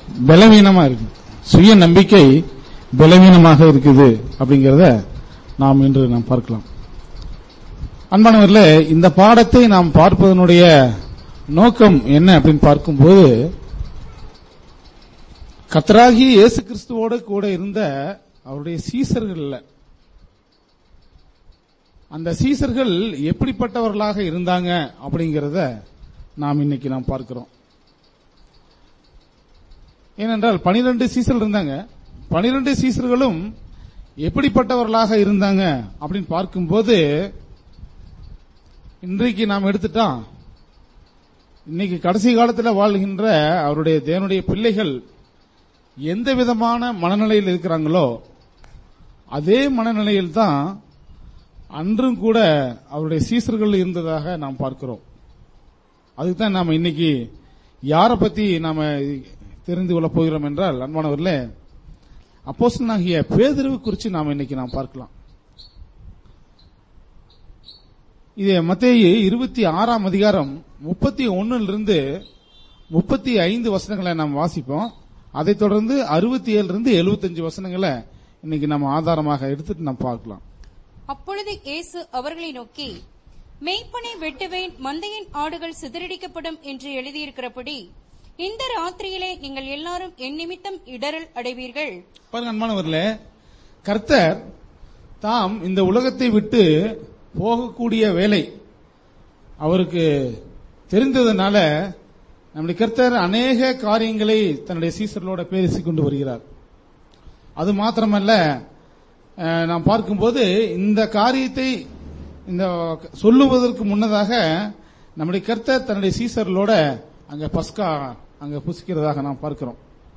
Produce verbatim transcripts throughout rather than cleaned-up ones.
பலவீனமா இருக்கு, சுய நம்பிக்கை பலவீனமாக இருக்குது அப்படிங்கறத நாம் இன்று நாம் பார்க்கலாம். அன்பானவர்களே, இந்த பாடத்தை நாம் பார்ப்பதனுடைய நோக்கம் என்ன அப்படின்னு பார்க்கும்போது, கர்த்தராகிய இயேசு கிறிஸ்துவோடு கூட இருந்த அவருடைய சீசர்கள், அந்த சீசர்கள் எப்படிப்பட்டவர்களாக இருந்தாங்க அப்படிங்கறத நாம் இன்னைக்கு நாம் பார்க்கிறோம். ஏனென்றால் பனிரெண்டு சீசர்கள் இருந்தாங்க. பனிரெண்டு சீசர்களும் எப்படிப்பட்டவர்களாக இருந்தாங்க அப்படின்னு பார்க்கும்போது, இன்றைக்கு நாம் எடுத்துட்டோம், இன்னைக்கு கடைசி காலத்தில் வாழ்கின்ற அவருடைய தேவனுடைய பிள்ளைகள் எந்த விதமான மனநிலையில் இருக்கிறாங்களோ அதே மனநிலையில் தான் அன்றும் கூட அவருடைய சீசர்கள் இருந்ததாக நாம் பார்க்கிறோம். அதுக்குதான் நாம இன்னைக்கு யாரை பத்தி நாம தெரிந்து கொள்ள போகிறோம் என்றால், அன்பானவர்களே, அப்போஸ்தலனாகிய பேதுருவை குறித்து நாம் இன்னைக்கு நாம் பார்க்கலாம். இது மத்தேயு இருபத்தி ஆறாம் அதிகாரம் முப்பத்தி ஒன்னிலிருந்து முப்பத்தி ஐந்து வசனங்களை நாம் வாசிப்போம். அதைத் தொடர்ந்து அறுபத்தி ஏழுல இருந்து எழுபத்தஞ்சு வசனங்களை இன்னைக்கு நம்ம ஆதாரமாக எடுத்துட்டு நாம் பார்க்கலாம். அப்பொழுது இயேசு அவர்களை நோக்கி, மேய்ப்பனை வெட்டுவேன், மந்தையின் ஆடுகள் சிதறடிக்கப்படும் என்று எழுதியிருக்கிறபடி இந்த ராத்திரியிலே நீங்கள் எல்லாரும் என் நிமித்தம் இடறல் அடைவீர்கள். பாருங்க அன்பானவர்களே, கர்த்தர் தாம் இந்த உலகத்தை விட்டு போகக்கூடிய வேலை அவருக்கு தெரிந்ததுனால நம்முடைய கர்த்தர் அநேக காரியங்களை தன்னுடைய சீசர்களோட பேசிக் கொண்டு வருகிறார். அது மாத்திரமல்ல, நாம் பார்க்கும்போது இந்த காரியத்தை இந்த சொல்லுவதற்கு முன்னதாக நம்முடைய கர்த்தர் தன்னுடைய சீசர்களோட அங்க பஸ்கா அங்க புசிக்கிறதாக நாம் பார்க்கிறோம்.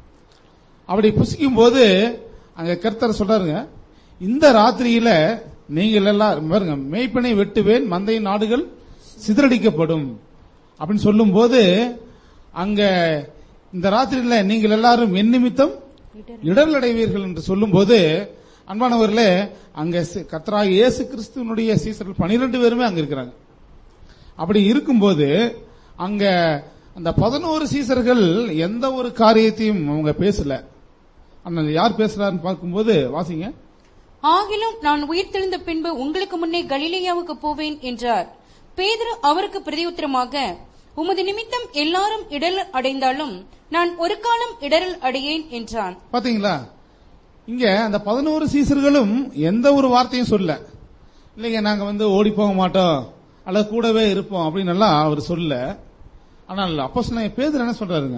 அப்படி புசிக்கும் போது அங்க கர்த்தர் சொல்றாருங்க, இந்த ராத்திரியில நீங்கள் எல்லாம் பாருங்க, மேய்ப்பனை வெட்டுவேன், மந்தையின் ஆடுகள் சிதறடிக்கப்படும் அப்படின்னு சொல்லும் போது, அங்க இந்த ராத்திரியில நீங்கள் எல்லாரும் என் நிமித்தம் இடர் அடைவீர்கள் என்று சொல்லும் போது, அன்பானவர்களே, அங்க கர்த்தராகிய இயேசு கிறிஸ்துவனுடைய சீசர்கள் பனிரெண்டு பேருமே அங்க இருக்கிறாங்க. அப்படி இருக்கும்போது அங்க அந்த பதினோரு சீசர்கள் எந்த ஒரு காரியத்தையும் அவங்க பேசல. ஆனால் யார் பேசுறாருன்னு பார்க்கும்போது வாசிங்க. ஆகிலும் நான் உயிர்த்தெழுந்த பின்பு உங்களுக்கு முன்னே கலிலேயாவுக்கு போவேன் என்றார். பேதுரு அவருக்கு பிரதியுத்தரமாக, உமது நிமித்தம் எல்லாரும் இடரல் அடைந்தாலும் நான் ஒரு காலம் இடரல் அடையேன் என்றான். பாத்தீங்களா, இங்க அந்த பதினோரு சீசர்களும் எந்த ஒரு வார்த்தையும் சொல்ல இல்லைங்க, நாங்க வந்து ஓடி போக மாட்டோம் அல்லது கூடவே இருப்போம் அப்படின்னு எல்லாம் அவர் சொல்ல. ஆனால் அப்போஸ்தலனாகிய பேதுரு என்ன சொல்றாருங்க,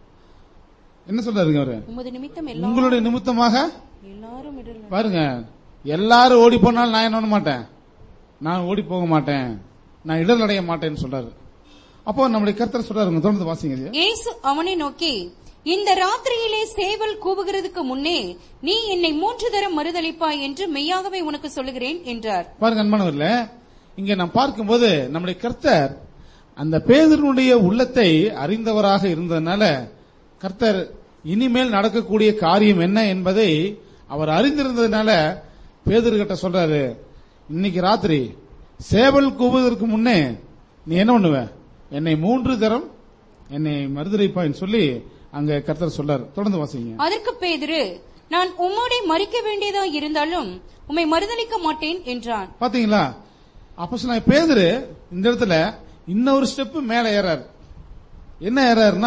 என்ன சொல்றாருங்க அவரு, உமது நிமித்தம் உங்களுடைய நிமித்தமாக எல்லாரும் இடரல். பாருங்க, எல்லாரும் ஓடி போனாலும் நான் என்ன பண்ண மாட்டேன், நான் ஓடி போக மாட்டேன், நான் இடர் அடைய மாட்டேன்னு சொல்றாரு. அப்போ நம்முடைய கர்த்தர் சொல்றாருங்க, தொடர்ந்து வாசிங்க. இயேசு அவனை நோக்கி, இந்த ராத்திரியிலே சேவல் கூவுகிறதுக்கு முன்னே நீ என்னை மூன்று தரம் மறுதலிப்பாய் என்று மெய்யாகவே உனக்கு சொல்லுகிறேன் என்றார். பாருங்க அன்பானவர்களே, இங்க நாம் பார்க்கும்போது நம்முடைய கர்த்தர் அந்த பேதுருடைய உள்ளத்தை அறிந்தவராக இருந்ததுனால கர்த்தர் இனிமேல் நடக்கக்கூடிய காரியம் என்ன என்பதை அவர் அறிந்திருந்ததுனால பேதுரு கிட்ட சொல்றாரு, இன்னைக்கு ராத்திரி சேவல் கூவுவதற்கு முன்னே நீ என்ன பண்ணுவ, என்னை மூன்று தரம் என்னை மறுதலிப்பாய்ன்னு சொல்லி அங்க கர்த்தர் சொல்றாரு. தொடர்ந்து வாசிங்க. அதற்கு பேதுரு, நான் உம்மோடே மரிக்க வேண்டியதா இருந்தாலும் உம்மை மறுதலிக்க மாட்டேன் என்றான். பாத்தீங்களா, அப்போஸ்தலனாகிய பேதுரு இந்த இடத்துல இன்னொரு ஸ்டெப் மேல ஏறாரு. என்ன ஏறாருன்னா,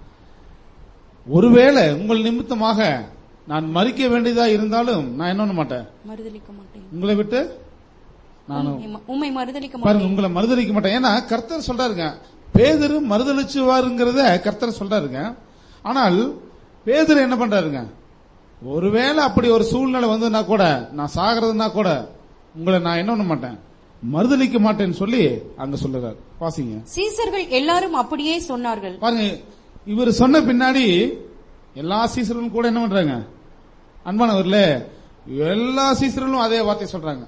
ஒருவேளை உங்கள் நிமித்தமாக நான் மரிக்க வேண்டியதா இருந்தாலும் நான் என்ன பண்ண மாட்டேன், மறுதலிக்க மாட்டேன், உங்களை விட்டு நான் உம்மை மறுதலிக்க பாருங்க, உங்களை மறுதலிக்க மாட்டேன். ஏன்னா கர்த்தர் சொல்றாருங்க, பேதுரு மறுதலிச்சுவாருங்கிறத கர்த்தர் சொல்றாருங்க. ஆனால் பேதுரு என்ன பண்றாருங்க, ஒருவேளை அப்படி ஒரு சூழ்நிலை வந்ததுன்னா கூட, நான் சாகிறதுனா கூட உங்களை நான் என்ன பண்ண மாட்டேன், மறுதலிக்க மாட்டேன்னு சொல்லி அங்க சொல்றாரு. வாசிங்க. சீசர்கள் எல்லாரும் அப்படியே சொன்னார்கள். பாருங்க, இவர் சொன்ன பின்னாடி எல்லா சீசர்களும் கூட என்ன பண்றாங்க, அன்பானவர்களே, எல்லா சீசர்களும் அதே வார்த்தை சொல்றாங்க.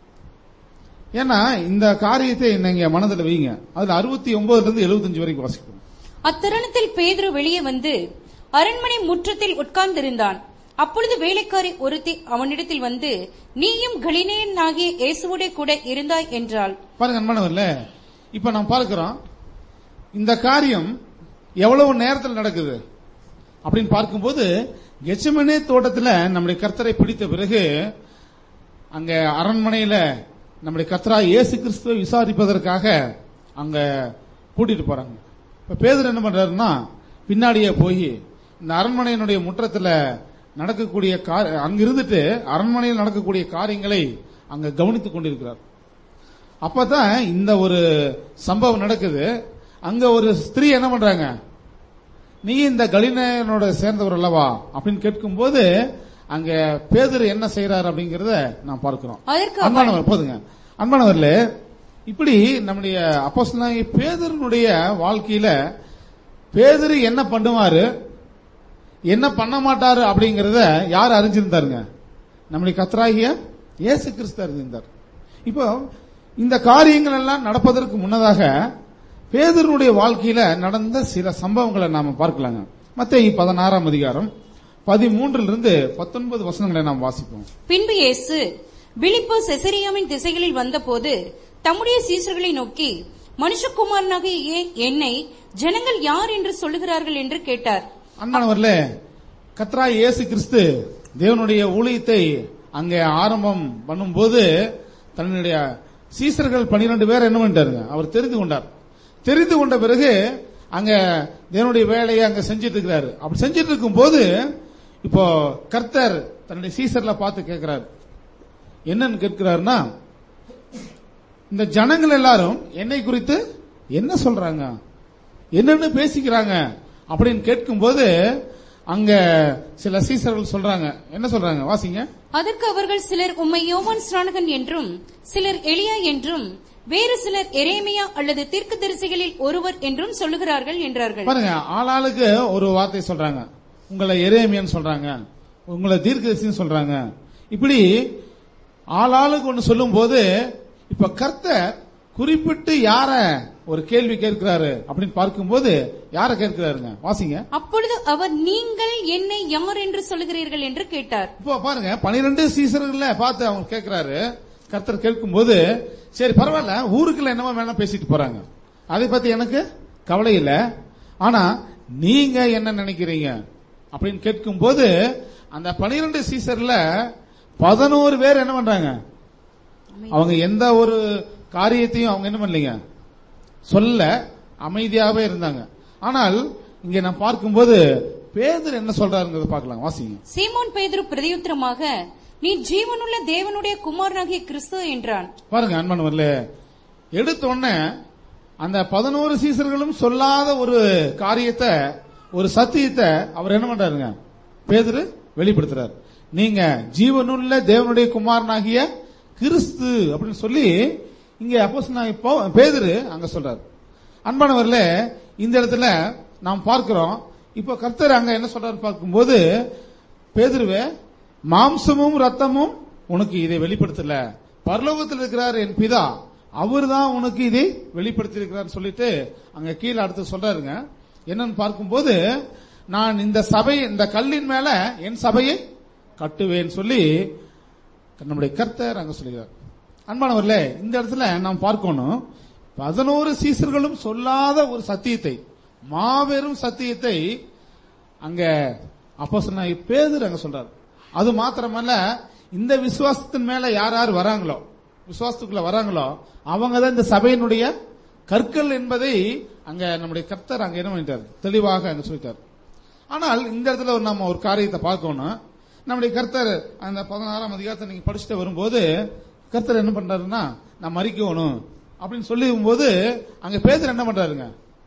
ஏன்னா இந்த காரியத்தை நீங்க மனதில் வைங்க. அதுல அறுபத்தி ஒன்பதுல இருந்து எழுபத்தஞ்சு வரைக்கும் வாசிப்போம். அத்தருணத்தில் பேதுரு வெளியே வந்து அரண்மனை முற்றத்தில் உட்கார்ந்திருந்தான். அப்பொழுது வேலைக்காரி ஒருத்தி அவனிடத்தில் வந்து, நீயும் கலிலேயனாகிய இயேசுவோடே கூட இருந்தாய் என்றாள். பாருங்க அன்பானவர்களே, இப்ப நாம் பார்க்கிறோம் இந்த காரியம் எவ்வளவு நேரத்தில் நடக்குது. அப்படின்னு பார்க்கும்போது கெத்செமனே தோட்டத்துல நம்முடைய கர்த்தரை பிடித்த பிறகு அங்க அரண்மனையில நம்முடைய கர்த்தராகிய இயேசு கிறிஸ்துவை விசாரிப்பதற்காக அங்க கூட்டிட்டு போறாங்க. இப்ப பேதுரு என்ன பண்றாருன்னா பின்னாடியே போய் இந்த அரண்மனையினுடைய முற்றத்துல நடக்கக்கூடிய அங்க இருந்துட்டு அரண்மனையில் நடக்கக்கூடிய காரியங்களை அங்க கவனித்துக் கொண்டிருக்கிறார். அப்பதான் இந்த ஒரு சம்பவம் நடக்குது. அங்க ஒரு ஸ்திரீ என்ன பண்றாங்க, நீ இந்த கலிலேயனோட சேர்ந்தவர் அல்லவா அப்படின்னு கேட்கும் போது அங்க பேதுரு என்ன செய்யறாரு அப்படிங்கறத நாம் பார்க்கிறோம். அன்பானவர் போதுங்க அன்பானவர்களே, இப்படி நம்முடைய அப்போஸ்தலனாகிய பேதுருனுடைய வாழ்க்கையில பேதுரு என்ன பண்ணுவாரு என்ன பண்ண மாட்டாரு அப்படிங்கறத யார் அறிஞ்சிருந்தாருங்க? நம்முடைய கர்த்தராகிய இயேசு கிறிஸ்து அறிஞ்சிருந்தார். இப்போ இந்த காரியங்கள் எல்லாம் நடப்பதற்கு முன்னதாக பேதுருனுடைய வாழ்க்கையில நடந்த சில சம்பவங்களை நாம பார்க்கலாங்க. மத்தேயு பதினாறாம் அதிகாரம் பதிமூன்றிலிருந்து பத்தொன்பது வசனங்களை நாம் வாசிப்போம். பின்பு இயேசு பிலிப்பு செசரியாவின் திசைகளில் வந்தபோது தம்முடைய சீசர்களை நோக்கி, மனுஷகுமாரனாகிய என்னை ஜனங்கள் யார் என்று சொல்லுகிறார்கள் என்று கேட்டார். அன்பானவர்களே, கர்த்தராகிய இயேசு கிறிஸ்து தேவனுடைய ஊழியத்தை அங்கே ஆரம்பம் பண்ணும்போது தன்னுடைய சீசர்கள் பனிரெண்டு பேர் என்ன பண்ணிட்டாருங்க, அவர் தெரிந்து கொண்டார். தெரிந்து கொண்ட பிறகு அங்க தேவனுடைய வேலையை அங்க செஞ்சிட்டு இருக்கிறாரு. அப்படி செஞ்சிட்டு இருக்கும் போது இப்போ கர்த்தர் தன்னுடைய சீசர்ல பார்த்து கேட்கிறாரு. என்னன்னு கேட்கிறாருன்னா, இந்த ஜனங்கள் எல்லாரும் என்னை குறித்து என்ன சொல்றாங்க, என்னன்னு பேசிக்கிறாங்க அப்படின்னு கேட்கும் போது அங்க சில சீசர்கள் சொல்றாங்க. என்ன சொல்றாங்க வாசிங்க. அதற்கு அவர்கள், சிலர் உம்மை யோவான் ஸ்நானகன் என்றும், சிலர் எலியா என்றும், வேறு சிலர் எரேமியா அல்லது தீர்க்கதரிசிகளில் ஒருவர் என்றும் சொல்லுகிறார்கள் என்றார்கள். பாருங்க, ஆளாளுக்கு ஒரு வார்த்தை சொல்றாங்க. உங்களை எரேமியான்னு சொல்றாங்க, உங்களை தீர்க்கதரிசின்னு சொல்றாங்க. இப்படி ஆளாளுக்கு ஒன்னு சொல்லும் போது இப்ப கர்த்தர் குறிப்பிட்டு யார ஒரு கேள்வி கேட்கிறாரு அப்படின்னு பார்க்கும்போது யார கேட்கிறாருங்க வாசிங்க. அப்பொழுது அவர், நீங்கள் என்னை யார் என்று சொல்லுகிறீர்கள் என்று கேட்டார். இப்போ பாருங்க, பனிரெண்டு சீசர்கள பார்த்து அவங்க கேட்கிறாரு. கர்த்தர் கேட்கும் போது சரி பரவாயில்ல, ஊருக்குள்ள என்னவோ வேணா பேசிட்டு போறாங்க, அதை பத்தி எனக்கு கவலை இல்ல, ஆனா நீங்க என்ன நினைக்கிறீங்க அப்படின்னு கேட்கும் போது அந்த பனிரெண்டு சீசர்ல பதினோரு பேர் என்ன பண்றாங்க, அவங்க எந்த ஒரு காரியத்தையும் அவங்க என்ன பண்ணலீங்க சொல்ல, அமைதியாவே இருந்தாங்க. ஆனால் இங்க நான் பார்க்கும்போது பேதுரு என்ன சொல்றாருங்கிறத பார்க்கலாம் வாசிங்க. சீமோன் பேதுரு பிரதியுத்தரமாக, நீ ஜீவனுள்ள தேவனுடைய குமாரனாகிய கிறிஸ்து என்றான். பாருங்க அன்பானவர்களே, எடுத்த உடனே அந்த பதினோரு சீசர்களும் சொல்லாத ஒரு காரியத்தை, ஒரு சத்தியத்தை அவர் என்ன பண்றாருங்க, பேதுரு வெளிப்படுத்துறாரு. நீங்க ஜீவனுள்ள தேவனுடைய குமாரனாகிய கிறிஸ்து அப்படின்னு சொல்லி இங்க அப்போஸ்தலனாகிய பேதுரு அங்க சொல்றாரு. அன்பானவர்களே, இந்த இடத்துல நாம் பார்க்கிறோம், இப்ப கர்த்தர் அங்க என்ன சொல்றாரு பார்க்கும்போது, பேதுருவே, மாம்சமும் ரத்தமும் உனக்கு இதை வெளிப்படுத்தல, பரலோகத்தில் இருக்கிறார் என் பிதா, அவர் தான் உனக்கு இதை வெளிப்படுத்தி இருக்கிறார் சொல்லிட்டு அங்க கீழே அடுத்து சொல்றாருங்க. என்னன்னு பார்க்கும்போது, நான் இந்த சபை, இந்த கல்லின் மேல என் சபையை கட்டுவேன் சொல்லி நம்முடைய கர்த்தர் அங்க சொல்லுகிறார். அன்பானவர்களே, இந்த இடத்துல நாம் பார்க்கணும், பதினோரு சீசர்களும் சொல்லாத ஒரு சத்தியத்தை, மாபெரும் சத்தியத்தை அங்க அப்போஸ்தலனாகிய பேதுரு அங்க சொல்றார். அது மாத்திரமல்ல, இந்த விசுவாசத்தின் மேல யார் யார் வராங்களோ, விசுவாசத்துக்குள்ள வராங்களோ அவங்க தான் இந்த சபையினுடைய கற்கள் என்பதை அங்க நம்முடைய கர்த்தர் அங்க என்ன பண்ணிட்டார், தெளிவாக அங்க சொல்லிட்டார். ஆனால் இந்த இடத்துல நம்ம ஒரு காரியத்தை பார்க்கணும். நம்முடைய கர்த்தர் அந்த பதினாறாம் அதிகாரத்தை நீங்க படிச்சுட்டு வரும்போது கர்த்தர் என்ன பண்றாருன்னா, நான் மரிக்கணும் அப்படின்னு சொல்லும் போது அங்க பேதுரு என்ன பண்றாருங்க,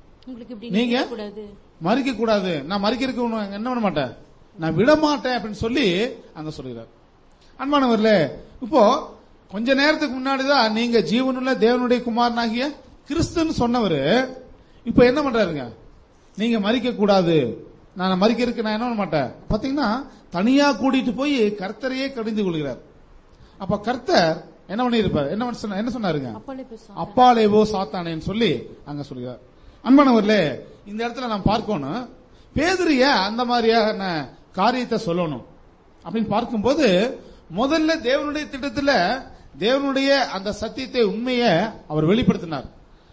நீங்க மரிக்க கூடாது, நான் மரிக்கிறதுக்கு என்ன பண்ண மாட்டேன், நான் விட மாட்டேன் அப்படின்னு சொல்லி அங்க சொல்கிறார். அன்பானவர்களே, இப்போ கொஞ்ச நேரத்துக்கு முன்னாடிதான் நீங்க ஜீவனுள்ள தேவனுடைய குமாரனாகிய கிறிஸ்துன்னு சொன்னவரு இப்ப என்ன பண்றாருங்க, நீங்க மரிக்க கூடாது, நான் மரிக்கிறதுக்கு நான் என்ன பண்ண மாட்டேன். பாத்தீங்கன்னா தனியா கூட்டிட்டு போய் கர்த்தரையே கடிந்து கொள்கிறார். அப்ப கர்த்தர் என்ன பண்ணிருப்பார், என்ன என்ன சொன்னாருங்க, அப்பாலேவோ சாத்தானேன்னு சொல்லி அங்க சொல்கிறார். அன்பானவர்களே, இந்த இடத்துல நாம் பார்க்கணும், பேதுரிய அந்த மாதிரியான காரியத்தை சொல்லணும் அப்படின்னு பார்க்கும்போது, முதல்ல தேவனுடைய திட்டத்துல தேவனுடைய அந்த சத்தியத்தை, உண்மையை அவர் வெளிப்படுத்தினார்.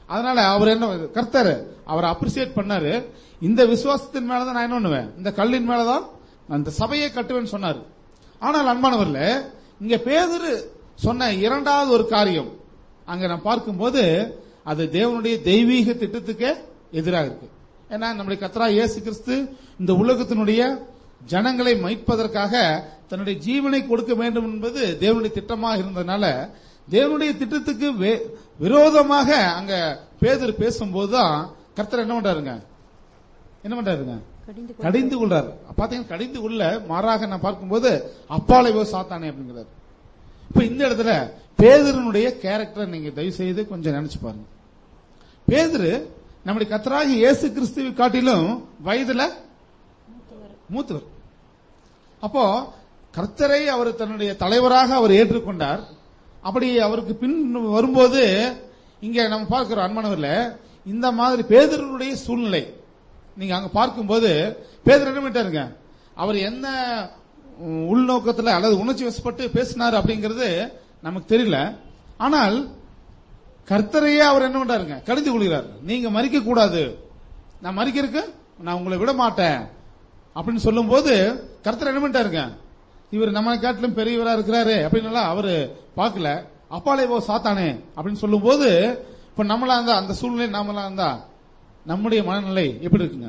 அதனால அவர் என்ன கர்த்தர் அவர் அப்ரிசியேட் பண்ணாரு. இந்த விசுவாசத்தின் மேலதான் நான் என்ன பண்ணுவேன், இந்த கல்லின் மேலதான் அந்த சபையை கட்டுவேன்னு சொன்னாரு. ஆனால் அன்பானவர்ல இங்க பேதுரு சொன்ன இரண்டாவது ஒரு காரியம் அங்க நான் பார்க்கும்போது அது தேவனுடைய தெய்வீக திட்டத்துக்கு எதிராக இருக்கு. ஏன்னா நம்முடைய கர்த்தராகிய இயேசு கிறிஸ்து இந்த உலகத்தினுடைய ஜனங்களை மீட்பதற்காக தன்னுடைய ஜீவனை கொடுக்க வேண்டும் என்பது தேவனுடைய திட்டமாக இருந்ததுனால தேவனுடைய திட்டத்துக்கு விரோதமாக அங்க பேதுரு பேசும்போதுதான் கர்த்தர் என்ன பண்றாருங்க என்ன பண்றாருங்க கடிந்து கொள்றாரு. பாத்தீங்கன்னா கடிந்து கொள்ள மாறாக நான் பார்க்கும்போது அப்பாலை போ சாத்தானே அப்படிங்கிறாரு. இப்ப இந்த இடத்துல பேதுருனுடைய கேரக்டரை நீங்க தயவு செய்து கொஞ்சம் நினைச்சு பாருங்க. பேதுரு நம்முடைய கர்த்தராகிய இயேசு கிறிஸ்துவை காட்டிலும் வயதுல மூத்தவர். அப்போ கர்த்தரை அவர் தன்னுடைய தலைவராக அவர் ஏற்றுக்கொண்டார். அப்படி அவருக்கு பின் வரும்போது இங்க நம்ம பார்க்கிறோம் அன்பானவர்ல இந்த மாதிரி பேதுருனுடைய சூழ்நிலை நீங்க அங்க பார்க்கும்போது பேதுரு என்ன பண்ணிட்டாருங்க, அவர் என்ன உள்நோக்கத்துல அல்லது உணர்ச்சி வசப்பட்டு பேசினார் அப்படிங்கிறது நமக்கு தெரியல. ஆனால் கர்த்தரையே அவர் என்ன பண்றாருங்க கடிந்து கொள்கிறார். நீங்க மறிக்க கூடாது, நான் மறிக்கிறதுக்கு நான் உங்களை விட மாட்டேன் அப்படின்னு சொல்லும் போது கர்த்தர் என்ன பண்ணிட்டாருங்க, இவர் நம்ம காட்டிலும் பெரியவரா இருக்கிறாரு அப்படின்னு அவரு பார்க்கல. அப்பாலே போ சாத்தானே அப்படின்னு சொல்லும் போது இப்ப நம்மளா இருந்தா அந்த சூழ்நிலை நாமளா இருந்தா நம்முடைய மனநிலை எப்படி இருக்குங்க?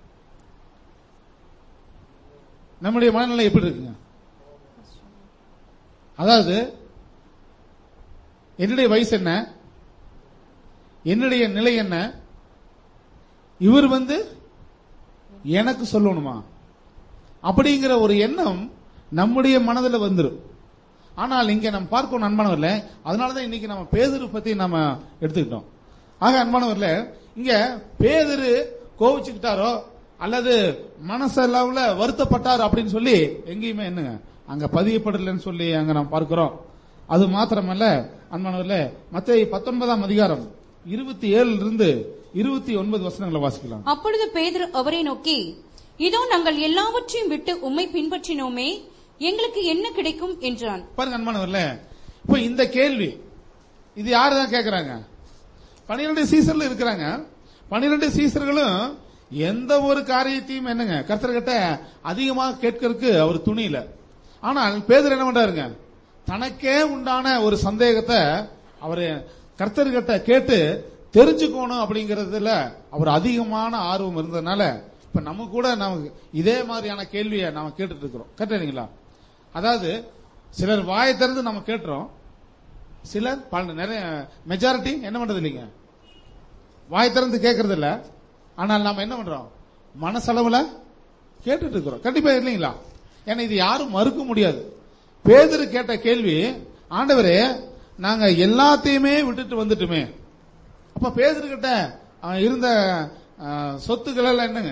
நம்முடைய மனநிலை எப்படி இருக்குங்க? அதாவது என்னுடைய வயசு என்ன, என்னுடைய நிலை என்ன, இவர் வந்து எனக்கு சொல்லணுமா அப்படிங்கிற ஒரு எண்ணம் நம்முடைய மனதில் வந்துடும். ஆனால் இங்க நம்ம பார்க்கணும் அன்பானவர்ல, அதனாலதான் இன்னைக்கு நம்ம பேதுரு பத்தி நம்ம எடுத்துக்கிட்டோம். ஆக அன்பானவர்ல இங்க பேதுரு கோவிச்சுக்கிட்டாரோ அல்லது மனசளவுல வருத்தப்பட்டார் அப்படின்னு சொல்லி எங்கேயுமே என்னங்க அங்க பதியப்படலன்னு சொல்லி அங்க நாம் பார்க்கிறோம். அது மாத்திரமல்ல அன்பானவர்ல மத்தேயு பத்தொன்பதாம் அதிகாரம் இருபத்தி ஏழுல இருந்து இருபத்தி ஒன்பது வசனங்களை வாசிக்கலாம். அப்பொழுது பேதுரு அவரை நோக்கி, இதோ நாங்கள் எல்லாவற்றையும் விட்டு உம்மை பின்பற்றினோமே, எங்களுக்கு என்ன கிடைக்கும் என்றான். பாருங்க அன்பானவர்ல, இப்ப இந்த கேள்வி இது யாருதான் கேட்கிறாங்க? பனிரெண்டு சீசர்ல இருக்கிறாங்க. பனிரெண்டு சீசர்களும் எந்த ஒரு காரியத்தையும் என்னங்க கர்த்தர்கிட்ட அதிகமாக கேட்கறதுக்கு அவர் துணியில. ஆனால் பேதுரு என்ன பண்றாருங்க, தனக்கே உண்டான ஒரு சந்தேகத்தை அவரு கர்த்தர்கிட்ட கேட்டு தெரிஞ்சுக்கணும் அப்படிங்கறதுல அவர் அதிகமான ஆர்வம் இருந்ததுனால இப்ப நம்ம கூட நமக்கு இதே மாதிரியான கேள்வியை நாம கேட்டுட்டு இருக்கிறோம். கேட்டீங்களா? அதாவது சிலர் வாயை திறந்து நம்ம கேட்டுறோம், சிலர் நிறைய மெஜாரிட்டி என்ன பண்றது இல்லைங்க, வாய் திறந்து கேட்கறது இல்ல. ஆனால் நாம என்ன பண்றோம், மனசளவுல கேட்டுட்டு இருக்கிறோம். கண்டிப்பா இல்லைங்களா? ஏன்னா இது யாரும் மறுக்க முடியாது. பேதுரு கேட்ட கேள்வி, ஆண்டவரே நாங்க எல்லாத்தையுமே விட்டுட்டு வந்துட்டுமே. அப்ப பேதுரு கிட்ட இருந்த சொத்துக்கள் எல்லாம் என்னங்க,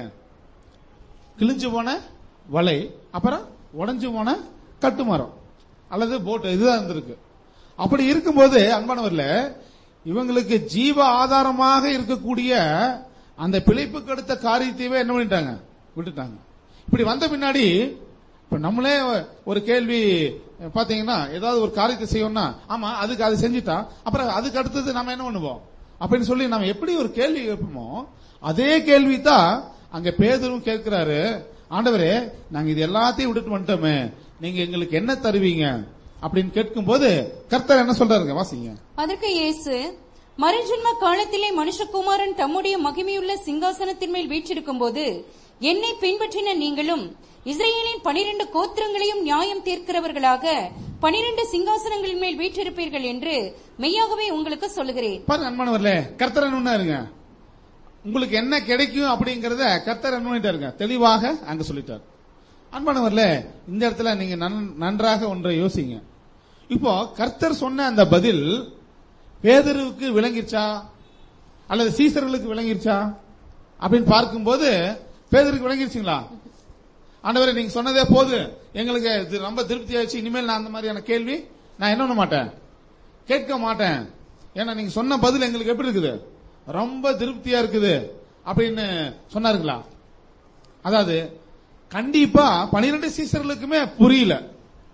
கிழிஞ்சு போன வலை, அப்புறம் உடஞ்சு போன கட்டுமரம் அல்லது போட், இதுதான் இருந்திருக்கு. அப்படி இருக்கும்போது அன்பானவர்ல இவங்களுக்கு ஜீவ ஆதாரமாக இருக்கக்கூடிய அந்த பிழைப்புக்கு அடுத்த காரியத்தையே என்ன பண்ணிட்டாங்க, விட்டுட்டாங்க. இப்படி வந்த பின்னாடி இப்ப நம்மளே ஒரு கேள்வி பாத்தீங்கன்னா, ஏதாவது ஒரு காரியத்தை செய்யணும்னா ஆமா அதுக்கு அது செஞ்சுட்டா அப்புறம் அதுக்கு அடுத்தது நம்ம என்ன பண்ணுவோம் அப்படின்னு சொல்லி நம்ம எப்படி ஒரு கேள்வி கேட்போமோ அதே கேள்வி தான் அங்க பேதுரும் கேட்கிறாரு. ஆண்டவரே நாங்க இது எல்லாத்தையும் விட்டுட்டு வந்துட்டோமே, நீங்க எங்களுக்கு என்ன தருவீங்க அப்படின்னு கேட்கும் போது கர்த்தர் என்ன சொல்றாருங்க, வாசிங்க. அதற்கு இயேசு, மறுஜென்ம காலத்திலே மனுஷகுமாரன் தம்முடைய மகிமையுள்ள சிங்காசனத்தின் மேல் வீற்றிருக்கும் போது என்னை பின்பற்றின நீங்களும் இஸ்ரேலின் பனிரெண்டு கோத்திரங்களையும் நியாயம் தீர்க்கிறவர்களாக பனிரெண்டு சிங்காசனங்களின் மேல் வீற்றிருப்பீர்கள் என்று மெய்யாகவே உங்களுக்கு சொல்லுகிறேன். பாருங்க அன்பானவர்களே, கர்த்தர் என்ன உங்களுக்கு என்ன கிடைக்கும் அப்படிங்கறத கர்த்தர் என்ன பண்ணிட்டாருங்க, தெளிவாக அங்க சொல்லிட்டார். அன்பானவர்களே, இந்த இடத்துல நீங்க நன்றாக ஒன்றை யோசிங்க. இப்போ கர்த்தர் சொன்ன அந்த பதில் பேதுருவுக்கு விளங்கிருச்சா அல்லது சீசர்களுக்கு விளங்கிருச்சா அப்படின்னு பார்க்கும்போது பேதுருக்கு விளங்கிருச்சுங்களா? ஆண்டவரே நீங்க சொன்னதே போது, எங்களுக்கு இது ரொம்ப திருப்தி ஆயிடுச்சு, இனிமேல் நான் அந்த மாதிரியான கேள்வி நான் என்ன பண்ண மாட்டேன், கேட்க மாட்டேன். ஏன்னா நீங்க சொன்ன பதில் எங்களுக்கு எப்படி இருக்குது, ரொம்ப திருப்தியா இருக்குது அப்படின்னு சொன்னாருங்களா? அதாவது கண்டிப்பா பனிரெண்டு சீசர்களுக்குமே புரியல.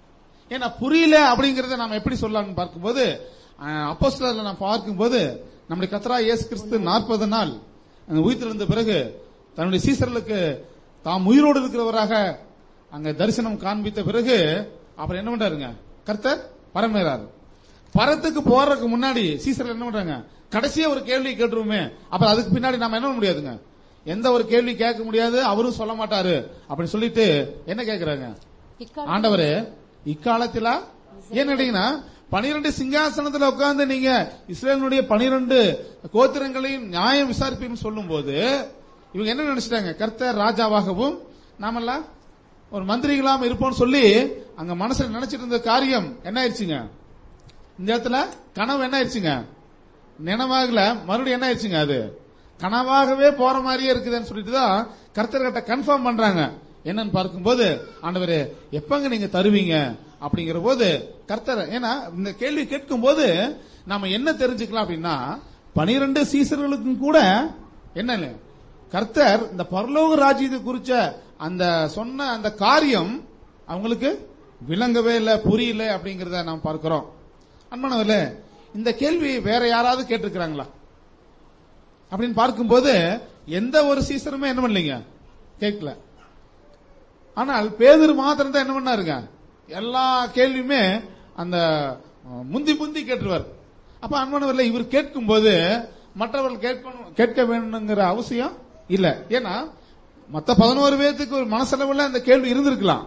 ஏன்னா புரியல அப்படிங்கறத நாம எப்படி சொல்லலாம்னு பார்க்கும்போது அப்போஸ்தலர்ல நான் பார்க்கும்போது நம்முடைய கர்த்தராகிய இயேசு கிறிஸ்து நாற்பது நாள் உயிர்த்தெழுந்த பிறகு தன்னுடைய சீசர்களுக்கு தாம் உயிரோடு இருக்கிறவராக அங்க தரிசனம் காண்பித்த பிறகு அப்புறம் என்ன பண்றாருங்க, கர்த்தர் பரமேறாரு. பரத்துக்கு போறதுக்கு முன்னாடி சீசர்கள் என்ன பண்றாங்க, கடைசியா ஒரு கேள்வி கேட்டுருவோமே, அப்புறம் அதுக்கு பின்னாடி நாம என்ன பண்ண முடியாதுங்க, எந்த ஒரு கேள்வி கேட்க முடியாது, அவரும் சொல்ல மாட்டாரு அப்படின்னு சொல்லிட்டு என்ன கேட்கிறாங்க, ஆண்டவரே இக்காலத்தில ஏன் கேட்டீங்கன்னா பனிரெண்டு சிங்காசனத்துல உட்கார்ந்து நீங்க இஸ்ரேலுடைய பனிரெண்டு கோத்திரங்களையும் நியாயம் விசாரிப்பீங்கன்னு சொல்லும் போது இவங்க என்ன நினைச்சிட்டாங்க, கர்த்தர் ராஜாவாகவும் நாமெல்லாம் ஒரு மந்திரிகளாம் இருப்போம்னு சொல்லி அங்க மனசுல நினைச்சிட்டு இருந்த காரியம் என்ன ஆயிடுச்சுங்க, இந்த இடத்துல கனவு என்ன ஆயிடுச்சுங்க, நினைவாகல மறுபடியும் என்ன ஆயிடுச்சுங்க, அது கனவாகவே போற மாதிரியே இருக்குதுன்னு சொல்லிட்டு தான் கர்த்தர்கிட்ட கன்ஃபார்ம் பண்றாங்க. என்னன்னு பார்க்கும்போது ஆண்டவரே எப்பங்க நீங்க தருவீங்க அப்படிங்கிற போது கர்த்தர், ஏன்னா இந்த கேள்வி கேட்கும் போது நாம என்ன தெரிஞ்சுக்கலாம் அப்படின்னா பனிரெண்டு சீசர்களுக்கும் கூட என்ன கர்த்தர் இந்த பரலோக ராஜ்யத்தை குறிச்ச அந்த சொன்ன அந்த காரியம் அவங்களுக்கு விளங்கவே இல்லை, புரியல அப்படிங்கறத நாம் பார்க்கிறோம். அன்பானவர்களே, இந்த கேள்வி வேற யாராவது கேட்டிருக்கிறாங்களா அப்படின்னு பார்க்கும்போது எந்த ஒரு சீசருமே என்ன பண்ணலீங்க, கேட்கல. ஆனால் பேதுரு மாத்திரம் தான் என்ன பண்ணாருங்க, எல்லா கேள்வியுமே அந்த முந்தி முந்தி கேட்டுருவார். அப்ப அன்பானவர்களே, இவர் கேட்கும் போது மற்றவர்கள் கேட்க வேணுங்கிற அவசியம் இல்ல. ஏன்னா மத்த பதினோரு பேருக்கு ஒரு மனசளவுல அந்த கேள்வி இருந்திருக்கலாம்.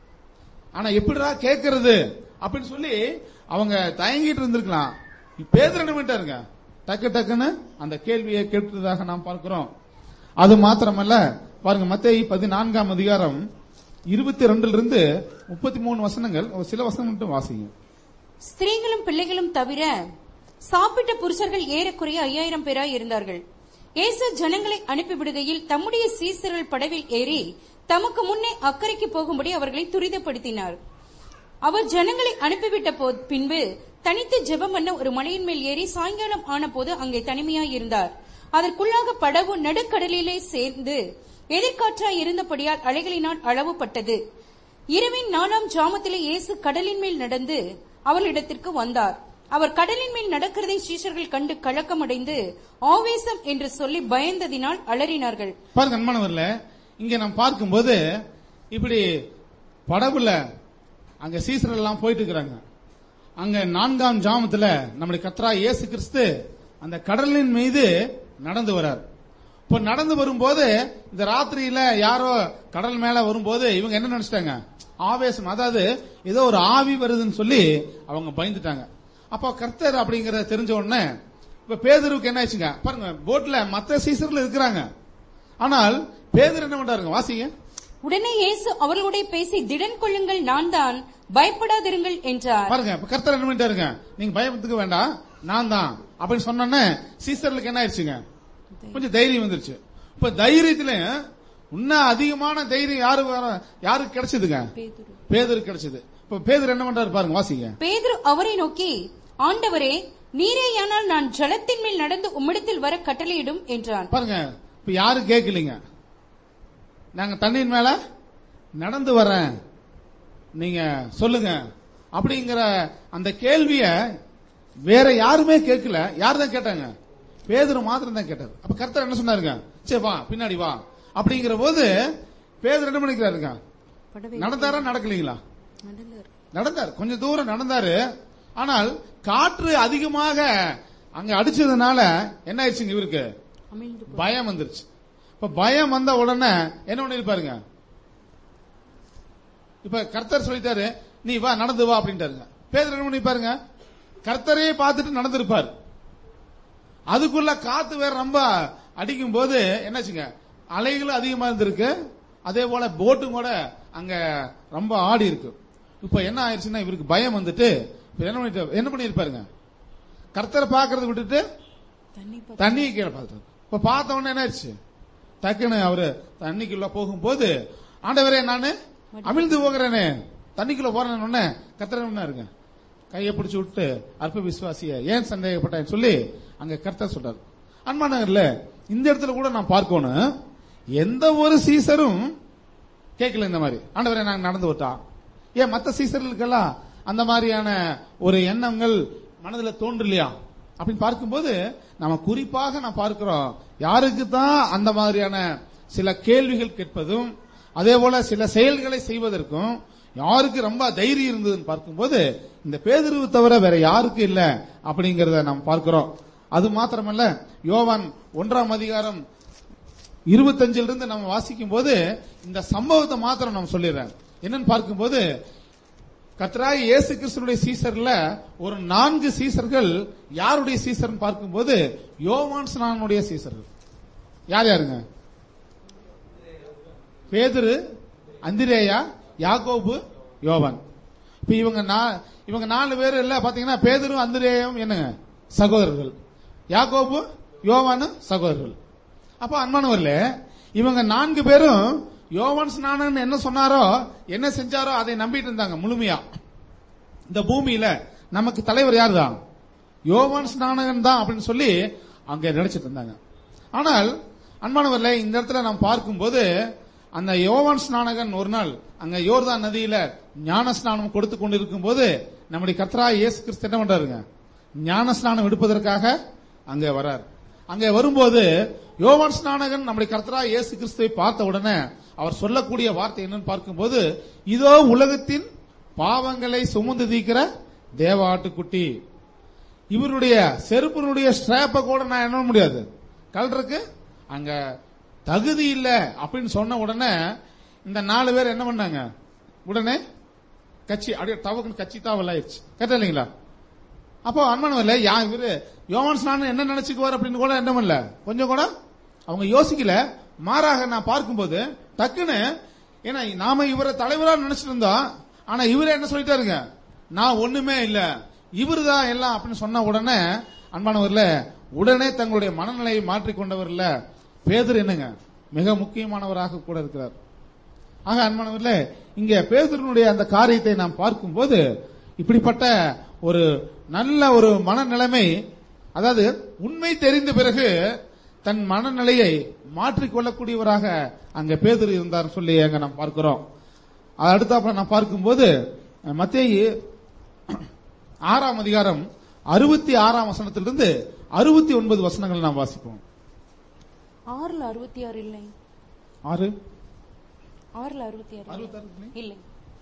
ஆனா எப்படிடா கேட்கறது அப்படின்னு சொல்லி அவங்க தயங்கிட்டு இருந்திருக்கலாம். பேதுரு என்ன பண்ணிட்டாருங்க, டக்கு டக்குன்னு அந்த கேள்வியை கேட்டதாக நாம் பார்க்கிறோம். அது மாத்திரமல்ல, பாருங்க மத்தேயு பதினான்காம் அதிகாரம் இருபத்தி ரெண்டுல இருந்து முப்பத்தி மூணு வசனங்கள், சில வசனம் மட்டும் வாசிங்க. ஸ்திரீகளும் பிள்ளைகளும் தவிர சாப்பிட்ட புருஷர்கள் ஏறக்குறைய ஐயாயிரம் பேராய் இருந்தார்கள். இயேசு ஜனங்களை அனுப்பிவிடுகையில் தம்முடைய சீசர்கள் படவில் ஏறி தமக்கு முன்னே அக்கறைக்கு போகும்படி அவர்களை துரிதப்படுத்தினார். அவர் ஜனங்களை அனுப்பிவிட்ட பின்பு தனித்து ஜெபம் பண்ண ஒரு மலையின் மேல் ஏறி சாயங்காலம் ஆன போது அங்கே தனிமையாய் இருந்தார். அதற்குள்ளாக படவு நடுக்கடலிலே சேர்ந்து எதிர்காற்றாய் இருந்தபடியால் அலைகளினால் அளவுபட்டது. இரவின் நாலாம் ஜாமத்திலே இயேசு கடலின் மேல் நடந்து அவர்களிடத்திற்கு வந்தார். அவர் கடலின் மேல் நடக்கிறதை சீஷர்கள் கண்டு கலக்கமடைந்து ஆவேசம் என்று சொல்லி பயந்ததினால் அலறினார்கள். பாருங்க அன்பானவர்களே, இங்க நாம் பார்க்கும்போது இப்படி படகுல அங்க சீசர்கள் எல்லாம் போயிட்டு இருக்கிறாங்க. அங்க நான்காம் ஜாமத்துல நம்முடைய கர்த்தராகிய இயேசு கிறிஸ்து அந்த கடலின் மீது நடந்து வரார். இப்ப நடந்து வரும்போது இந்த ராத்திரியில யாரோ கடல் மேல வரும்போது இவங்க என்ன நினைச்சிட்டாங்க, ஆவேசம், அதாவது ஏதோ ஒரு ஆவி வருதுன்னு சொல்லி அவங்க பயந்துட்டாங்க. அப்ப கர்த்தர் அப்படிங்கறத தெரிஞ்ச உடனே இப்ப பேதுருக்கு என்ன ஆச்சுங்க, பாருங்க போட்ல மத்த சீசர்கள் இருக்கிறாங்க. ஆனால் பேதுரு என்ன பண்றாருங்க, வாசிங்க. உடனே இயேசு அவர்களுடைய பேசி திடன் கொள்ளுங்கள், நான் தான், பயப்படாதிருங்கள் என்றார். பாருங்க கர்த்தர் என்ன பண்ணிட்டாருங்க, நீங்க பயப்படத்துக்கு வேண்டாம், நான் தான் அப்படின்னு சொன்னோன்னே சீசர்களுக்கு என்ன ஆயிடுச்சுங்க, கொஞ்சம் தைரியம் வந்துருச்சு. இப்ப தைரியத்துல இன்னும் அதிகமான தைரியம் யாரு யாருக்கு கிடைச்சதுங்க, பேதுரு கிடைச்சது. இப்ப பேதுரு என்ன பண்றாரு பாருங்க, வாசிங்க. பேதுரு அவரை நோக்கி, ஆண்டவரே நீரேயானால் நான் ஜலத்தின் மேல் நடந்து உம்மிடத்தில் வர கட்டளையிடும் என்றான். பாருங்க இப்ப யாரு கேட்கலீங்க, நாங்க தண்ணீர் மேல நடந்து வரேன் நீங்க சொல்லுங்க அப்படிங்கிற அந்த கேள்விய வேற யாருமே கேட்கல. யார் தான் கேட்டாங்க, பேதுரு மாத்திரம் தான் கேட்டாரு. அப்ப கர்த்தர் என்ன சொன்னாருங்க, சே வா பின்னாடி வா அப்படிங்கிற போது பேதுரு என்ன பண்ணிக்கிறாருங்க, நடந்தாரா நடக்கலீங்களா, நடந்தார், கொஞ்சம் தூரம் நடந்தாரு. ஆனால் காற்று அதிகமாக அங்க அடிச்சதுனால என்ன ஆயிடுச்சுங்க, இவருக்கு பயம் வந்துருச்சு. இப்ப பயம் வந்த உடனே என்ன பண்ணிருப்பாருங்க, இப்ப கர்த்தர் சொல்லிட்டாரு நீ வா நடந்து வா அப்படின்ட்டாருங்க. பேதுரு என்ன பண்ணிருப்பாருங்க, கர்த்தரையே பார்த்துட்டு நடந்திருப்பாரு. அதுக்குள்ள காத்து வேற ரொம்ப அடிக்கும் போது என்னாச்சுங்க, அலைகளும் அதிகமா இருந்திருக்கு, அதே போல போட்டும் கூட அங்க ரொம்ப ஆடி இருக்கு. இப்ப என்ன ஆயிடுச்சுன்னா இவருக்கு பயம் வந்துட்டு என்ன பண்ணிட்டு என்ன பண்ணிருப்பாருங்க, கர்த்தரை பாக்குறத விட்டுட்டு தண்ணி கீழே பார்த்தாரு. இப்ப பார்த்த உடனே என்ன ஆயிடுச்சு, டக்குன்னு அவரு தண்ணிக்குள்ள போகும்போது ஆண்டவரே நானு அமிழ்ந்து போகிறேனே, தண்ணிக்குள்ள போறேன்னு உடனே கர்த்தர் என்ன இருங்க கையை பிடிச்சு விட்டு அற்ப விசுவாசிய ஏன் சந்தேகப்பட்டேன்னு சொல்லி அங்க கர்த்தர் சொல்றாரு. அன்பானவர்களே, இந்த இடத்துல கூட நான் பார்க்கணும், எந்த ஒரு சீசரும் கேட்கல இந்த மாதிரி, ஆண்டவரே நாங்க நடந்து விட்டா. ஏன் மத்த சீசர்களுக்கெல்லாம் அந்த மாதிரியான ஒரு எண்ணங்கள் மனதில் தோன்றலையா? அப்படின்னு பார்க்கும்போது நம்ம குறிப்பாக நான் பார்க்கிறோம், யாருக்கு தான் அந்த மாதிரியான சில கேள்விகள் கேட்பதும் அதே போல சில செயல்களை செய்வதற்கும் யாருக்கு ரொம்ப தைரியம் இருந்ததுன்னு பார்க்கும்போது இந்த பேதுருவை தவிர வேற யாருக்கு இல்ல அப்படிங்கறத நாம் பார்க்கிறோம். அது மாத்திரமல்ல, யோவான் ஒன்றாம் அதிகாரம் இருபத்தஞ்சில இருந்து நம்ம வாசிக்கும் போது இந்த சம்பவத்தை மாத்திரம் நம்ம சொல்லிடுறேன். என்னன்னு பார்க்கும்போது, கர்த்தராகிய இயேசு கிறிஸ்துவினுடைய சீசர்ல ஒரு நான்கு சீசர்கள் யாருடைய சீசர்னு பார்க்கும்போது யோவான் ஸ்நானனுடைய சீசர்கள். யார் யாருங்க? பேதுரு, அந்திரேயா, யாக்கோபு, யோவான். இப்ப இவங்க இவங்க நாலு பேர் இல்ல பாத்தீங்கன்னா, பேதுரு அந்திரேயும் என்னங்க சகோதரர்கள், யாக்கோபு யோவானு சகோதரர்கள். அப்ப அன்பானவர்களே, இவங்க நான்கு பேரும் யோவான் ஸ்நானன் என்ன சொன்னாரோ என்ன செஞ்சாரோ அதை நம்பிட்டு இருந்தாங்க முழுமையா. இந்த பூமியில நமக்கு தலைவர் யார் தான்? யோவான் ஸ்நானகன் தான் அப்படின்னு சொல்லி அங்க நினைச்சிட்டு இருந்தாங்க. ஆனால் அன்பானவர்களே, இந்த இடத்துல நாம் பார்க்கும்போது அந்த யோவான் ஸ்நானகன் ஒரு நாள் அங்க யோர்தான் நதியில ஞான ஸ்நானம் கொடுத்து கொண்டிருக்கும் போது நம்முடைய கர்த்தராகிய இயேசு கிறிஸ்து என்ன பண்றாருங்க? ஞான ஸ்நானம் எடுப்பதற்காக அங்க வரார். அங்க வரும்போது யோவான் ஸ்நானகன் நம்முடைய கர்த்தராகிய இயேசு கிறிஸ்துவை பார்த்த உடனே அவர் சொல்லக்கூடிய வார்த்தை என்னன்னு பார்க்கும்போது, இதோ உலகத்தின் பாவங்களை சுமந்து தீர்க்கிற தேவ ஆட்டுக்குட்டி. இவருடைய செருப்பினுடைய ஸ்ட்ராப்ப கூட நான் என்ன முடியாது கல்றதுக்கு அங்க தகுதி இல்ல அப்படின்னு சொன்ன உடனே இந்த நாலு பேர் என்ன பண்ணாங்க? உடனே கட்சி அப்படியே தவக்கு கட்சி தாவல் ஆயிடுச்சு. கேட்ட இல்லைங்களா? அப்போ அன்பானவர்களே, யா இவரு யோவான் ஸ்நானன் என்ன நினைச்சுக்குவார் அப்படின்னு கூட என்ன பண்ணல, கொஞ்சம் கூட அவங்க யோசிக்கல. மாறாக நான் பார்க்கும்போது டக்குன்னு, ஏன்னா நாம இவரை தலைவரா நினைச்சிட்டு இருந்தோம், ஆனா இவரே என்ன சொல்லிட்டாருங்க, நான் ஒண்ணுமே இல்ல, இவரு தான் எல்லாம் அப்படின்னு சொன்ன உடனே அன்பானவர்களே, உடனே தங்களுடைய மனநிலையை மாற்றிக்கொண்டவர்ல பேதுரு என்னங்க மிக முக்கியமானவராக கூட இருக்கிறார். ஆக அன்பானவர்களே, இங்க பேதுருனுடைய அந்த காரியத்தை நாம் பார்க்கும்போது இப்படிப்பட்ட ஒரு நல்ல ஒரு மனநிலைமை, அதாவது உண்மை தெரிந்த பிறகு தன் மனநிலையை மாற்றிக்கொள்ளக்கூடியவராக அங்க பேதுரு இருந்தார் சொல்லி அங்க நாம் பார்க்கிறோம். அடுத்தாப்புல நாம் பார்க்கும்போது மத்தேயு ஆறாம் அதிகாரம் அறுபத்தி ஆறாம் வசனத்திலிருந்து அறுபத்தி ஒன்பது வசனங்கள் நாம் வாசிப்போம். ஆறுல அறுபத்தி ஆறு இல்லை, ஆறு ஆறுல அறுபத்தி ஆறு இல்லை,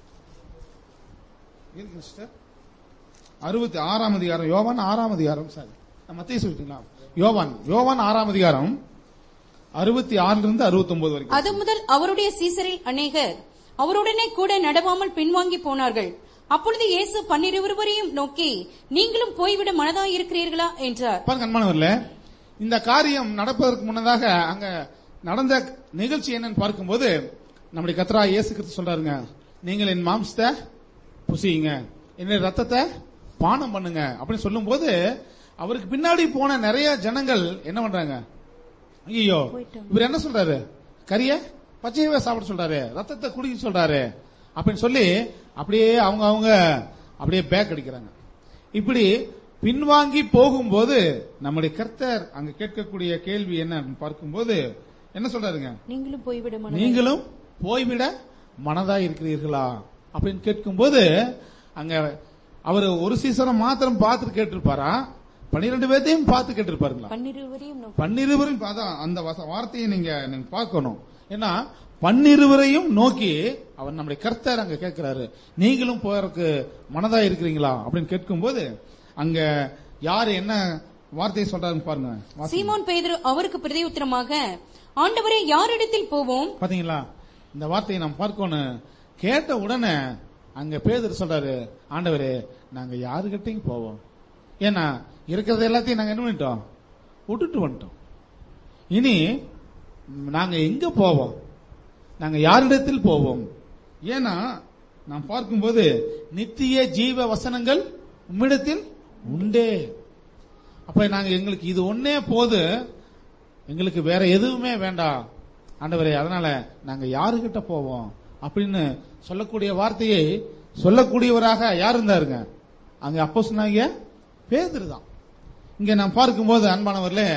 அறுபத்தி ஆறாம் அதிகாரம் யோவான் ஆறாம் அதிகாரம் சாரி மத்தேயு சொல்லிட்டீங்களா? யோவான் யோவான் ஆறாம் அதிகாரம் அறுபத்தி ஆறுல இருந்து அறுபத்தி ஒன்பது வரைக்கும். அது முதல் அவருடைய சீசரில் அநேகர் அவருடனே கூட நடவாமல் பின்வாங்கி போனார்கள். அப்பொழுது இயேசு பன்னிருவரையும் நோக்கி, நீங்களும் போய்விட மனதாய் இருக்கிறீர்களா என்றார். பாருங்க அன்பானவர்களே, இந்த காரியம் நடப்பதற்கு முன்னதாக அங்க நடந்த நிகழ்ச்சி என்னன்னு பார்க்கும்போது நம்முடைய கர்த்தராகிய இயேசு கிறிஸ்து சொல்றாருங்க, நீங்கள் என் மாம்சத்தை புசியுங்க, என்னுடைய ரத்தத்தை பானம் பண்ணுங்க அப்படின்னு சொல்லும் போது அவருக்கு பின்னாடி போன நிறைய ஜனங்கள் என்ன பண்றாங்க, ஐயோ இவர் என்ன சொல்றாரு, கரிய பச்சையவே சாப்பிட சொல்றாரு, ரத்தத்தை குடிக்க சொல்றாரு அப்படின்னு சொல்லி அப்படியே அவங்க அவங்க அப்படியே பேக் அடிக்கிறாங்க. இப்படி பின்வாங்கி போகும்போது நம்முடைய கர்த்தர் அங்க கேட்கக்கூடிய கேள்வி என்ன பார்க்கும்போது என்ன சொல்றாருங்க, நீங்களும் போய்விட நீங்களும் போய்விட மனதா இருக்கிறீர்களா அப்படின்னு கேட்கும்போது அங்க அவர் ஒரு சீசனம் மாத்திரம் பார்த்து கேட்டிருப்பாரா, பன்னிரண்டு பேர்த்தையும் பார்த்து கேட்டிருப்பாருங்களா? பன்னிருவரையும் அந்த வார்த்தையை நீங்க பார்க்கணும். ஏன்னா பன்னிருவரையும் நோக்கி அவர் நம்முடைய கர்த்தர் அங்க கேட்கிறாரு, நீங்களும் போறதுக்கு மனதா இருக்கிறீங்களா அப்படின்னு கேட்கும் போது அங்க யாரு என்ன வார்த்தையை சொல்றாருன்னு பாருங்க. சீமோன் பேதுரு அவருக்கு பிரதியுத்தரமாக, ஆண்டவரே யாரிடத்தில் போவோம்? பாத்தீங்களா, இந்த வார்த்தையை நாம் பார்க்கணும். கேட்ட உடனே அங்க பேதுரு சொல்றாரு, ஆண்டவரே நாங்க யாருகிட்டையும் போவோம், ஏன்னா இருக்கிறது எல்லாத்தையும் நாங்க என்ன பண்ணிட்டோம், விட்டுட்டு வந்துட்டோம், இனி நாங்க எங்க போவோம், நாங்க யாரிடத்தில் போவோம்? ஏன்னா நாம் பார்க்கும்போது நித்திய ஜீவ வசனங்கள் உம்மிடத்தில் உண்டே. அப்ப நாங்க எங்களுக்கு இது ஒன்னே போது, எங்களுக்கு வேற எதுவுமே வேண்டாம் ஆண்டவரே, அதனால நாங்க யாருகிட்ட போவோம் அப்படின்னு சொல்லக்கூடிய வார்த்தையை சொல்லக்கூடியவராக யார் இருந்தாருங்க, அங்க அப்போஸ்தலனாகிய பேதுரு தான். இங்க நாம் பார்க்கும்போது அன்பானவர்களே,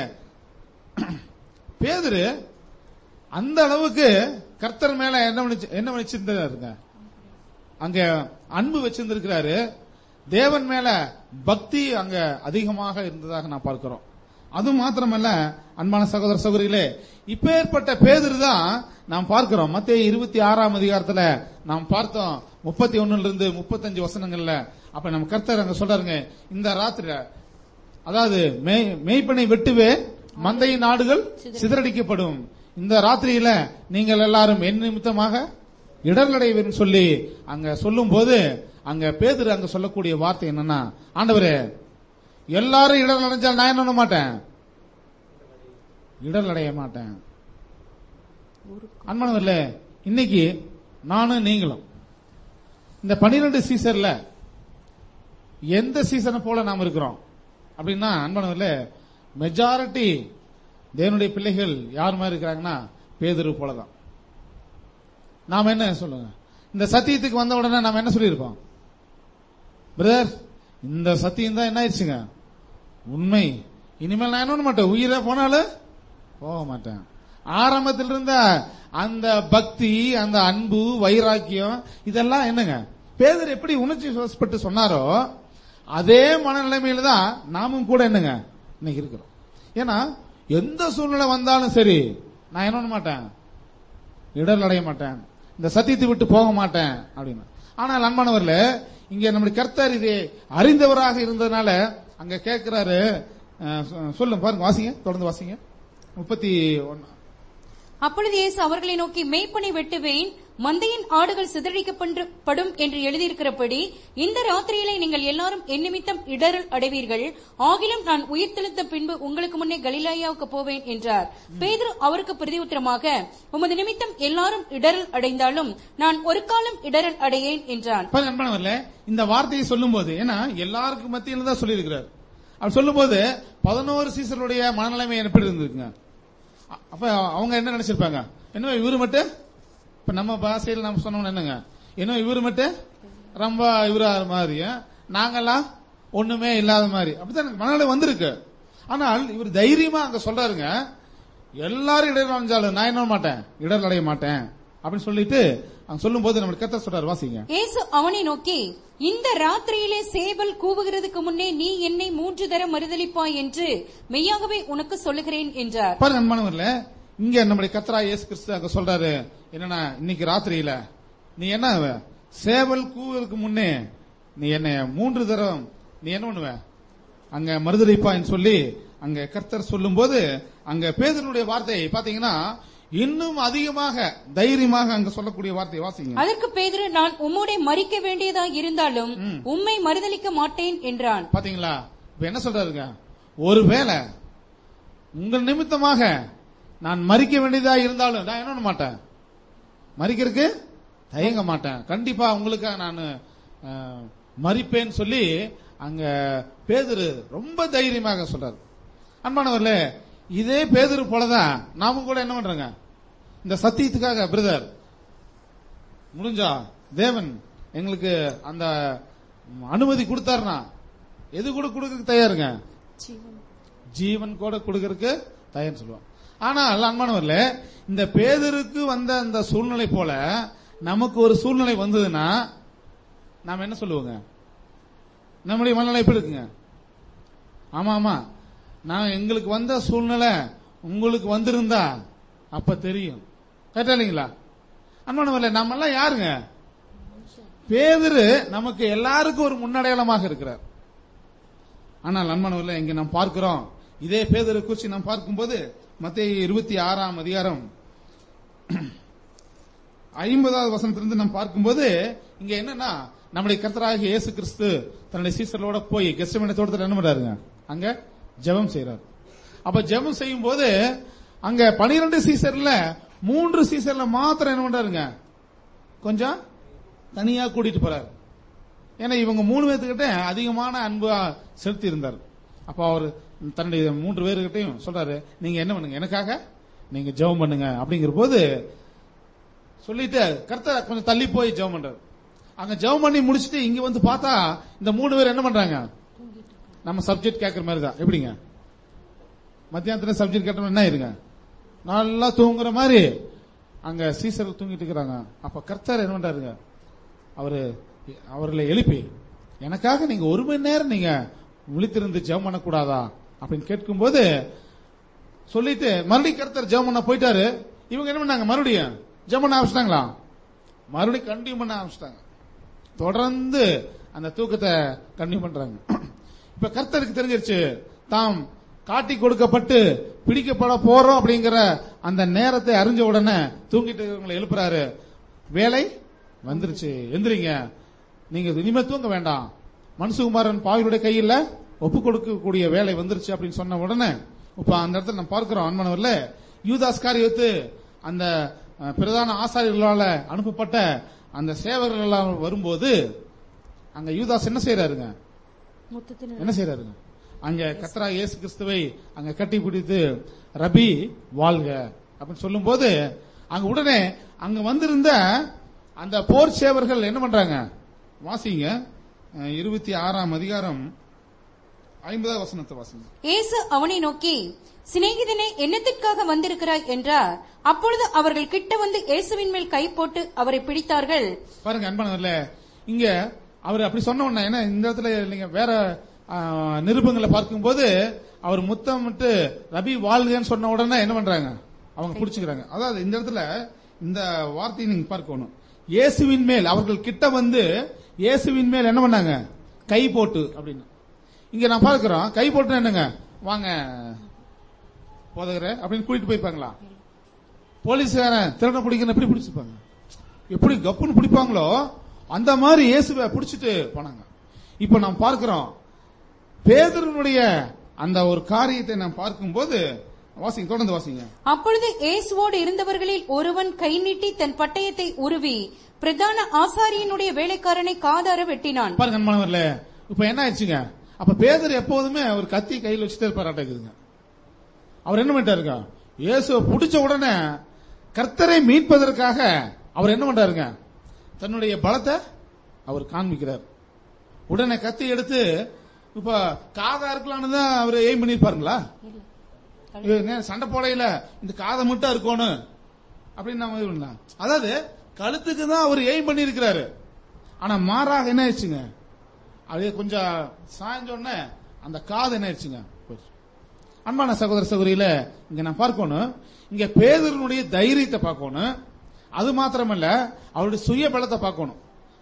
பேதுரு அந்த அளவுக்கு கர்த்தர் மேல என்ன என்ன வச்சிருந்தாருங்க, அங்க அன்பு வச்சிருந்திருக்கிறாரு. தேவன் மேல பக்தி அங்க அதிகமாக இருந்ததாக நான் பார்க்கிறோம். அது மாத்திரமல்ல அன்பான சகோதர சகோதரிகளே, இப்பேற்பட்ட பேதுரு தான் நாம் பார்க்கிறோம். மத்தேயு இருபத்தி ஆறாம் அதிகாரத்துல நாம் பார்த்தோம் முப்பத்தி ஒண்ணுல இருந்து முப்பத்தஞ்சு வசனங்கள்ல. அப்ப நம்ம கர்த்தர் அங்க சொல்றாருங்க, இந்த ராத்திரி அதாவது மேய்ப்பனை வெட்டுவே மந்தையின் ஆடுகள் சிதறடிக்கப்படும், இந்த ராத்திரியில நீங்கள் எல்லாரும் என் நிமித்தமாக இடர்லடைவீர்கள் சொல்லி அங்க சொல்லும் போது அங்க பேதுரு அங்க சொல்லக்கூடிய வார்த்தை என்னன்னா, ஆண்டவரே எல்லாரும் இடர் அடைஞ்சால் நான் என்ன பண்ண மாட்டேன், இடர் அடைய மாட்டேன். அன்பானவர்களே, இன்னைக்கு நானும் நீங்களும் இந்த பனிரெண்டு சீசன்ல எந்த சீசனை போல நாம் இருக்கிறோம் அப்படின்னா, அன்பானவர்களே மெஜாரிட்டி தேவனுடைய பிள்ளைகள் யார் மாதிரி இருக்கிறாங்கன்னா பேதுரு போலதான். நாம என்ன சொல்லுங்க, இந்த சத்தியத்துக்கு வந்த உடனே நாம என்ன சொல்லியிருப்போம், பிரதர் இந்த சத்தியம் தான் என்ன ஆயிடுச்சுங்க உண்மை, இனிமேல் நான் என்ன பண்ண மாட்டேன், உயிரை போனாலும் போக மாட்டேன். ஆரம்பத்தில் இருந்த அந்த பக்தி, அந்த அன்பு, வைராக்கியம் இதெல்லாம் என்னங்க பேதுரு எப்படி உணர்ச்சி வசப்பட்டு சொன்னாரோ அதே மனநிலைமையில தான் நாமும் கூட என்னங்க இன்னைக்கு இருக்கிறோம். ஏன்னா எந்த சூழ்நிலை வந்தாலும் சரி நான் என்ன பண்ண மாட்டேன், இடர் அடைய மாட்டேன், இந்த சத்தியத்தை விட்டு போக மாட்டேன் அப்படின்னு. ஆனால் அன்பானவர்களே, இங்க நம்முடைய கர்த்தர் இதை அறிந்தவராக இருந்ததுனால அங்க கேட்கிறாரு. சொல்லுங்க பாருங்க, வாசிங்க, தொடர்ந்து வாசிங்க. முப்பத்தி ஒன்னு. அப்பொழுது இயேசு அவர்களை நோக்கி, மேய்ப்பனை வெட்டுவேன் மந்தையின் ஆடுகள் சிதறடிக்கப்படும் என்று எழுதியிருக்கிறபடி இந்த ராத்திரியிலே நீங்கள் எல்லாரும் என் நிமித்தம் இடரல் அடைவீர்கள், ஆகிலும் நான் உயிர் தெழுந்த பின்பு உங்களுக்கு முன்னே கலிலேயாவுக்கு போவேன் என்றார். பேதுரு அவருக்கு பிரதியுத்தரமாக, உமது நிமித்தம் எல்லாரும் இடரல் அடைந்தாலும் நான் ஒரு காலம் இடரல் அடையேன் என்றான். இந்த வார்த்தையை சொல்லும் போது, ஏன்னா எல்லாருக்கும் மத்தியில தான் சொல்லியிருக்கிறார், அப்படி சொல்லும் போது பதினோரு சீசருடைய மனநிலைமை எப்படி இருந்திருக்குங்க. அப்ப அவங்க என்ன நினைச்சிருப்பாங்க, என்ன இவரு மட்டும், இப்ப நம்ம பாஷையில் நம்ம சொன்னோம் என்னங்க, என்ன இவரு மட்டும் ரொம்ப இவரா மாதிரி, நாங்கெல்லாம் ஒண்ணுமே இல்லாத மாதிரி, அப்படித்தான் எனக்கு மனநிலை வந்திருக்கு. ஆனால் இவர் தைரியமா அங்க சொல்றாருங்க, எல்லாரும் இடர் அடைஞ்சாலும் நான் என்ன மாட்டேன், இடர் அடைய மாட்டேன் அப்படின்னு சொல்லிட்டு அங்க சொல்லும் போது நம்ம கர்த்தர் சொல்றாரு, வாசிங்க. இயேசு அவனை நோக்கி, இந்த ராத்திரியிலே சேவல் கூவுகிறதுக்கு முன்னே நீ என்னை மூன்று தரம் மறுதலிப்பாய் என்று மெய்யாகவே உனக்கு சொல்லுகிறேன் என்றார். பாருங்க அன்பானவர்களே, இங்க நம்முடைய கர்த்தராகிய இயேசு கிறிஸ்து அங்க சொல்றாரு என்னன்னா, இன்னைக்கு ராத்திரியில நீ என்ன சேவல் கூவுறதுக்கு முன்னே நீ என்ன மூன்று தரம் நீ என்ன பண்ணுவ அங்க மறுதலிப்பான்னு சொல்லி அங்க கர்த்தர் சொல்லும் போது அங்க பேதுருடைய வார்த்தையை பாத்தீங்கன்னா இன்னும் அதிகமாக தைரியமாக அங்க சொல்லக்கூடிய வார்த்தையை வாசிங்க. அதற்கு பேதுரு, நான் உம்முடைய மறிக்க வேண்டியதா இருந்தாலும் உம்மை மறுதலிக்க மாட்டேன் என்றான். பாத்தீங்களா, இப்ப என்ன சொல்றாருங்க, ஒருவேளை உங்கள் நிமித்தமாக நான் மறிக்க வேண்டியதா இருந்தாலும் நான் என்ன பண்ண மாட்டேன், மறிக்கிறதுக்கு தயங்க மாட்டேன், கண்டிப்பா உங்களுக்காக நான் மறிப்பேன்னு சொல்லி அங்க பேதுரு ரொம்ப தைரியமாக சொல்றாரு. அன்பானவர்களே, இதே பேதுரு போலதான் நாமும் கூட என்ன பண்றோங்க, இந்த சத்தியத்துக்காக பிரதர் முடிஞ்சா தேவன் எங்களுக்கு அந்த அனுமதி கொடுத்தாருன்னா எது கூட கொடுக்க தயாருங்க, ஜீவன் கூட கொடுக்கறதுக்கு தயார் சொல்லுவோம். ஆனால் அன்பானவர்களே, இந்த பேதுருக்கு வந்த அந்த சூழ்நிலை போல நமக்கு ஒரு சூழ்நிலை வந்ததுன்னா நாம என்ன சொல்லுவோங்க, நம்முடைய மனநிலை எப்படி இருக்குங்க, ஆமா ஆமா நான் எங்களுக்கு வந்த சூழ்நிலை உங்களுக்கு வந்திருந்தா அப்ப தெரியும், கரெக்டா இல்லைங்களா? அன்பானவர்களே, நம்ம எல்லாம் யாருங்க, பேதுரு நமக்கு எல்லாருக்கும் ஒரு முன்னடையாளமாக இருக்கிறார். ஆனால் அன்பானவர்களே, இங்க நாம் பார்க்கிறோம், இதே பேதுரு குறித்து நாம் பார்க்கும்போது மத்தேயு இருபத்தி ஆறாம் அதிகாரம் ஐம்பதாவது வசனத்திலிருந்து நாம் பார்க்கும்போது இங்க என்னன்னா, நம்முடைய கர்த்தராகிய இயேசு கிறிஸ்து தன்னுடைய சீசர்களோட போய் கெத்செமனே தோட்டத்தில் என்ன பண்றாருங்க, அங்க ஜெபம் செய்யறாரு. அப்ப ஜெபம் செய்யும் போது அங்க பனிரெண்டு சீசர்ல மூன்று சீசர்ல மாத்திரம் என்ன பண்றாருங்க, கொஞ்சம் தனியா கூட்டிட்டு போறாரு. ஏன்னா இவங்க மூணு பேர்த்துக்கிட்ட அதிகமான அன்பு செலுத்தி இருந்தார். அப்ப அவர் தன்னுடைய மூன்று பேருக்கிட்டையும் சொல்றாரு, நீங்க என்ன பண்ணுங்க, எனக்காக நீங்க ஜெபம் பண்ணுங்க அப்படிங்கிற போது சொல்லிட்டு கர்த்தர் கொஞ்சம் தள்ளி போய் ஜெபம் பண்றாரு. அங்க ஜெபம் பண்ணி முடிச்சுட்டு இங்க வந்து பார்த்தா இந்த மூணு பேர் என்ன பண்றாங்க, நம்ம சப்ஜெக்ட் கேட்கற மாதிரி தான். எப்படிங்க, மத்தியானத்துல சப்ஜெக்ட் கேட்ட என்ன இருங்க, நல்லா தூங்குற மாதிரி அங்க சீசர்கள் தூங்கிட்டு இருக்கிறாங்க. அப்ப கர்த்தர் என்ன பண்றாருங்க, அவரு அவர்களை எழுப்பி எனக்காக நீங்க ஒரு மணி நேரம் நீங்க விழித்திருந்து ஜெபம் பண்ணக்கூடாதா அப்படின்னு கேட்கும்போது சொல்லிட்டு மறுபடியும் கர்த்தர் ஜெபம் பண்ண போயிட்டாரு. இவங்க என்ன பண்ணாங்க, மறுபடியும் ஜெபம் பண்ண ஆரம்பிச்சிட்டாங்களா? மறுபடியும் கண்டினியூ பண்ண ஆரம்பிச்சிட்டாங்க. தொடர்ந்து அந்த தூக்கத்தை கண்டினியூ பண்றாங்க. இப்ப கர்த்தருக்கு தெரிஞ்சிருச்சு, தாம் காட்டி கொடுக்கப்பட்டு பிடிக்கப்பட போறோம் அப்படிங்கிற அந்த நேரத்தை அறிஞ்ச உடனே தூங்கிட்டு இவங்களை எழுப்புறாரு. வேலை வந்துருச்சு, எந்திரிங்க, நீங்க இனிமே தூங்க வேண்டாம், மனுஷகுமாரன் பாவியுடைய கையில் ஒப்பு கொடுக்கக்கூடிய வேலை வந்துருச்சு அப்படின்னு சொன்ன உடனே இப்ப அந்த இடத்துல நம்ம பார்க்கிறோம் அன்பானவர்ல, யூதாஸ் காரியத்து அந்த பிரதான ஆசாரியர்களால அனுப்பப்பட்ட அந்த சேவகர்கள் எல்லாம் வரும்போது அங்க யூதாஸ் என்ன செய்யறாருங்க, என்ன செய்யறாருங்க, அங்க கர்த்தராகிய இயேசு கிறிஸ்துவை அங்க கட்டி பிடித்து ரபி வாழ்க அப்படின்னு சொல்லும் போது அங்க உடனே அங்க வந்திருந்த அந்த போர் சேவர்கள் என்ன பண்றாங்க, வாசிங்க இருபத்தி ஆறாம் அதிகாரம் ஐம்பதாவது வசனத்தை வாசிங்க. இயேசு அவனை நோக்கி, சிநேகிதனே, என்னத்திற்காக வந்திருக்கிறாய் என்றார். அப்பொழுது அவர்கள் கிட்ட வந்து இயேசுவின் மேல் கை போட்டு அவரை பிடித்தார்கள். பாருங்க அன்பானவர்கள, இங்க அவர் அப்படி சொன்ன உடனே, ஏன்னா இந்த இடத்துல நீங்க வேற நிருபங்களை பார்க்கும்போது அவர் முத்தமிட்டு ரபி வாழ்கன்னு சொன்ன உடனே என்ன பண்றாங்க, அவங்க பிடிச்சுக்கிறாங்க. அதாவது இந்த இடத்துல இந்த வார்த்தையை நீங்க பார்க்கணும், இயேசுவின் மேல் அவர்கள் கிட்ட வந்து இயேசுவின் மேல் என்ன பண்ணாங்க, கை போட்டு அப்படின்னு. இங்க நான் பார்க்கிறோம், கை போட்டு என்னங்க, வாங்க போதகர அப்படின்னு கூட்டிட்டு போயிருப்பாங்களா? போலீஸ்காரன் திருட பிடிக்கணும் எப்படி பிடிச்சிருப்பாங்க, எப்படி கப்புன்னு பிடிப்பாங்களோ அந்த மாதிரி இயேசுவை பிடிச்சிட்டு போனாங்க. இப்ப நாம் பார்க்கிறோம் பேதுருனுடைய அந்த ஒரு காரியத்தை நாம் பார்க்கும்போது, வாசிங்க, தொடர்ந்து வாசிங்க. அப்பொழுது இயேசுவோடு இருந்தவர்களில் ஒருவன் கை நீட்டி தன் பட்டயத்தை உருவி பிரதான ஆசாரியனுடைய வேலைக்காரனை காதார வெட்டினான். பாருங்க அன்பானவர்கள, இப்ப என்ன ஆயிடுச்சுங்க, அப்ப பேதுரு எப்போதுமே ஒரு கத்தி கையில் வச்சுட்டே இருப்பாராட்டுங்க. அவர் என்ன பண்ணிட்டாருங்க, இயேசுவை பிடிச்ச உடனே கர்த்தரை மீட்பதற்காக அவர் என்ன பண்றாருங்க, தன்னுடைய பலத்தை அவர் காண்பிக்கிறார். உடனே கத்தி எடுத்து இப்ப காதா இருக்கலான்னு தான் அவர் எய்ம் பண்ணிருப்பாருங்களா? சண்டை போடையில இந்த காதை மட்டும் இருக்கணும் அப்படின்னு நம்ம, அதாவது கழுத்துக்கு தான் அவர் எய்ம் பண்ணி இருக்கிறாரு. ஆனா மாறாக என்ன ஆயிடுச்சுங்க, அது கொஞ்சம் சாய்ஞ்சோடனே அந்த காது என்ன ஆயிடுச்சுங்க. அன்பான சகோதர சகோதரியில இங்க நான் பார்க்கணும், இங்க பேதுருனுடைய தைரியத்தை பார்க்கணும், அது மாத்திரமல்ல அவருடைய சுய பலத்தை பார்க்கணும்.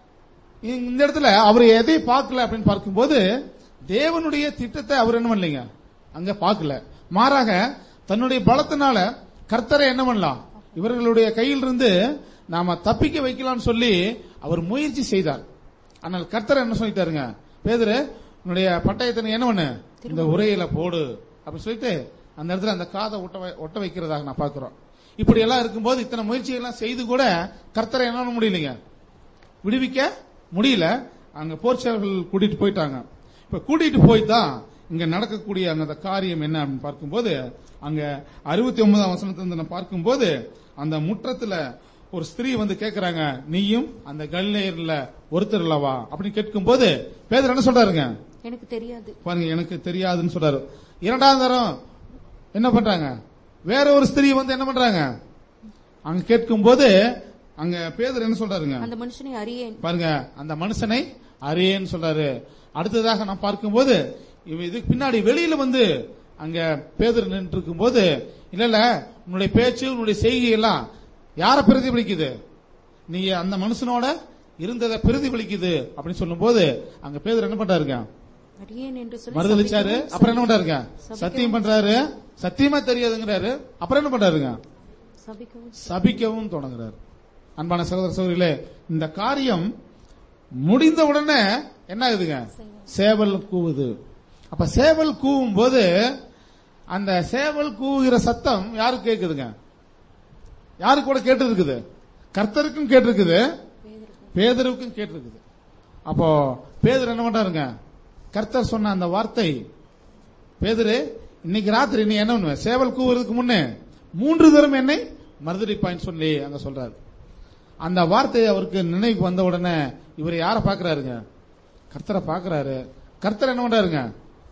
இந்த இடத்துல அவர் எதை பார்க்கல அப்படின்னு பார்க்கும்போது தேவனுடைய திட்டத்தை அவர் என்ன பண்ணலீங்க, அங்க பார்க்கல. மாறாக தன்னுடைய பலத்தினால கர்த்தரை என்ன பண்ணலாம், இவர்களுடைய கையிலிருந்து நாம தப்பிக்க வைக்கலாம்னு சொல்லி அவர் முயற்சி செய்தார். ஆனால் கர்த்தர் என்ன சொல்லிட்டாருங்க, பேதுரு உன்னுடைய பட்டயத்தை என்ன பண்ணு, இந்த உரையில போடு அப்படின்னு சொல்லிட்டு அந்த இடத்துல அந்த காதை ஒட்ட வைக்கிறதாக நான் பார்க்கிறோம். இப்படி எல்லாம் இருக்கும்போது இத்தனை முயற்சிகள்லாம் செய்து கூட கர்த்தரை என்ன பண்ண முடியலைங்க, விடுவிக்க முடியல. அங்க போர்ச்சவர்கள் கூட்டிட்டு போயிட்டாங்க. இப்ப கூட்டிட்டு போய்தான் இங்க நடக்கக்கூடிய அந்த காரியம் என்ன அப்படின்னு பார்க்கும்போது, அங்க அறுபத்தி ஒன்பதாம் வசனத்துல பார்க்கும்போது அந்த முற்றத்துல ஒரு ஸ்திரீ வந்து கேட்கிறாங்க, நீயும் அந்த கலிலேயர்ல ஒருத்தர் இல்லவா அப்படின்னு கேட்கும் போது பேதுரு என்ன சொல்றாருங்க, எனக்கு தெரியாது. பாருங்க, எனக்கு தெரியாதுன்னு சொல்றாரு. இரண்டாவது தரம் என்ன பண்றாங்க, வேற ஒரு ஸ்திரீ வந்து என்ன பண்றாங்க அங்க கேட்கும் போது அங்க பேதுரு என்ன சொல்றாருங்க, அந்த மனுஷனை அறியேன். பாருங்க, அந்த மனுஷனை அறியேன்னு சொல்றாரு. அடுத்ததாக நான் பார்க்கும்போது இதுக்கு பின்னாடி வெளியில வந்து அங்க பேதுரு நின்று இருக்கும் போது, இல்ல இல்ல உன்னுடைய பேச்சு உன்னுடைய செய்கை எல்லாம் யார பிரதிபலிக்குது, நீ அந்த மனுஷனோட இருந்ததை பிரதிபலிக்குது அப்படின்னு சொல்லும் போது அங்க பேதுரு என்ன பண்றாருங்க, மறுதளிச்சாரு. அப்புறம் என்ன பண்றாருங்க, சத்தியம் பண்றாரு, சத்தியமா தெரியாதுங்கிறாரு. அப்புறம் என்ன பண்றாருங்க, சபிக்கவும் தொடங்குறாரு. அன்பான சகோதர சகோதரிகளே, இந்த காரியம் முடிந்த உடனே என்ன ஆகுதுங்க, சேவல் கூவுது. அப்ப சேவல் கூவும் போது அந்த சேவல் கூவுகிற சத்தம் யாருக்கு கேக்குதுங்க, யாருக்கு கூட கேட்டு இருக்குது, கர்த்தருக்கும் கேட்டிருக்குது, பேதுருவுக்கும் கேட்டிருக்குது. அப்போ பேதுரு என்ன பண்றாருங்க, கர்த்தர் சொன்ன அந்த வார்த்தை, பேதுரு இன்னைக்கு ராத்திரி நீ என்ன பண்ணுவ, சேவல் கூவுறதுக்கு முன்னே மூன்று தரம் என்னை மறுதலிப்பாயின்னு சொல்லி அங்க சொல்றாரு. அந்த வார்த்தை அவருக்கு நினைவுக்கு வந்த உடனே இவர் யார பாக்குறாருங்க, கர்த்தரை பாக்குறாரு. கர்த்தர் என்ன பண்றாருங்க,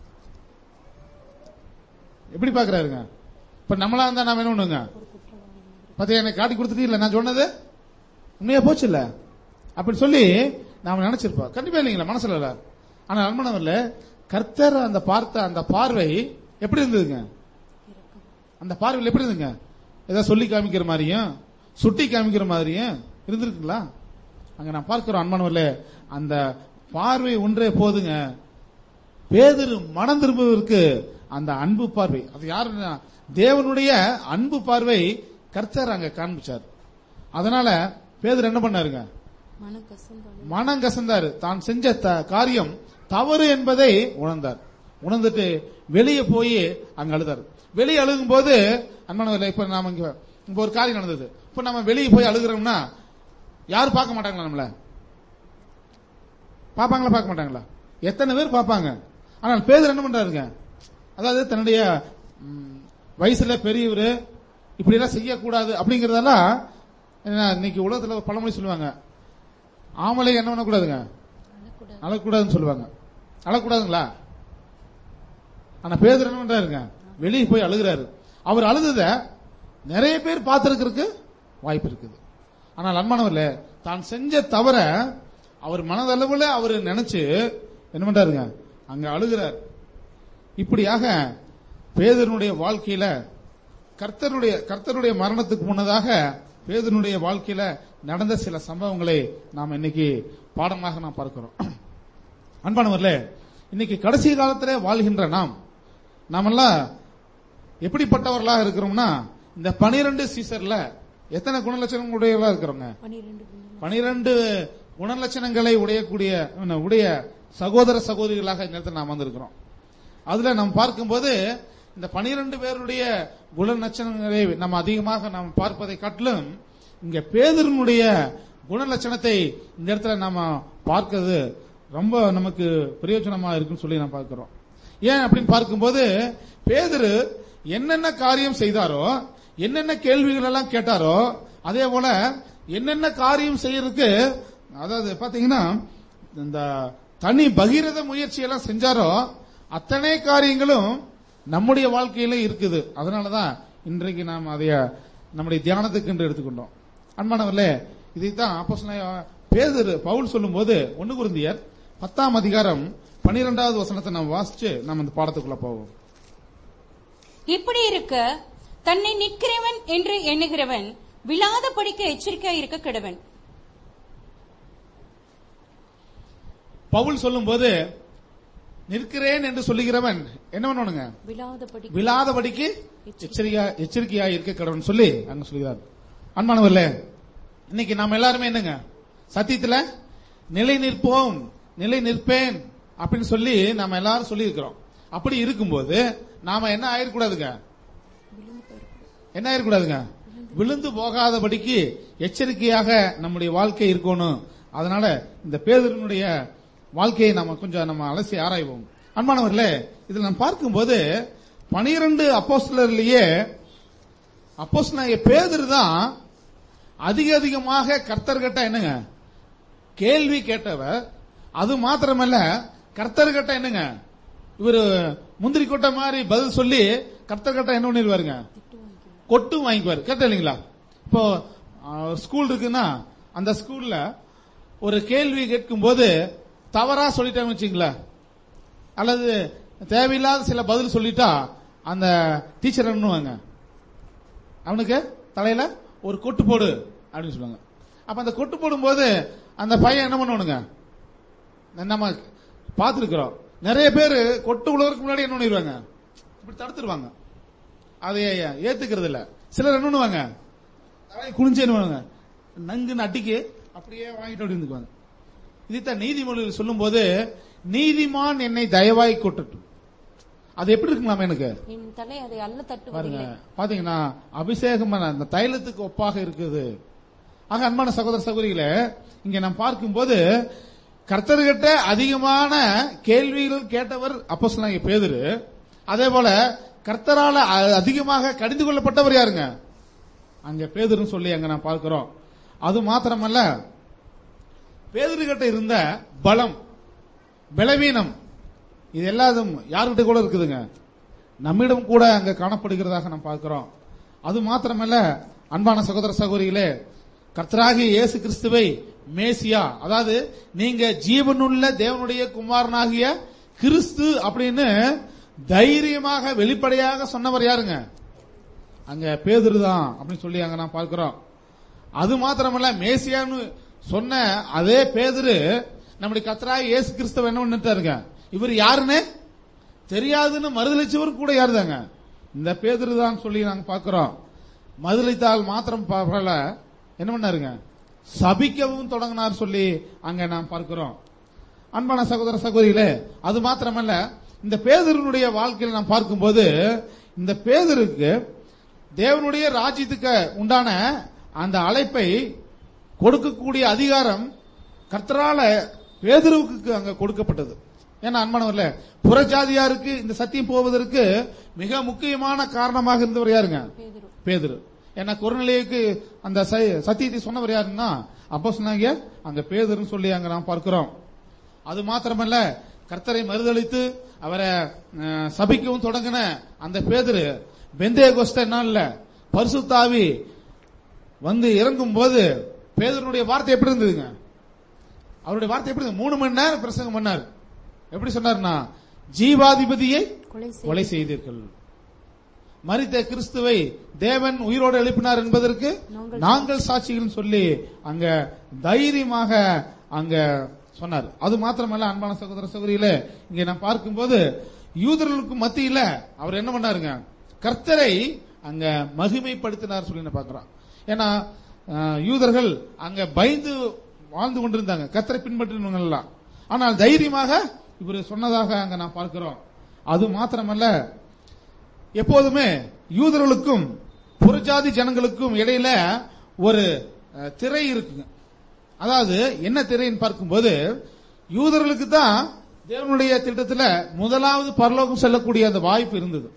எப்படி பாக்குறாருங்க, இப்ப நம்மளா இருந்தா நாம என்ன பண்ணுங்க, பத்தியா எனக்கு காட்டி கொடுத்துட்டு இல்ல நான் சொன்னது உண்மையா போச்சு இல்ல அப்படின்னு சொல்லி நாம நினைச்சிருப்போம். கண்டிப்பா இல்லைங்களா, மனசுல இல்ல. ஆனா அன்பானவர்களே, கர்த்தர் அந்த பார்த்த அந்த பார்வை எப்படி இருந்ததுங்க? அந்த பார்வையில் எப்படி இருந்துங்க? ஏதாவது சொல்லி காமிக்கிற மாதிரியும் சுட்டி காமிக்கிற மாதிரியும் இருந்திருக்குங்களா? அங்க நான் பார்க்கிறோம் அன்பானவர்களே, அந்த பார்வை ஒன்றே போதுங்க. பேதுரு மனம் திரும்புவதற்கு அந்த அன்பு பார்வை, அது யாருன்னா தேவனுடைய அன்பு பார்வை கர்த்தர் அங்க காண்பிச்சார். அதனால பேதுரு என்ன பண்ணாருங்க? மனம் கசந்தாரு. தான் செஞ்ச காரியம் தவறு என்பதை உணர்ந்தார். உணர்ந்துட்டு வெளியே போய் அங்க அழுதார். வெளியே அழுகும் போது அன்பானவர்களே, இப்ப நாம இங்க இப்ப ஒரு காரியம் நடந்தது. இப்ப நம்ம வெளியே போய் அழுகிறோம்னா யாரும் பார்க்க மாட்டாங்களா? நம்மள பாப்பாங்களா? பார்க்க மாட்டாங்களா? எத்தனை பேர் பார்ப்பாங்க. ஆனால் பேதுரு என்ன பண்றாருங்க? அதாவது தன்னுடைய வயசுல பெரியவர் இப்படி எல்லாம் செய்யக்கூடாது அப்படிங்கறதெல்லாம் இன்னைக்கு உலகத்துல பழமொழி சொல்லுவாங்க. ஆமலை என்ன பண்ணக்கூடாதுங்க? அழக்கூடாதுன்னு சொல்லுவாங்க. அழக்கூடாதுங்களா? ஆனா பேதுரு என்ன பண்றாருங்க? வெளியே போய் அழுகிறாரு. அவர் அழுதத நிறைய பேர் பார்த்திருக்கிறதுக்கு வாய்ப்பு இருக்குது. ஆனால் அன்பானவர்களே, தான் செஞ்ச தவற அவர் மனதளவுல அவர் நினைச்சு என்ன பண்றாருங்க? அங்க அழுகிறார். இப்படியாக பேதுருடைய வாழ்க்கையில கர்த்தருடைய கர்த்தருடைய மரணத்துக்கு முன்னதாக பேதுருடைய வாழ்க்கையில நடந்த சில சம்பவங்களை நாம் இன்னைக்கு பாடமாக நாம் பார்க்கிறோம். அன்பானவர்களே, இன்னைக்கு கடைசி காலத்திலே வாழ்கின்ற நாம் நாமெல்லாம் எப்படிப்பட்டவர்களாக இருக்கிறோம்னா, இந்த பனிரெண்டு சீசர்ல எத்தனை குணலட்சணங்களுடையவர்களா இருக்கிறோங்க? பனிரெண்டு குணலட்சணங்களை உடையக்கூடிய உடைய சகோதர சகோதரிகளாக இந்த நேரத்தில் நாம் வந்திருக்கிறோம். அதுல நாம் பார்க்கும்போது இந்த பனிரெண்டு பேருடைய குணலட்சணங்களை நம்ம அதிகமாக நாம் பார்ப்பதை காட்டிலும் இங்க பேதுருனுடைய குணலட்சணத்தை இந்த இடத்துல நாம பார்க்கிறது ரொம்ப நமக்கு பிரயோஜனமா இருக்குன்னு சொல்லி நாம் பார்க்கிறோம். ஏன் அப்படின்னு பார்க்கும்போது பேதுரு என்னென்ன காரியம் செய்தாரோ, என்னென்ன கேள்விகள் எல்லாம் கேட்டாரோ, அதே போல என்னென்ன காரியம் செய்யறதுக்கு, அதாவது பாத்தீங்கன்னா இந்த தனி பகிரத முயற்சி எல்லாம் செஞ்சாரோ அத்தனை காரியங்களும் நம்முடைய வாழ்க்கையில இருக்குது. அதனாலதான் இன்றைக்கு நாம் அதைய நம்முடைய தியானத்துக்கு என்று எடுத்துக்கொண்டோம். அன்பானவர்களே, இதைத்தான் அப்போஸ்தலனாகிய பேதுரு பவுல் சொல்லும் போது ஒன்னு கொரிந்தியர் பத்தாம் அதிகாரம் பனிரெண்டாவது வசனத்தை நாம் வாசிச்சு நாம் இந்த பாடத்துக்குள்ள போவோம். இப்படி இருக்க தன்னை நிற்கிறவன் என்று எண்ணுகிறவன் விழாத படிக்க எச்சரிக்கையாக இருக்க கடவன். பவுல் சொல்லும் போது நிற்கிறேன் என்று சொல்லுகிறவன் என்ன பண்ணணுங்க? விழாதபடிக்கு எச்சரிக்கையா இருக்க கடவன் சொல்லி அங்க சொல்கிறார். அன்பானவர்களே, இன்னைக்கு நாம எல்லாருமே என்னங்க சத்தியத்துல நிலை நிற்போம், நிலை நிற்பேன் அப்படின்னு சொல்லி நாம எல்லாரும் சொல்லி இருக்கிறோம். அப்படி இருக்கும்போது நாம என்ன ஆயிடக்கூடாதுங்க? என்ன ஆயிடக்கூடாதுங்க? விழுந்து போகாதபடிக்கு எச்சரிக்கையாக நம்முடைய வாழ்க்கை இருக்கணும். அதனால இந்த பேதுருனுடைய வாழ்க்கையை நம்ம கொஞ்சம் நம்ம அலசி ஆராய்வோம். அன்பானவர்களே, இதில் நாம் பார்க்கும்போது பனிரெண்டு அப்போஸ்தலர்லயே அப்போஸ்தலனாகிய பேதுரு தான் அதிக அதிகமாக கர்த்தர்கிட்ட என்னங்க கேள்வி கேட்டவர். அது மாத்திரமல்ல, கர்த்தர்கிட்ட என்னங்க இவரு முந்திரி கொட்டை மாதிரி பதில் சொல்லி கர்த்தர்கிட்ட என்ன பண்ணிருவாருங்க? கொட்டும் வாங்கிக்குவாரு. கேட்ட இல்லைங்களா? இப்போ ஸ்கூல் இருக்குன்னா அந்த ஸ்கூல்ல ஒரு கேள்வி கேட்கும் போது தவறா சொல்லிட்டாங்க வச்சுங்களா, அல்லது தேவையில்லாத சில பதில் சொல்லிட்டா அந்த டீச்சர் என்னவாங்க, அவனுக்கு தலையில ஒரு கொட்டு போடு அப்படின்னு சொல்லுவாங்க. அப்ப அந்த கொட்டு போடும் போது அந்த பையன் என்ன பண்ணுவானுங்க? நம்ம பார்த்திருக்கிறோம், நிறைய பேர் கொட்டு உழவருக்கு முன்னாடி என்ன பண்ணிடுவாங்க? இப்படி தடுத்துருவாங்க, அதை ஏத்துக்கிறது இல்ல. சிலர் என்ன பண்ணுவாங்க? தலையை குனிஞ்சு என்ன பண்ணுவாங்க? நங்குன்னு அட்டிக்கு அப்படியே வாங்கிட்டு இருந்துக்குவாங்க. இதைத்தான் நீதிமொழியில் சொல்லும் போது நீதிமான் என்னை தயவாய் கொட்டட்டும். அது எப்படி இருக்குங்களா? எனக்கு பாருங்க, பாத்தீங்கன்னா அபிஷேகம் அந்த தைலத்துக்கு ஒப்பாக இருக்குது. ஆக அன்பான சகோதர சகோதரிகளே, இங்க நாம் பார்க்கும்போது கர்த்தர்கிட்ட அதிகமான கேள்விகள் கேட்டவர் அப்போஸ்தலனாகிய பேதுரு. அதே போல கர்த்தரால அதிகமாக கடிந்து கொள்ளப்பட்டவர் யாருங்க? அங்க பேதுருன்னு சொல்லி அங்க நான் பார்க்கிறோம். அது மாத்திரமல்ல, பேதுரு கிட்ட இருந்த பலம், பலவீனம், இது எல்லாதும் யாருகிட்ட கூட இருக்குதுங்க? நம்மிடம் கூட அங்க காணப்படுகிறதாக நாம் பார்க்கிறோம். அது மாத்திரமல்ல, அன்பான சகோதர சகோதரிகளே, கர்த்தராகிய இயேசு கிறிஸ்துவை மேசியா, அதாவது நீங்க ஜீவனுள்ள தேவனுடைய குமாரனாகிய கிறிஸ்து அப்படின்னு தைரியமாக வெளிப்படையாக சொன்னவர் யாருங்க? அங்க பேதுரு தான் அப்படின்னு சொல்லி அங்க நான் பார்க்கிறோம். அது மாத்திரமல்ல, மேசியான்னு சொன்ன அதே பேதுரு நம்முடைய கர்த்தராகிய இயேசு கிறிஸ்துவ என்ன பண்ணிட்டாருங்க, இவர் யாருன்னு தெரியாதுன்னு மறுதளிச்சவர் கூட யாருதாங்க? இந்த பேதுரு தான் சொல்லி நாங்க பார்க்கிறோம். மறுதளித்தால் மாத்திரம் பரவாயில்ல, என்ன பண்ணாருங்க, சபிக்கவும் தொடங்கினார் சொல்லி அங்க நாம் பார்க்கிறோம். அன்பான சகோதர சகோதரிகளே, அது மாத்திரமல்ல, இந்த பேதுருனுடைய வாழ்க்கையில் நாம் பார்க்கும்போது இந்த பேதுருக்கு தேவனுடைய ராஜ்யத்துக்கு உண்டான அந்த அழைப்பை கொடுக்கக்கூடிய அதிகாரம் கர்த்தரால பேதுருவுக்கு அங்க கொடுக்கப்பட்டது. ஏன்னா அன்பானவர்களே, புறஜாதியாருக்கு இந்த சத்தியம் போவதற்கு மிக முக்கியமான காரணமாக இருந்தவர் யாருங்க? பேதுரு. ஏன்னா கொர்நேலியுக்கு அந்த சத்தியத்தை சொன்னவர் யாருன்னா அப்போஸ்தலனாகிய அங்க பேதுருன்னு சொல்லி அங்க நாம் பார்க்கிறோம். அது மாத்திரமல்ல, கர்த்தரை மறுதளித்து அவரை சபிக்கவும் தொடங்கின அந்த பேதுரு பெந்தேகோஸ்தே நாள்ல பரிசுத்த ஆவி வந்து இறங்கும் போது பேதுருடைய வார்த்தை எப்படி இருந்ததுங்க? அவருடைய வார்த்தை எப்படி இருந்தது? மூணு மணி நேரம் பிரசங்கம் பண்ணார். எப்படி சொன்னார்னா, ஜீவாதிபதியை கொலை செய்தீர்கள், மரித்த கிறிஸ்துவை தேவன் உயிரோடு எழுப்பினார் என்பதற்கு நாங்கள் சாட்சிகள் சொல்லி அங்க தைரியமாக அங்க சொன்னார். அது மாத்திரமல்ல, அன்பான சகோதர சகோதரிகளே, இங்க நான் பார்க்கும்போது யூதர்களுக்கு மத்தியில அவர் என்ன பண்ணாருங்க, கர்த்தரை அங்க மகிமைப்படுத்தினார் சொல்லி பார்க்கிறோம். ஏன்னா யூதர்கள் அங்க பயந்து வாழ்ந்து கொண்டிருந்தாங்க, கர்த்தரை பின்பற்றினவங்க எல்லாம். ஆனால் தைரியமாக இவர் சொன்னதாக அங்க நான் பார்க்கிறோம். அது மாத்திரமல்ல, எப்போதுமே யூதர்களுக்கும் புறஜாதி ஜனங்களுக்கும் இடையில ஒரு திரை இருக்குங்க. அதாவது என்ன திரைன்னு பார்க்கும்போது, யூதர்களுக்கு தான் தேவனுடைய திட்டத்தில் முதலாவது பரலோகம் செல்லக்கூடிய அந்த வாய்ப்பு இருந்தது.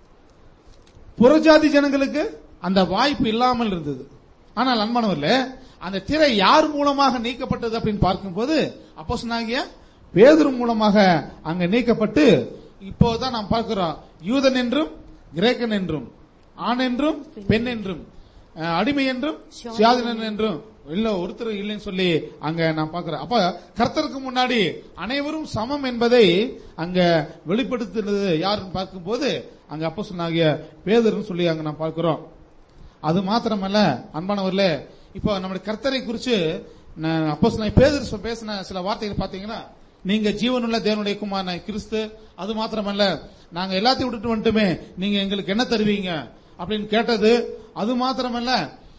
புறஜாதி ஜனங்களுக்கு அந்த வாய்ப்பு இல்லாமல் இருந்தது. ஆனால் அன்பானவர்களே, அந்த திரை யார் மூலமாக நீக்கப்பட்டது அப்படின்னு பார்க்கும்போது அப்போஸ்தலனாகிய பேதுரு மூலமாக அங்க நீக்கப்பட்டு இப்போதான் நாம் பார்க்கிறோம், யூதன் என்றும் கிரேக்கன் என்றும், ஆண் என்றும் பெண் என்றும், அடிமை என்றும் சுயாதீனன் என்றும் இல்ல ஒருத்தர் இல்லைன்னு சொல்லி அங்க நான் பார்க்கிறேன். அப்ப கர்த்தருக்கு முன்னாடி அனைவரும் சமம் என்பதை அங்க வெளிப்படுத்துறது யாருன்னு பார்க்கும்போது அங்க அப்போஸ்தலனாகிய பேதுருன்னு சொல்லி அங்க நான் பார்க்கிறோம். அது மாத்திரமல்ல அன்பானவர்களே, இப்போ நம்முடைய கர்த்தரை குறிச்சு அப்போஸ்தலனாகிய பேதுரு பேசின சில வார்த்தைகள் பாத்தீங்கன்னா, நீங்க ஜீவனுள்ள தேவனுடைய குமாரனான கிறிஸ்து, அது மாத்திரமல்ல நாங்க எல்லாத்தையும் விட்டுட்டு வந்துட்டுமே நீங்க எங்களுக்கு என்ன தருவீங்க அப்படின்னு கேட்டது. அது மாத்திரமல்ல,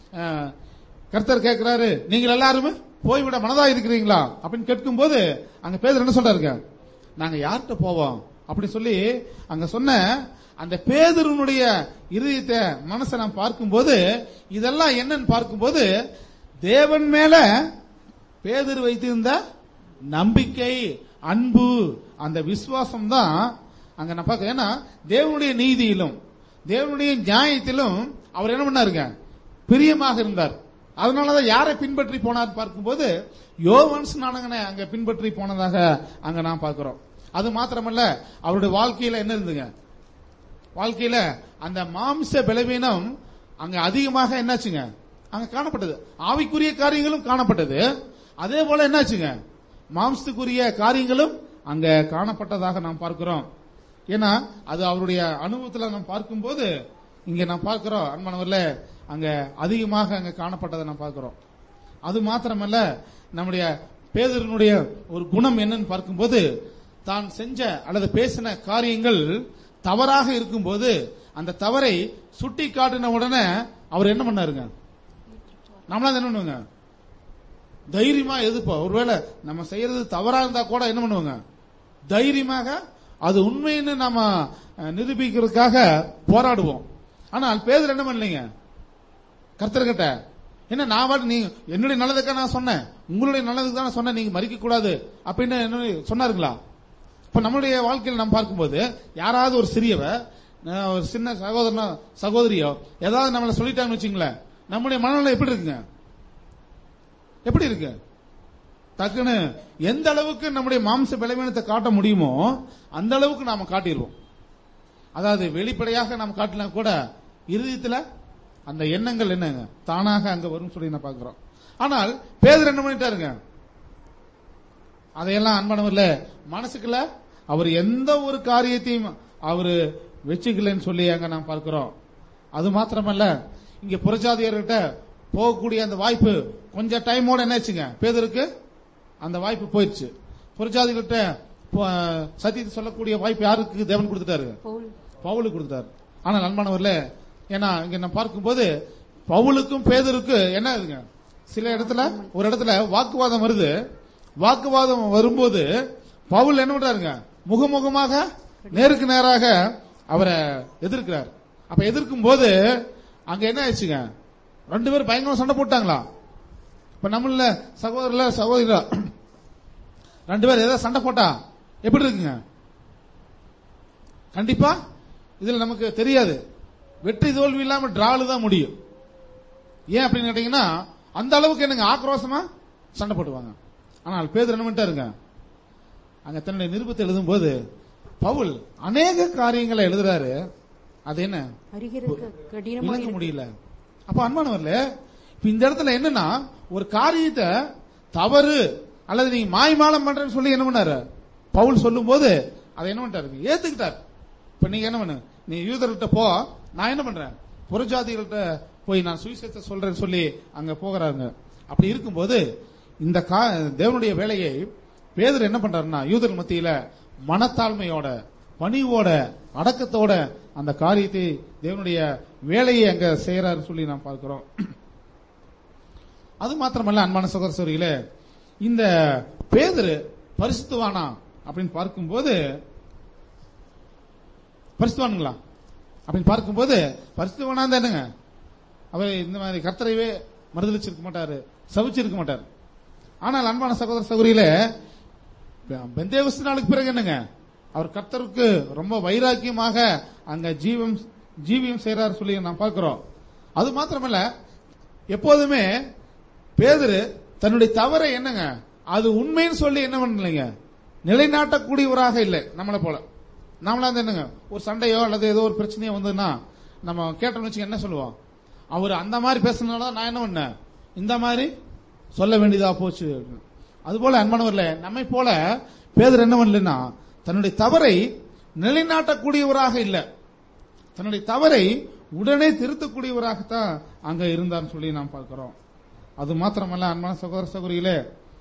கர்த்தர் கேட்கிறாரு, நீங்கள் எல்லாருமே போய்விட மனதா இருக்கிறீங்களா அப்படின்னு கேட்கும் போது அங்க பேதுரு என்ன சொல்றாருங்க, நாங்க யார்கிட்ட போவோம் அப்படி சொல்லி அங்க சொன்ன அந்த பேதுருனுடைய இருதயத்தை மனசை நாம் பார்க்கும்போது இதெல்லாம் என்னன்னு பார்க்கும்போது தேவன் மேல பேதுரு வைத்திருந்த நம்பிக்கை, அன்பு, அந்த விசுவாசம் தான் அங்க நான் பார்க்க. ஏன்னா தேவனுடைய நீதியிலும் தேவனுடைய நியாயத்திலும் அவர் என்ன பண்ணாருங்க, பிரியமாக இருந்தார். அதனாலதான் யாரை பின்பற்றி போனார் பார்க்கும்போது யோவான் ஸ்நானகனை அங்க பின்பற்றி போனதாக அங்க நான் பார்க்கிறோம். அது மாத்திரமல்ல, அவருடைய வாழ்க்கையில என்ன இருந்துங்க, வாழ்க்கையில அந்த மாம்ச பலவீனம் அங்க அதிகமாக என்னாச்சுங்க அங்க காணப்பட்டது. ஆவிக்குரிய காரியங்களும் காணப்பட்டது, அதே போல என்னாச்சுங்க மாம்சத்துக்குரிய காரியங்களும் அங்க காணப்பட்டதாக நாம் பார்க்கிறோம். ஏன்னா அது அவருடைய அனுபவத்தில் நாம் பார்க்கும்போது இங்க நாம் பார்க்கிறோம் அன்பானவர்களே, அங்க அதிகமாக அங்க காணப்பட்டதை நாம் பார்க்கிறோம். அது மாத்திரமல்ல, நம்முடைய பேதுருனுடைய ஒரு குணம் என்னன்னு பார்க்கும்போது, தான் செஞ்ச அல்லது பேசின காரியங்கள் தவறாக இருக்கும்போது அந்த தவறை சுட்டி காட்டின உடனே அவர் என்ன பண்ணாருங்க, நம்மளா என்ன பண்ணுவாங்க, தைரியமா எதிர்ப்போம். ஒருவேளை நம்ம செய்யறது தவறா இருந்தா கூட என்ன பண்ணுவாங்க, தைரியமாக அது உண்மைன்னு நாம நிரூபிக்கிறதுக்காக போராடுவோம். ஆனால் பேதுரு என்ன பண்ணலீங்க, கர்த்தர்கிட்ட என்ன நான் நீ என்னுடைய நல்லதுக்காக நான் சொன்னேன், உங்களுடைய நல்லதுக்கு தான் சொன்னேன், நீங்க மறிக்க கூடாது அப்படின்னு என்ன சொன்னாருங்களா? இப்ப நம்மளுடைய வாழ்க்கையில் நம்ம பார்க்கும்போது யாராவது ஒரு சிறியவ ஒரு சின்ன சகோதரனோ சகோதரியோ ஏதாவது நம்மளை சொல்லிட்டாங்கன்னு வச்சுங்களேன், நம்முடைய மனநிலை எப்படி இருக்குங்க, எப்படி இருக்கு? டக்குன்னு எந்த அளவுக்கு நம்முடைய மாம்ச பலவீனத்தை காட்ட முடியுமோ அந்த அளவுக்கு நாம காட்டிடுவோம். அதாவது வெளிப்படையாக நாம் காட்டினா கூட இருதயத்துல அந்த எண்ணங்கள் என்னங்க தானாக அங்க வரும் சொல்லி நான் பார்க்கிறோம். ஆனால் பேதுரு என்ன பண்ணிட்டாருங்க, அதையெல்லாம் அன்பானவர்ல மனசுக்குள்ள அவர் எந்த ஒரு காரியத்தையும் அவரு வச்சுக்கலன்னு சொல்லி அங்க நாம் பார்க்கிறோம். அது மாத்திரமல்ல, இங்க புறஜாதியர்கிட்ட போகக்கூடிய அந்த வாய்ப்பு கொஞ்சம் டைமோட என்ன ஆச்சுங்க, பேதுருக்கு அந்த வாய்ப்பு போயிடுச்சு. புறஜாதிகிட்ட சத்தியத்தை சொல்லக்கூடிய வாய்ப்பு யாருக்கு தேவன் கொடுத்துட்டாரு, பவுலுக்கு கொடுத்துட்டாரு. ஆனால் அன்பானவர்ல, ஏன்னா இங்க நம்ம பார்க்கும்போது பவுலுக்கும் பேதுருக்கு என்ன இருக்குங்க, சில இடத்துல ஒரு இடத்துல வாக்குவாதம் வருது. வாக்குவாதம் வரும்போது பவுல் என்ன பண்றாருங்க, முகமுகமாக நேருக்கு நேராக அவரை எதிர்க்கிறார். அப்ப எதிர்க்கும் போது அங்க என்ன ஆயிடுச்சுங்க, ரெண்டு பேரும் பயங்கரமா சண்டை போட்டாங்களா. இப்ப நம்மள சகோதரர்ல சகோதரா ரெண்டு பேரும் ஏதாவது சண்டை போட்டா எப்படி இருக்குங்க, கண்டிப்பா இதுல நமக்கு தெரியாது, வெற்றி தோல்வி இல்லாம டிராவல் தான் முடியும். ஏன் அப்படின்னு கேட்டீங்கன்னா அந்த அளவுக்கு என்னங்க ஆக்ரோஷமா சண்டை போட்டுவாங்க. ஆனால் பேதுரு என்ன பண்ணிட்டாருங்க, அங்க தன்னுடைய நிருபத்தை எழுதும் போது பவுல் அநேக காரியங்களை எழுதுறாரு, அது என்ன விளங்க முடியல. அப்ப அன்பானவர்ல, இப்ப இந்த இடத்துல என்னன்னா ஒரு காரியத்தை தவறு அல்லது நீங்க மாய்மாலம் பண்றேன்னு சொல்லி என்ன பண்ணாரு பவுல் சொல்லும் போது அதை என்ன பண்ணிட்டாரு, ஏத்துக்கிட்டார். இப்ப நீங்க என்ன பண்ணு, நீ யூதர்கிட்ட போ, நான் என்ன பண்றேன் புறஜாதிகள்கிட்ட போய் நான் சுவிசேஷத்தை சொல்றேன்னு சொல்லி அங்க போகிறாங்க. அப்படி இருக்கும்போது இந்த தேவனுடைய வேலையை பேதுரு என்ன பண்றாருன்னா யூதர் மத்தியில மனத்தாழ்மையோட பணிவோட அடக்கத்தோட அந்த காரியத்தை தேவனுடைய வேலையை அங்க செய்யறாரு சொல்லி நாம் பார்க்கிறோம். அது மாத்திரமல்ல அன்பான சகோதர சகோதரிகளே, இந்த பேதுரு பரிசுத்தவானா அப்படின்னு பார்க்கும்போது, பரிசுத்தவானுங்களா அப்படின்னு பார்க்கும்போது பரிசுத்தவானா தான் என்னங்க, அவர் இந்த மாதிரி கர்த்தரையே மறுதலிச்சிருக்க மாட்டாரு, சவிச்சிருக்க மாட்டார். ஆனால் அன்பான சகோதர சகோதரியில பெந்தேகோஸ்து நாளுக்கு பிறகு என்னங்க, அவர் கர்த்தருக்கு ரொம்ப வைராக்கியமாக அங்க ஜீவம் ஜீவியம் செய்யறாரு சொல்லி நாம் பார்க்கிறோம். அது மாத்திரமல்ல, எப்போதுமே பேதுரு தன்னுடைய தவறை என்னங்க அது உண்மைன்னு சொல்லி என்ன பண்ணலைங்க, நிலைநாட்டக்கூடியவராக இல்லை. நம்மளை போல நம்மளா என்னங்க ஒரு சண்டையோ அல்லது ஏதோ ஒரு பிரச்சனையோ வந்ததுன்னா நம்ம கேட்டோம்னு வச்சுக்க என்ன சொல்லுவோம், அவர் அந்த மாதிரி பேசுனதுனால நான் என்ன பண்ணேன் இந்த மாதிரி சொல்ல வேண்டியதா போச்சு. அதுபோல அன்பானவர்ல நம்மை போல பேதுரு என்ன பண்ணலன்னா தன்னுடைய தவறை நிலைநாட்டக்கூடியவராக இல்ல, தன்னுடைய தவறை உடனே திருத்தக்கூடியவராகத்தான் அங்க இருந்தார் சொல்லி நாம் பார்க்கிறோம். அது மாத்திரமல்ல அன்பான சகோதர சகோதரிகளே,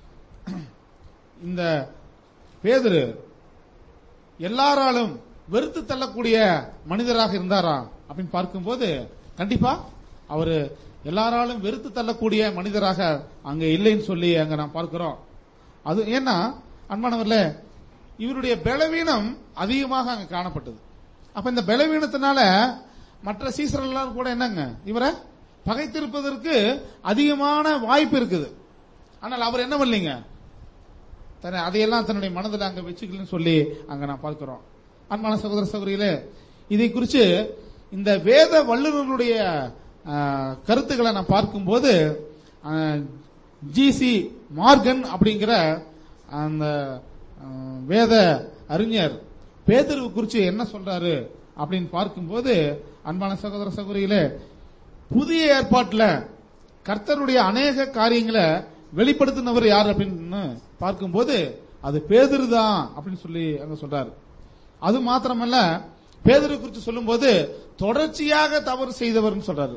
இந்த பேதுரு எல்லாராலும் வெறுத்து தள்ளக்கூடிய மனிதராக இருந்தாரா அப்படின்னு பார்க்கும்போது கண்டிப்பா அவரு எல்லாராலும் வெறுத்து தள்ளக்கூடிய மனிதராக அங்க இல்லைன்னு சொல்லி அங்க நாம் பார்க்கிறோம். அது ஏன்னா அன்பானவர்ல இவருடைய பலவீனம் அதிகமாக அங்க காணப்பட்டது. அப்ப இந்த பலவீனத்தினால மற்ற சீசர்கள் எல்லாரும் கூட என்னங்க இவரை பகைத்திருப்பதற்கு அதிகமான வாய்ப்பு இருக்குது. ஆனால் அவர் என்ன பண்ணலீங்க, அதையெல்லாம் தன்னுடைய மனதில் அங்க வச்சுக்கலன்னு சொல்லி அங்க நான் பார்க்கிறோம். அன்பான சகோதர சகோதரிகளே, இதை குறித்து இந்த வேத வல்லுநர்களுடைய கருத்துக்களை நான் பார்க்கும்போது ஜி சி மார்கன் அப்படிங்கிற அந்த வேத அறிஞர் பேதுரு குறித்து என்ன சொல்றாரு அப்படின்னு பார்க்கும்போது அன்பான சகோதர சகோதரிகளே, புதிய ஏற்பாட்டுல கர்த்தருடைய அநேக காரியங்களை வெளிப்படுத்தினவர் யார் அப்படின்னு பார்க்கும்போது அது பேதுரு தான் அப்படின்னு சொல்லி அங்க சொல்றாரு. அது மாத்திரமல்ல, பேதுரு குறித்து சொல்லும் போது தொடர்ச்சியாக தவறு செய்தவர் சொல்றாரு.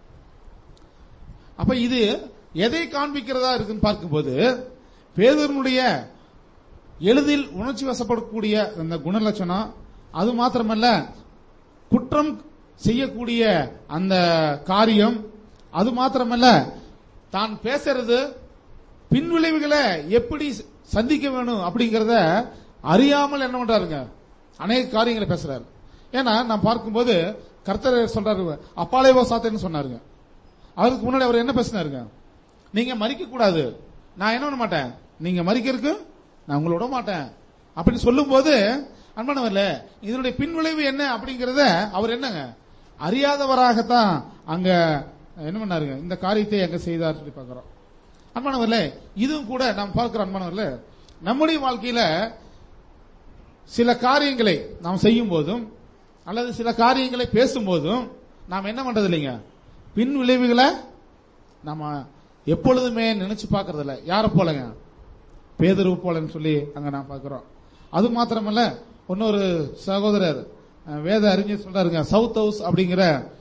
அப்ப இது எதை காண்பிக்கிறதா இருக்குன்னு பார்க்கும்போது பேதுருனுடைய எளிதில் உணர்ச்சி வசப்படக்கூடிய அந்த குணலட்சணம், அது மாத்திரமல்ல குற்றம் செய்யக்கூடிய அந்த காரியம், அது மாத்திரமல்ல தான் பேசுறது பின்விளைவுகளை எப்படி சந்திக்க வேணும் அப்படிங்கறத அறியாமல் என்ன பண்றாருங்க அநேக காரியங்களை பேசுறாரு. ஏன்னா நான் பார்க்கும்போது கர்த்தர் சொல்றாரு அப்பாலேவோ சாத்தேன்னு சொன்னாருங்க. அவருக்கு முன்னாடி அவர் என்ன பேசினாருங்க, நீங்க மறிக்க கூடாது, நான் என்ன பண்ண மாட்டேன், நீங்க மறிக்கிறதுக்கு நான் உங்களை விட மாட்டேன் அப்படின்னு சொல்லும் போது அன்பானவர்ல இதனுடைய பின்விளைவு என்ன அப்படிங்கறத அவர் என்னங்க அறியாதவராகத்தான் அங்க என்ன பண்ணாருங்க இந்த காரியத்தை அங்க செய்தார் சொல்லி பார்க்கிறோம். அன்பானவர்ல இதுவும் கூட நாம் பார்க்கிறோம். அன்பானவர்ல நம்முடைய வாழ்க்கையில சில காரியங்களை நாம் செய்யும் போதும் அல்லது சில காரியங்களை பேசும் போதும் நாம் என்ன பண்றது இல்லைங்க, பின் விளைவுகளை நாம எப்பொழுதுமே நினைச்சு பாக்குறது இல்ல. யார போலங்க? பேதுரு போலன்னு சொல்லி அங்க நான் பாக்குறோம். அது மாத்திரமல்ல, இன்னொரு சகோதரர் வேத அறிஞர் சொல்றாருங்க, சவுத் ஹவுஸ் அப்படிங்கிற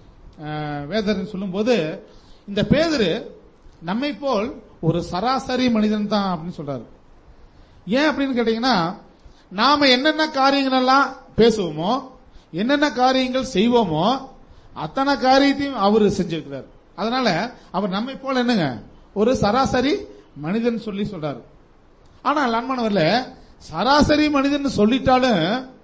வேதர் சொல்லும் போது, இந்த பேதுரு நம்மை போல் ஒரு சராசரி மனிதன் தான் அப்படின்னு சொல்றாரு. ஏன் அப்படின்னு கேட்டீங்கன்னா, நாம என்னென்ன காரியங்கள் எல்லாம் பேசுவோமோ, என்னென்ன காரியங்கள் செய்வோமோ, அத்தனை காரியத்தையும் அவரு செஞ்சிருக்கிறார். அதனால அவர் நம்மை போல என்னங்க, ஒரு சராசரி மனிதன் சொல்லி சொல்றாரு. ஆனால் அன்பானவர்களே, சராசரி மனிதன் சொல்லிட்டாலும்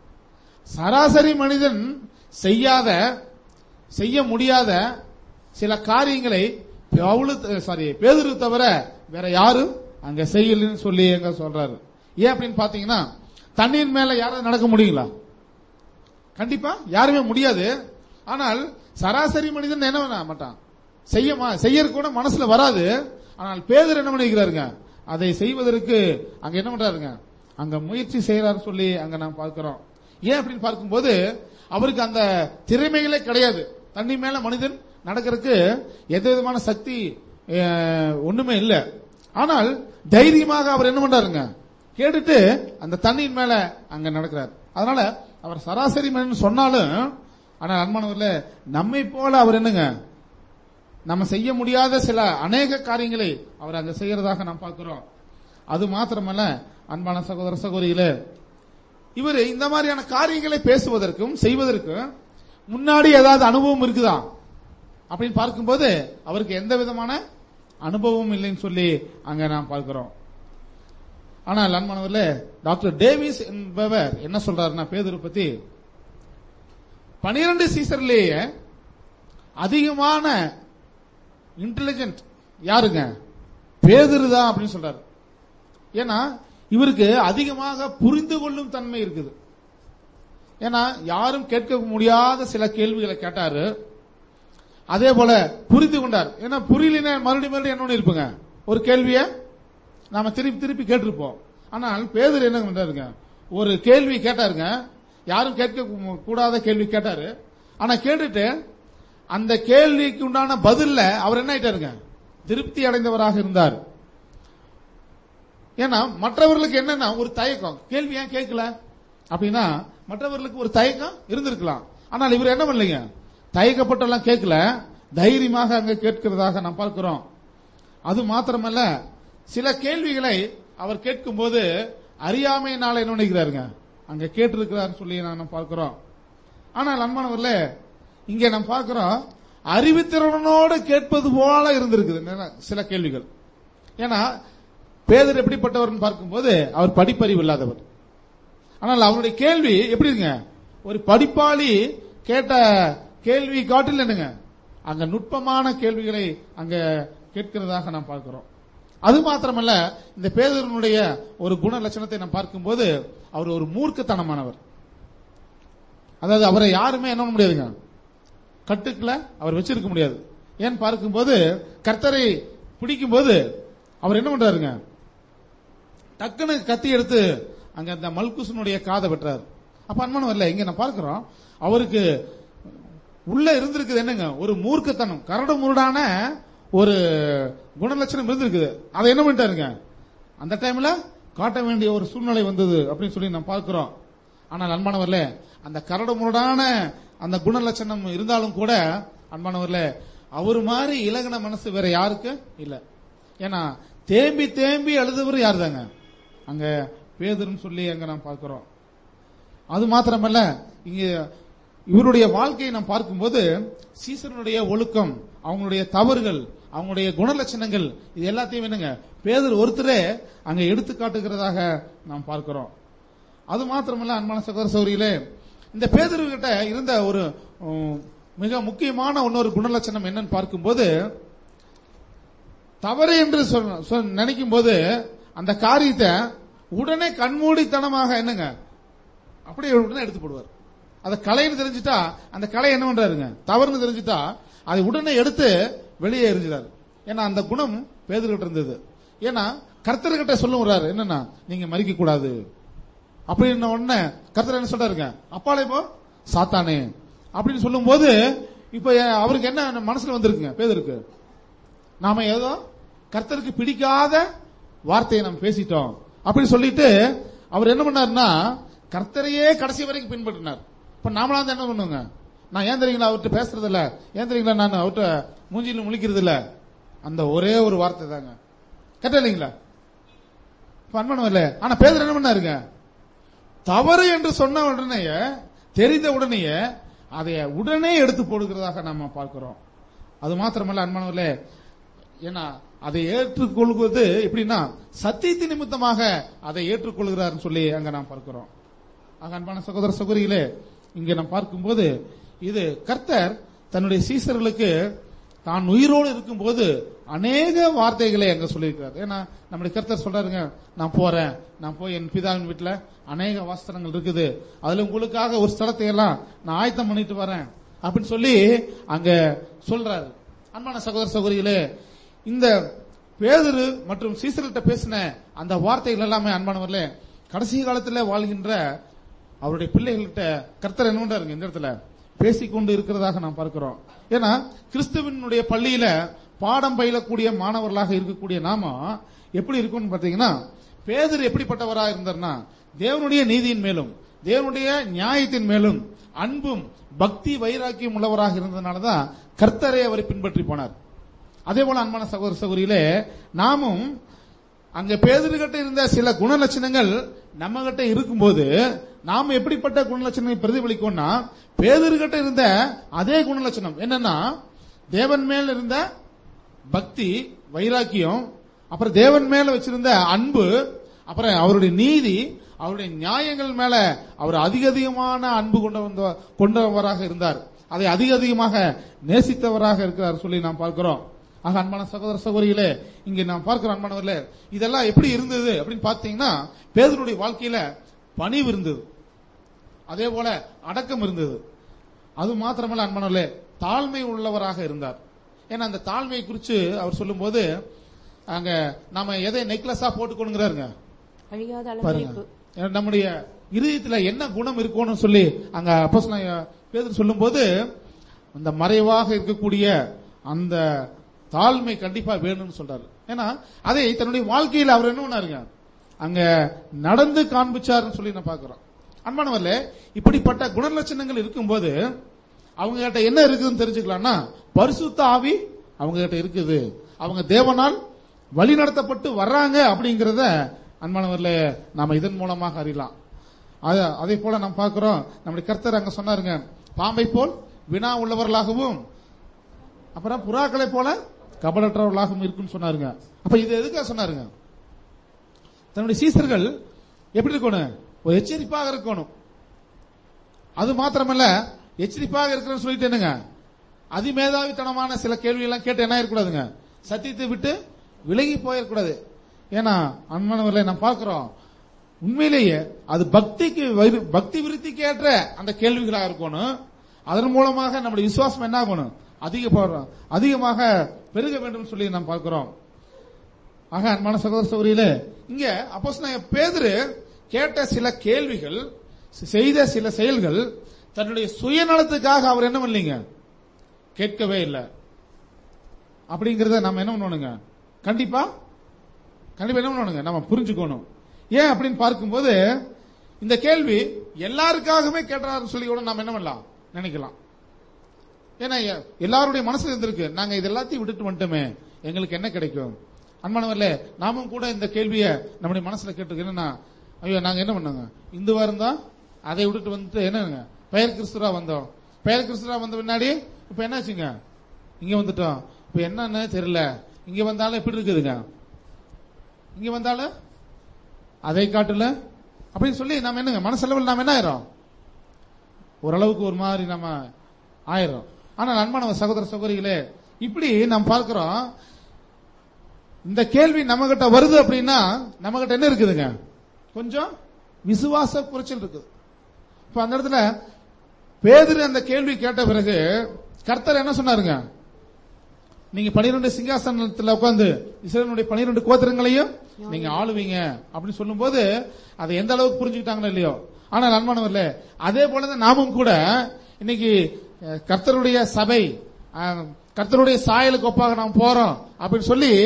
சராசரி மனிதன் செய்யாத செய்ய முடியாத சில காரியங்களை சாரி பேதுரு தவிர வேற யாரும் அங்க செய்யலன்னு சொல்லி எங்க சொல்றாரு. ஏன் அப்படின்னு பாத்தீங்கன்னா, தண்ணீர் மேல யாராவது நடக்க முடியுங்களா? கண்டிப்பா யாருமே முடியாது. ஆனால் சராசரி மனிதன் என்ன பண்ண மாட்டான், செய்ய செய்யறது கூட மனசுல வராது. ஆனால் பேதுரு என்ன பண்ணிக்கிறாருங்க, அதை செய்வதற்கு அங்க என்ன பண்றாருங்க, அங்க முயற்சி செய்யறாரு சொல்லி அங்க நாம் பார்க்கிறோம். ஏன் அப்படின்னு பார்க்கும்போது, அவருக்கு அந்த திறமைகளே கிடையாது. தண்ணி மேல மனிதன் நடக்கிறதுக்கு எந்த விதமான சக்தி ஒண்ணுமே இல்ல. ஆனால் தைரியமாக அவர் என்ன பண்றாருங்க, கேட்டுட்டு அந்த தண்ணியின் மேல அங்க நடக்கிறார். அதனால அவர் சராசரி மனிதன் சொன்னாலும், ஆனால் அன்பானவர்களே, நம்மை போல அவர் என்னங்க, நம்ம செய்ய முடியாத சில அநேக காரியங்களை அவர் அங்க செய்யறதாக நாம் பார்க்கிறோம். அது மாத்திரமல்ல அன்பான சகோதர சகோதரிகளே, இவர் இந்த மாதிரியான காரியங்களை பேசுவதற்கும் செய்வதற்கும் முன்னாடி ஏதாவது அனுபவம் இருக்குதா அப்படின்னு பார்க்கும்போது, அவருக்கு எந்த விதமான அனுபவம் இல்லைன்னு சொல்லி அங்க நாம் பார்க்கிறோம். ஆனால் அன்பானவர்களே, டாக்டர் டேவிஸ் என்பவர் என்ன சொல்றாருன்னா பேதுரு பத்தி, பனிரெண்டு சீசர்லேயே அதிகமான இன்டெலிஜென்ட் யாருங்க, பேதுரு தான் அப்படின்னு சொல்றாரு. ஏன்னா இவருக்கு அதிகமாக புரிந்து கொள்ளும் தன்மை இருக்குது. ஏன்னா யாரும் கேட்க முடியாத சில கேள்விகளை கேட்டாரு, அதே போல புரிந்து கொண்டார். ஏன்னா புரியலன்னா மறுபடியும் மறுபடியும் என்ன இருப்போங்க, ஒரு கேள்வியை நாம திருப்பி திருப்பி கேட்டிருப்போம். ஆனால் பேதுரு என்ன பண்றாருங்க, ஒரு கேள்வி கேட்டாருங்க, யாரும் கேட்க கூடாத கேள்வி கேட்டாரு. ஆனா கேட்டுட்டு அந்த கேள்விக்கு உண்டான பதில்ல அவர் என்ன ஆயிட்டாருங்க, திருப்தி அடைந்தவராக இருந்தார். ஏன்னா மற்றவர்களுக்கு என்னன்னா ஒரு தயக்கம், கேள்வி ஏன் கேட்கல அப்படின்னா மற்றவர்களுக்கு ஒரு தயக்கம் இருந்திருக்கலாம். ஆனால் இவர் என்ன பண்ணலீங்க, தயக்கப்பட்டெல்லாம் கேட்கல, தைரியமாக அங்க கேட்கிறதாக நாம் பார்க்கிறோம். அது மாத்திரமல்ல, சில கேள்விகளை அவர் கேட்கும் போது அறியாமையினால என்ன நினைக்கிறாருங்க, அங்க கேட்டிருக்கிறார் சொல்லி நாம் பார்க்கிறோம். ஆனால் அன்பானவர்களே, இங்க நாம் பார்க்கிறோம் அறிவுத்திறனோடு கேட்பது போல இருந்திருக்குது சில கேள்விகள். ஏன்னா பேதுரு எப்படிப்பட்டவர் பார்க்கும்போது அவர் படிப்பறிவு இல்லாதவர். ஆனால் அவருடைய கேள்வி எப்படி இருங்க, ஒரு படிப்பாளி கேட்ட கேள்வி காட்டில் என்னங்க, அங்க நுட்பமான கேள்விகளை அங்க கேட்கிறதாக நாம் பார்க்கிறோம். அது மாத்திரமல்ல, இந்த பேதுருனுடைய ஒரு குண லட்சணத்தை நாம் பார்க்கும்போது அவர் ஒரு மூர்க்கத்தனமானவர். அதாவது அவரை யாருமே என்ன பண்ண முடியாதுங்க, கட்டுக்குள்ள அவர் வச்சிருக்க முடியாது. ஏன் பார்க்கும்போது கர்த்தரை பிடிக்கும் போது அவர் என்ன பண்றாருங்க, டக்குனு கத்தி எடுத்து அங்க அந்த மல்குசனுடைய காதை வெட்டுறாரு. அப்ப அன்பான வரல, இங்க நான் பார்க்கிறோம் அவருக்கு உள்ள இருந்திருக்குது என்னங்க, ஒரு மூர்க்கத்தனம், கரடு முரடான ஒரு குணலட்சணம் இருந்திருக்குது. அதை என்ன பண்ணிட்டாருங்க, அந்த டைம்ல காட்ட வேண்டிய ஒரு சூழ்நிலை வந்தது அப்படின்னு சொல்லி நான் பார்க்கிறோம். ஆனால் அன்பானவர்களே, அந்த கரடு முரடான அந்த குணலட்சணம் இருந்தாலும் கூட அன்பானவர்களே, அவரு மாதிரி இலகுன மனசு வேற யாருக்கு இல்ல. ஏன்னா தேம்பி தேம்பி அழுதவர் யார் தாங்க, அங்க பேதுருன்னு சொல்லி அங்க நாம் பார்க்கிறோம். அது மாத்திரமல்ல, இங்க இவருடைய வாழ்க்கையை நாம் பார்க்கும்போது சீசனுடைய ஒழுக்கம், அவங்களுடைய தவறுகள், அவங்களுடைய குணலட்சணங்கள், இது எல்லாத்தையும் என்னங்க பேதுரு ஒருத்தரே அங்க எடுத்து காட்டுகிறதாக நாம் பார்க்கிறோம். அது மாத்திரமல்ல அன்பான சகோதர சகோதரிகளே, இந்த பேதுரு கிட்ட இருந்த ஒரு மிக முக்கியமான இன்னொரு குணலட்சணம் என்னன்னு பார்க்கும்போது, தவறு என்று நினைக்கும் போது அந்த காரியத்தை உடனே கண்மூடித்தனமாக என்னங்க அப்படியே உடனே எடுத்து போடுவார். அதை கலைன்னு தெரிஞ்சுட்டா அந்த கலை என்ன பண்றாருங்க, தவறுன்னு தெரிஞ்சுட்டா அதை உடனே எடுத்து வெளியே எரிஞ்சாரு. ஏன்னா அந்த குணம் பேதுருகிட்ட இருந்தது. ஏன்னா கர்த்தர்கிட்ட சொல்லுறாரு என்னன்னா, நீங்க மறிக்க கூடாது அப்படின்னு உடனே கர்த்தர் என்ன சொல்றாருங்க, அப்பாலே போ சாத்தானே அப்படின்னு சொல்லும் போது இப்ப அவருக்கு என்ன மனசுல வந்திருக்குங்க, பேதுருக்கு நாம ஏதோ கர்த்தருக்கு பிடிக்காத வார்த்தையை நம்ம பேசிட்டோம் அப்படின்னு சொல்லிட்டு அவர் என்ன பண்ணாருன்னா கர்த்தரையே கடைசி வரைக்கும் பின்பற்றினார். இப்ப நாமளா என்ன பண்ணுங்க, நான் ஏன் தெரியுங்களா அவர்கிட்ட பேசுறது இல்ல, ஏன் தெரியுங்களா நான் அவர்கிட்ட மூஞ்சில முழிக்கிறது இல்ல, அந்த ஒரே ஒரு வார்த்தை தாங்க. கரெக்டா இல்லைங்களா? இல்ல. ஆனா பேதர் என்ன பண்ணாருங்க, தவறு என்று சொன்ன உடனே, தெரிந்த உடனே அதை உடனே எடுத்து போடுகிறதாக நாம பார்க்கிறோம். அது மாத்திரமல்ல அன்பானவர்களே, ஏன்னா அதை ஏற்றுக்கொள்வது எப்படின்னா சத்தியத்தின் நிமித்தமாக அதை ஏற்றுக்கொள்கிறார் சொல்லி அங்க நாம் பார்க்கிறோம். ஆக அன்பான சகோதர சகோதரிகளே, இங்க நாம் பார்க்கும்போது இது கர்த்தர் தன்னுடைய சீசர்களுக்கு தான் உயிரோடு இருக்கும் போது அநேக வார்த்தைகளை அங்க சொல்லியிருக்கிறார். ஏன்னா நம்முடைய கர்த்தர் சொல்றாருங்க, நான் போறேன், நான் போய் என் பிதாவின் வீட்டுல அநேக வாஸ்தலங்கள் இருக்குது, அதுல உங்களுக்காக ஒரு ஸ்தலத்தை எல்லாம் நான் ஆயத்தம் பண்ணிட்டு வரேன் அப்படின்னு சொல்லி அங்க சொல்றாரு. அன்பான சகோதர சகோதரிகளே, இந்த பேதுரு மற்றும் சீசர்கிட்ட பேசின அந்த வார்த்தைகள் எல்லாமே அன்பானவர்களே கடைசி காலத்துல வாழ்கின்ற அவருடைய பிள்ளைகள்கிட்ட கர்த்தர் என்ன பண்றாருங்க இந்த இடத்துல பேசிக்கொண்டு இருக்கிறதாக நாம் பார்க்கிறோம். ஏன்னா கிறிஸ்துவினுடைய பள்ளியில பாடம் பயிலக்கூடிய மாணவர்களாக இருக்கக்கூடிய நாம எப்படி இருக்கும்னு பாத்தீங்கன்னா, பேதுரு எப்படிப்பட்டவராக இருந்தார்னா தேவனுடைய நீதியின் மேலும் தேவனுடைய நியாயத்தின் மேலும் அன்பும் பக்தி வைராக்கியம் உள்ளவராக இருந்ததுனாலதான் கர்த்தரை அவரை பின்பற்றி போனார். அதே போல அன்பான சகோதர சகோதரிகளே, நாமும் அங்க பேதுருகிட்ட இருந்த சில குணலட்சணங்கள் நம்ம கிட்ட இருக்கும்போது நாம எப்படிப்பட்ட குணலட்சணங்களை பிரதிபலிக்கோம்னா, பேதுருகிட்ட இருந்த அதே குணலட்சணம் என்னன்னா தேவன் மேல் இருந்த பக்தி வைராக்கியம், அப்புறம் தேவன் மேல வச்சிருந்த அன்பு, அப்புறம் அவருடைய நீதி, அவருடைய நியாயங்கள் மேல அவர் அதிக அதிகமான அன்பு கொண்ட கொண்டவராக இருந்தார். அதை அதிக அதிகமாக நேசித்தவராக இருக்கிறார் சொல்லி நாம் பார்க்கிறோம். ஆக அன்பான சகோதர சகோதரிகளே, இங்க நாம் பார்க்கிறோம் அன்பானவர்களே, இதெல்லாம் எப்படி இருந்தது அப்படின்னு பாத்தீங்கன்னா, பேதுருடைய வாழ்க்கையில பணிவு இருந்தது, அதே போல அடக்கம் இருந்தது. அது மாத்திரமல்ல அன்பானவர்களே, தாழ்மை உள்ளவராக இருந்தார். ஏன்னா அந்த தாழ்மையை குறித்து அவர் சொல்லும் போது அங்க நாம எதை நெக்லஸா போட்டுக்கொள்ளுங்கிறாருங்க பாருங்க, நம்முடைய இருதயத்துல என்ன குணம் இருக்கும்னு சொல்லி அங்க அப்போஸ்தலன் பேதுரு சொல்லும் போது அந்த மறைவாக இருக்கக்கூடிய அந்த தாழ்மை கண்டிப்பா வேணும்னு சொல்றாரு. ஏன்னா அதை தன்னுடைய வாழ்க்கையில் அவர் என்ன பண்ணாருங்க அங்க நடந்து காண்பிச்சாருன்னு சொல்லி நான் பாக்குறோம். அன்பானவர்களே, இப்படிப்பட்ட குணலட்சணங்கள் இருக்கும்போது அவங்க கிட்ட என்ன இருக்குதுன்னு தெரிஞ்சுக்கலாம்னா, பரிசுத்த ஆவி அவங்க கிட்ட இருக்குது, அவங்க தேவனால் வழி நடத்தப்பட்டு வர்றாங்க அப்படிங்கறத அன்பானவர்களே நாம இதன் மூலமாக அறியலாம். அதே போல நாம் பார்க்கிறோம், நம்முடைய கர்த்தர் அங்க சொன்னாருங்க, பாம்பை போல் வினா உள்ளவர்களாகவும் அப்புறம் புறாக்களை போல கபடற்றவர்களாகவும் இருக்குன்னு சொன்னாருங்க. அப்ப இது எதுக்காக சொன்னாருங்க, தன்னுடைய சீசர்கள் எப்படி இருக்கணும், ஒரு எச்சரிப்பாக இருக்கணும். அது மாத்திரமல்ல, எச்சரிப்பாக இருக்கிறன்னு சொல்லிட்டு என்னங்க அதிமேதாவித்தனமான சில கேள்வி எல்லாம் கேட்டு என்ன இருக்கக்கூடாதுங்க, சத்தியத்தை விட்டு விலகி போயிடக்கூடாது. ஏன்னா அன்பானவர்களை நாம் பார்க்கிறோம், உண்மையிலேயே அது பக்திக்கு பக்தி விருத்திக்கு ஏற்ற அந்த கேள்விகளாக இருக்கணும். அதன் மூலமாக நம்முடைய விசுவாசம் என்ன ஆகணும், அதிக அதிகமாக பெருக வேண்டும் சொல்லி நாம் பார்க்கிறோம். ஆக அன்பான சகோதர சகோதரிகளே, இங்க அப்போஸ்தலன் பேதுரு கேட்ட சில கேள்விகள், செய்த சில செயல்கள் தன்னுடைய சுயநலத்துக்காக அவர் என்ன பண்ணலீங்க, கேட்கவே இல்லை. அப்படிங்கறத நம்ம என்ன பண்ணணுங்க, கண்டிப்பா கண்டிப்பா என்ன பண்ணணுங்க நம்ம புரிஞ்சுக்கணும். ஏன் அப்படின்னு பார்க்கும்போது இந்த கேள்வி எல்லாருக்காகவே கேட்டாருன்னு சொல்லி கூட நம்ம என்ன பண்ணலாம் நினைக்கலாம். ஏன்னா எல்லாருடைய மனசுல இருந்திருக்கு, நாங்க இது எல்லாத்தையும் விட்டுட்டு வந்துட்டோமே, எங்களுக்கு என்ன கிடைக்கும். அன்பானவர்களே, நாமும் கூட இந்த கேள்வியை நம்முடைய மனசுல கேட்டு என்னன்னா, ஐயோ நாங்க என்ன பண்ணோங்க, இந்துவா இருந்தா அதை விட்டுட்டு வந்துட்டு என்னங்க பெயர் கிறிஸ்துவா வந்தோம், பெயர் கிறிஸ்துவா வந்த பின்னாடி இப்ப என்னாச்சுங்க இங்க வந்துட்டோம், இப்ப என்னன்னு தெரியல, இங்க வந்தாலும் எப்படி இருக்குதுங்க, இங்க வந்தாலும் அதை காட்டுல அப்படின்னு சொல்லி நம்ம என்னங்க மனசளவில் நாம என்ன ஆயிரும், ஓரளவுக்கு ஒரு மாதிரி நம்ம ஆயிரும். ஆனா அன்பான சகோதர சகோதரிகளே, இப்படி நாம் பார்க்கிறோம், இந்த கேள்வி நம்ம கிட்ட வருது அப்படின்னா நம்ம கிட்ட என்ன இருக்குதுங்க, கொஞ்சம் விசுவாச குறைச்சல் இருக்குது. இப்ப அந்த இடத்துல பேதுரு அந்த கேள்வி கேட்ட பிறகு கர்த்தர் என்ன சொன்னாருங்க, நீங்க பனிரெண்டு சிங்காசனத்தில் உட்கார்ந்து இஸ்ரவேலுடைய பனிரெண்டு கோத்திரங்களையும் நீங்க ஆளுவீங்க அப்படின்னு சொல்லும் போது அதை எந்த அளவுக்கு புரிஞ்சுக்கிட்டாங்களோ இல்லையோ. ஆனால் அன்பானவர்களே, அதே போலதான் நாமும் கூட இன்னைக்கு கர்த்தருடைய சபை, கர்த்தருடைய சாயலுக்கு ஒப்பாக நாம் போறோம் அப்படின்னு சொல்லி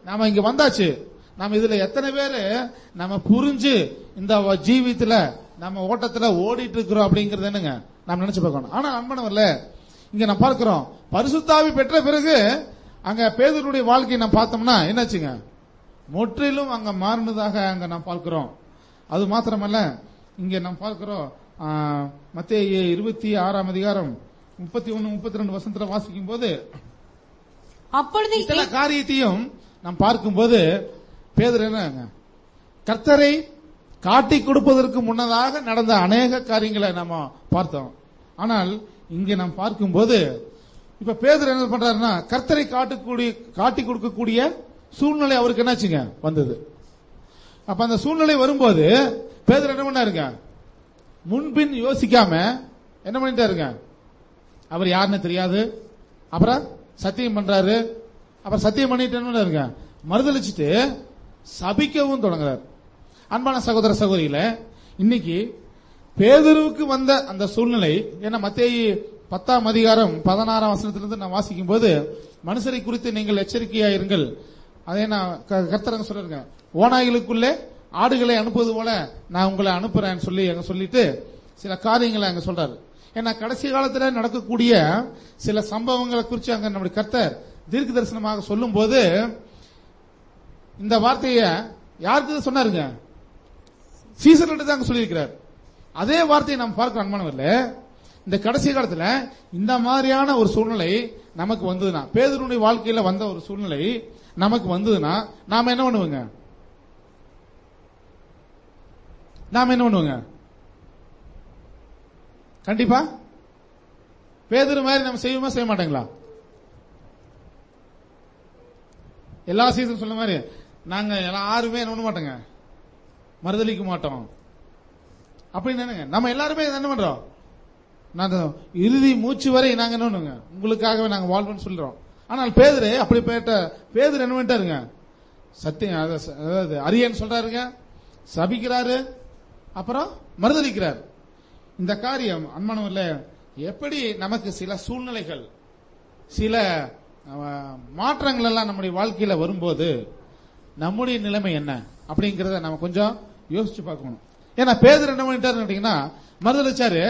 நாம இங்க வந்தாச்சு. நம்ம இதுல எத்தனை பேரு நம்ம புரிஞ்சு இந்த ஜீவித்துல நம்ம ஓட்டத்துல ஓடிட்டு இருக்கிறோம் அப்படிங்கறது என்னங்க நாம் நினைச்சு பார்க்கணும். ஆனா அன்பனவர்ல இங்க நம்ம பார்க்கிறோம், பரிசுத்தாவி பெற்ற பிறகு அங்க பேதுருடைய வாழ்க்கையை நாம் பார்த்தோம்னா என்னாச்சுங்க, முற்றிலும் அங்க மாறினதாக அங்க நாம் பார்க்கிறோம். அது மாத்திரமல்ல, இங்க நாம் பார்க்கிறோம் மத்தேயு இருபத்தி ஆறாம் அதிகாரம் முப்பத்தி ஒன்னு முப்பத்தி ரெண்டு வசனத்துல வாசிக்கும் போது அப்பொழுது எல்லா காரியத்தையும் நாம் பார்க்கும்போது பேதுரு என்ன கர்த்தரை காட்டி கொடுப்பதற்கு முன்னதாக நடந்த அநேக காரியங்களை நாம பார்த்தோம். ஆனால் இங்க நாம் பார்க்கும்போது இப்ப பேதுரு என்ன பண்றாருன்னா கர்த்தரை காட்டக்கூடிய காட்டி கொடுக்கக்கூடிய சூழ்நிலை அவருக்கு என்னாச்சுங்க வந்தது. அப்ப அந்த சூழ்நிலை வரும்போது பேதுரு என்ன பண்ணாருங்க, முன்பின் யோசிக்காம என்ன பண்ணிட்டாருங்க, அவர் யாருன்னு தெரியாது, அப்புறம் சத்தியம் பண்றாரு, அப்புறம் சத்தியம் பண்ணிட்டு என்ன பண்ணாருங்க, மறுதளிச்சுட்டு சபிக்கவும் தொடங்குறாரு. அன்பான சகோதர சகோதரியில இன்னைக்கு பேதுருவுக்கு வந்த அந்த சூழ்நிலை என்ன, மத்தேயு பத்தாம் அதிகாரம் பதினாறாம் வசனத்திலிருந்து நான் வாசிக்கும் போது மனுஷரை குறித்து நீங்கள் எச்சரிக்கையா இருங்கள், அதே நான் கர்த்தரங்க சொல்றேங்க, ஓநாய்களுக்குள்ளே ஆடுகளை அனுப்புவது போல நான் உங்களை அனுப்புறேன்னு சொல்லி அங்க சொல்லிட்டு சில காரியங்களை அங்க சொல்றாரு. ஏன்னா கடைசி காலத்துல நடக்கக்கூடிய சில சம்பவங்களை குறித்து அங்க நம்முடைய கர்த்தர் தீர்க்க தரிசனமாக சொல்லும் போது இந்த வார்த்தைய யாருக்கு சொன்னாருங்க, சீசர்கிட்ட தான் சொல்லியிருக்கிறார். அதே வார்த்தையை நாம் பார்க்கிறோம் அன்பானவர்கள, இந்த கடைசி காலத்துல இந்த மாதிரியான ஒரு சூழ்நிலை நமக்கு வந்ததுன்னா, பேதுருடைய வாழ்க்கையில வந்த ஒரு சூழ்நிலை நமக்கு வந்ததுன்னா நாம என்ன பண்ணுவோங்க, நாம என்ன பண்ணுவோங்க, கண்டிப்பா பேதுரு மாதிரி நம்ம செய்வோமா செய்ய மாட்டேங்களா? எல்லா சீசன் சொன்ன மாதிரி நாங்க யாருமே என்ன பண்ண மாட்டோங்க, மறுதளிக்க மாட்டோம் அப்படின்னு நம்ம எல்லாருமே என்ன பண்றோம், நாங்க இறுதி மூச்சு வரை நாங்க என்ன பண்ணுங்க உங்களுக்காகவே நாங்க வாழ்வோம்னு சொல்றோம். ஆனால் பேதுரு அப்படி பேட்ட பேதுரு என்ன பண்ணிட்டாருங்க, சத்தியம் அதாவது அரியன்னு சொல்றாருங்க, சபிக்கிறாரு, அப்புறம் மறுதளிக்கிறார். இந்த காரியம் அன்பானவர்களே எப்படி நமக்கு சில சூழ்நிலைகள் சில மாற்றங்கள் எல்லாம் நம்முடைய வாழ்க்கையில வரும்போது நம்முடைய நிலைமை என்ன அப்படிங்கறத நம்ம கொஞ்சம் யோசிச்சு பார்க்கணும். ஏன்னா பேதுரு என்ன பண்ணிட்டாரு கேட்டீங்கன்னா, மறுதளிச்சாரு,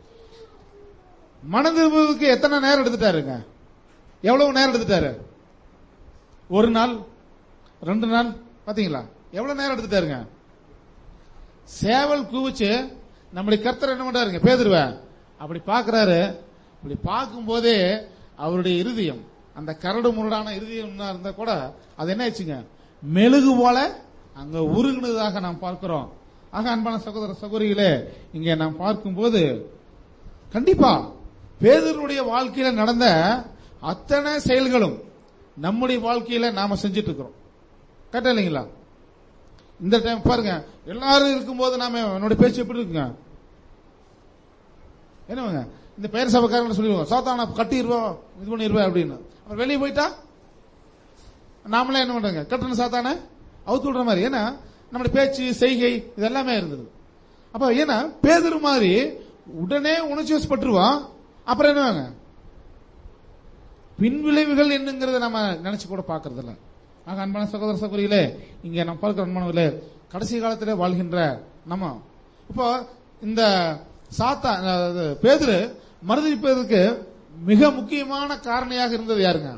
மனதிற்கு எத்தனை நேரம் எடுத்துட்டாருங்க, எவ்வளவு நேரம் எடுத்துட்டாரு, ஒரு நாள் ரெண்டு நாள் பாத்தீங்களா, எவ்வளவு நேரம் எடுத்துட்டாருங்க. சேவல் கூவிச்சு நம்முடைய கர்த்தர் என்ன பண்றாருங்க, பேதுருவ அப்படி பாக்குறாரு. அப்படி பார்க்கும் போதே அவருடைய இருதயம், அந்த கரடு முரடான இருதயம் இருந்தா கூட அது என்ன ஆச்சுங்க, மெழுகு போல அங்க உருகுனதாக நாம் பார்க்கிறோம். ஆக அன்பான சகோதர சகோதரிகளே, இங்க நாம் பார்க்கும்போது கண்டிப்பா பேதுருடைய வாழ்க்கையில நடந்த அத்தனை செயல்களும் நம்முடைய வாழ்க்கையில நாம செஞ்சிட்டு இருக்கிறோம். கரெக்டா இல்லைங்களா? இந்த டைம் பாருங்க, எல்லாரும் இருக்கும்போது நாம என்னோட பேச்சு எப்படி இருக்குங்க, என்னவங்க இந்த பெயர் சபைக்காரங்க சொல்லிடுவோம், சாத்தான கட்டிடுவோம் இது பண்ணிடுவேன் அப்படின்னு. அப்புறம் வெளியே போயிட்டா நாமளே என்ன பண்றாங்க, கட்டண சாத்தான அவுத்து விடுற மாதிரி. ஏன்னா நம்முடைய பேச்சு செய்கை இது எல்லாமே இருந்தது. அப்ப ஏன்னா பேதுரு மாதிரி உடனே உணர்ச்சி வசப்பட்டுருவான், அப்புறம் என்னவாங்க பின் விளைவுகள் என்னங்கிறத நம்ம நினைச்சு கூட பாக்குறது இல்ல. ஆக அன்பான சகோதர சகோதரிகளே, இங்க நம்ம பார்க்கிற அன்பானவர்களே, கடைசி காலத்திலே வாழ்கின்ற நம்ம இப்போ இந்த சாத்தா பேதுரு மறுதளிப்பதற்கு மிக முக்கியமான காரணியாக இருந்தது யாருங்க,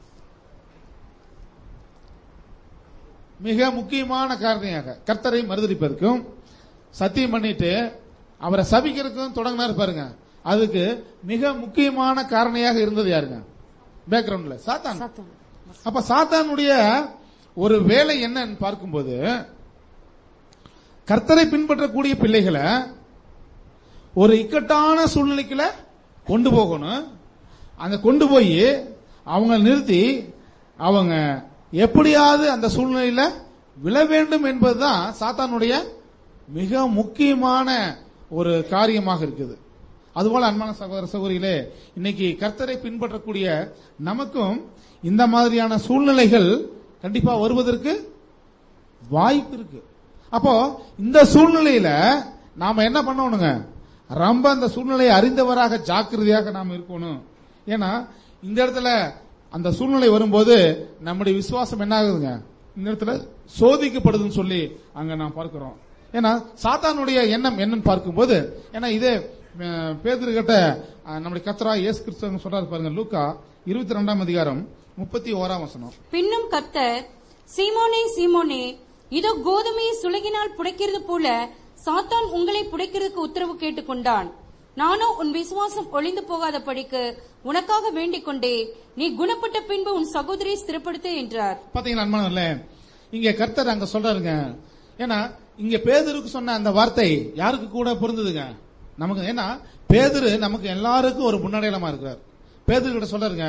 மிக முக்கியமான காரணியாக கர்த்தரை மறுதளிப்பதற்கும் சத்தியம் பண்ணிட்டு அவரை சபிக்கிறதுக்கும் தொடங்கினார் பாருங்க. அதுக்கு மிக முக்கியமான காரணியாக இருந்தது யாருங்க, பேக்ரவுண்ட்ல சாத்தான். அப்ப சாத்தானுடைய ஒரு வேலை என்னன்னு பார்க்கும்போது, கர்த்தரை பின்பற்றக்கூடிய பிள்ளைகளை ஒரு இக்கட்டான சூழ்நிலைக்குள்ள கொண்டு போகணும். அங்க கொண்டு போய் அவங்க நிறுத்தி அவங்க எப்படியாவது அந்த சூழ்நிலையில விழ வேண்டும் என்பதுதான் சாத்தானுடைய மிக முக்கியமான ஒரு காரியமாக இருக்குது. அதுபோல அன்பான சகோதர சகோதரிகளே, இன்னைக்கு கர்த்தரை பின்பற்றக்கூடிய நமக்கும் இந்த மாதிரியான சூழ்நிலைகள் கண்டிப்பா வருவதற்கு வாய்ப்பு இருக்கு. அப்போ இந்த சூழ்நிலையில நாம என்ன பண்ணணுங்க, ரொம்ப அந்த சூழ்நிலையை அறிந்தவராக ஜாக்கிரதையாக நாம் இருக்கணும். ஏன்னா இந்த இடத்துல அந்த சூழ்நிலை வரும்போது நம்முடைய விசுவாசம் என்ன ஆகுதுங்க, இந்த இடத்துல சோதிக்கப்படுதுன்னு சொல்லி அங்க நான் பார்க்கிறோம். ஏன்னா சாத்தானுடைய எண்ணம் என்னன்னு பார்க்கும்போது, ஏன்னா இதே பேதுரு கிட்ட நம்முடைய கர்த்தராகிய இயேசு கிறிஸ்து சொல்றாரு பாருங்க, லூக்கா இருபத்தி ரெண்டாம் அதிகாரம் முப்பத்தி ஓராம் வசனம். பின்னும் கர்த்தர், சீமோனே சீமோனே, இதோ கோதுமையை சுலகினால் புடைக்கிறது போல சாத்தான் உங்களை புடைக்கிறதுக்கு உத்தரவு கேட்டுக் கொண்டான். நானோ உன் விசுவாசம் ஒளிந்து போகாத படிக்கு உனக்காக வேண்டிக் கொண்டே, நீ குணப்பட்ட பின்பு உன் சகோதரியை ஸ்திரப்படுத்து என்றார். பாத்தீங்களா அன்பானவர்களே, இங்க கர்த்தர் அங்க சொல்றாருங்க. ஏன்னா இங்க பேதுருக்கு சொன்ன அந்த வார்த்தை யாருக்கு கூட பொருந்ததுங்க? நமக்கு. ஏன்னா பேதுரு நமக்கு எல்லாருக்கும் ஒரு முன்னடையாளமா இருக்கிறார். பேதுரு கிட்ட சொல்றாருங்க,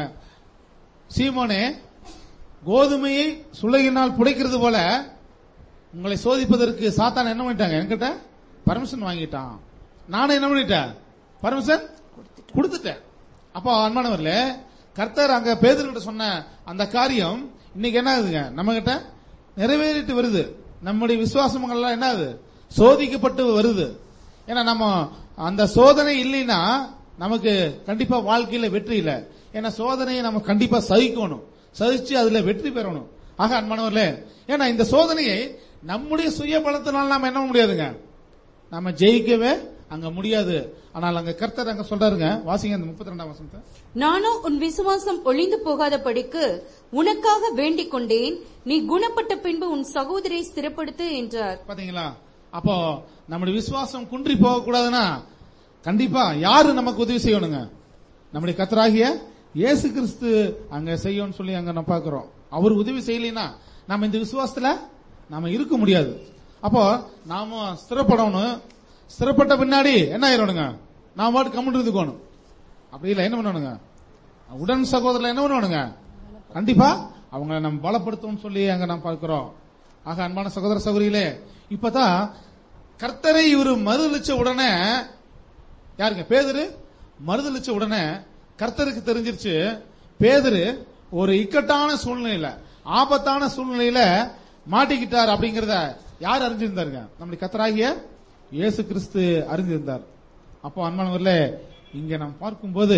சீமோனே, கோதுமையை சுலகினால் புடைக்கிறது போல உங்களை சோதிப்பதற்கு சாத்தான் என்ன பண்ணிட்டாங்க, என்கிட்ட பர்மிஷன் வாங்கிட்டான். நானும் என்ன பண்ணிட்டேன், பர்மிஷன் கொடுத்துட்டேன். அப்போ அன்பானவர்களே, கர்த்தர் அங்க பேதுரு கிட்ட சொன்ன அந்த காரியம் இன்னைக்கு என்ன ஆகுதுங்க, நம்ம கிட்ட நிறைவேறிட்டு வருது. நம்முடைய விசுவாசங்கள் எல்லாம் என்ன ஆகுது, சோதிக்கப்பட்டு வருது. ஏன்னா நம்ம அந்த சோதனை இல்லைன்னா நமக்கு கண்டிப்பா வாழ்க்கையில வெற்றி இல்லை. ஏன்னா சோதனையை நம்ம கண்டிப்பா சகிக்கணும், சகிச்சு அதுல வெற்றி பெறணும். ஆக அன்பானவர்களே, ஏன்னா இந்த சோதனையை நம்முடைய சுய பலத்தினால் நாம என்ன முடியாதுங்க, நம்ம ஜெயிக்கவே அங்க முடியாது. ஆனால் அங்க கர்த்தர் அங்க சொல்றாருங்க, வாசிங்க அந்த முப்பத்தி ரெண்டாம் வசனத்தை. நானும் உன் விசுவாசம் ஒளிந்து போகாத படிக்கு உனக்காக வேண்டிக் கொண்டேன், நீ குணப்பட்ட பின்பு உன் சகோதரியை ஸ்திரப்படுத்து என்றார். பாத்தீங்களா? அப்போ நம்முடைய விசுவாசம் குன்றி போக கூடாதுன்னா கண்டிப்பா யாரு நமக்கு உதவி செய்யணுங்க, நம்முடைய கர்த்தராகிய இயேசு கிறிஸ்து அங்க செய்யும் சொல்லி அங்க நம்ம பாக்குறோம். அவர் உதவி செய்யலைன்னா நம்ம இந்த விசுவாசத்துல நாம இருக்க முடியாது. அப்போ நாம ஸ்திரப்படணும். ஸ்திரப்பட்ட பின்னாடி என்ன ஆயிரணுங்க, நாம பாட்டு கம்முன்னு இருக்கணும். அப்படி இல்லை, என்ன பண்ணணுங்க, உடன் சகோதரர் என்ன பண்ணுவானுங்க, கண்டிப்பா அவங்க நம்ம பலப்படுத்தும் சொல்லி அங்க நாம் பார்க்கிறோம். ஆக அன்பான சகோதர சகோதரிகளே, இப்பதான் கர்த்தரை இவரு மறுதலிச்ச உடனே, யாருங்க, பேதுரு மறுதலிச்ச உடனே கர்த்தருக்கு தெரிஞ்சிருச்சு, பேதுரு ஒரு இக்கட்டான சூழ்நிலையில, ஆபத்தான சூழ்நிலையில மாட்டிக்கிட்டார் அப்படிங்கறத யார் அறிஞ்சிருந்தாருங்க, நம்முடைய கர்த்தராகிய இயேசு கிறிஸ்து அறிந்திருந்தார். அப்போ அன்பானவர்களே, இங்க நாம் பார்க்கும்போது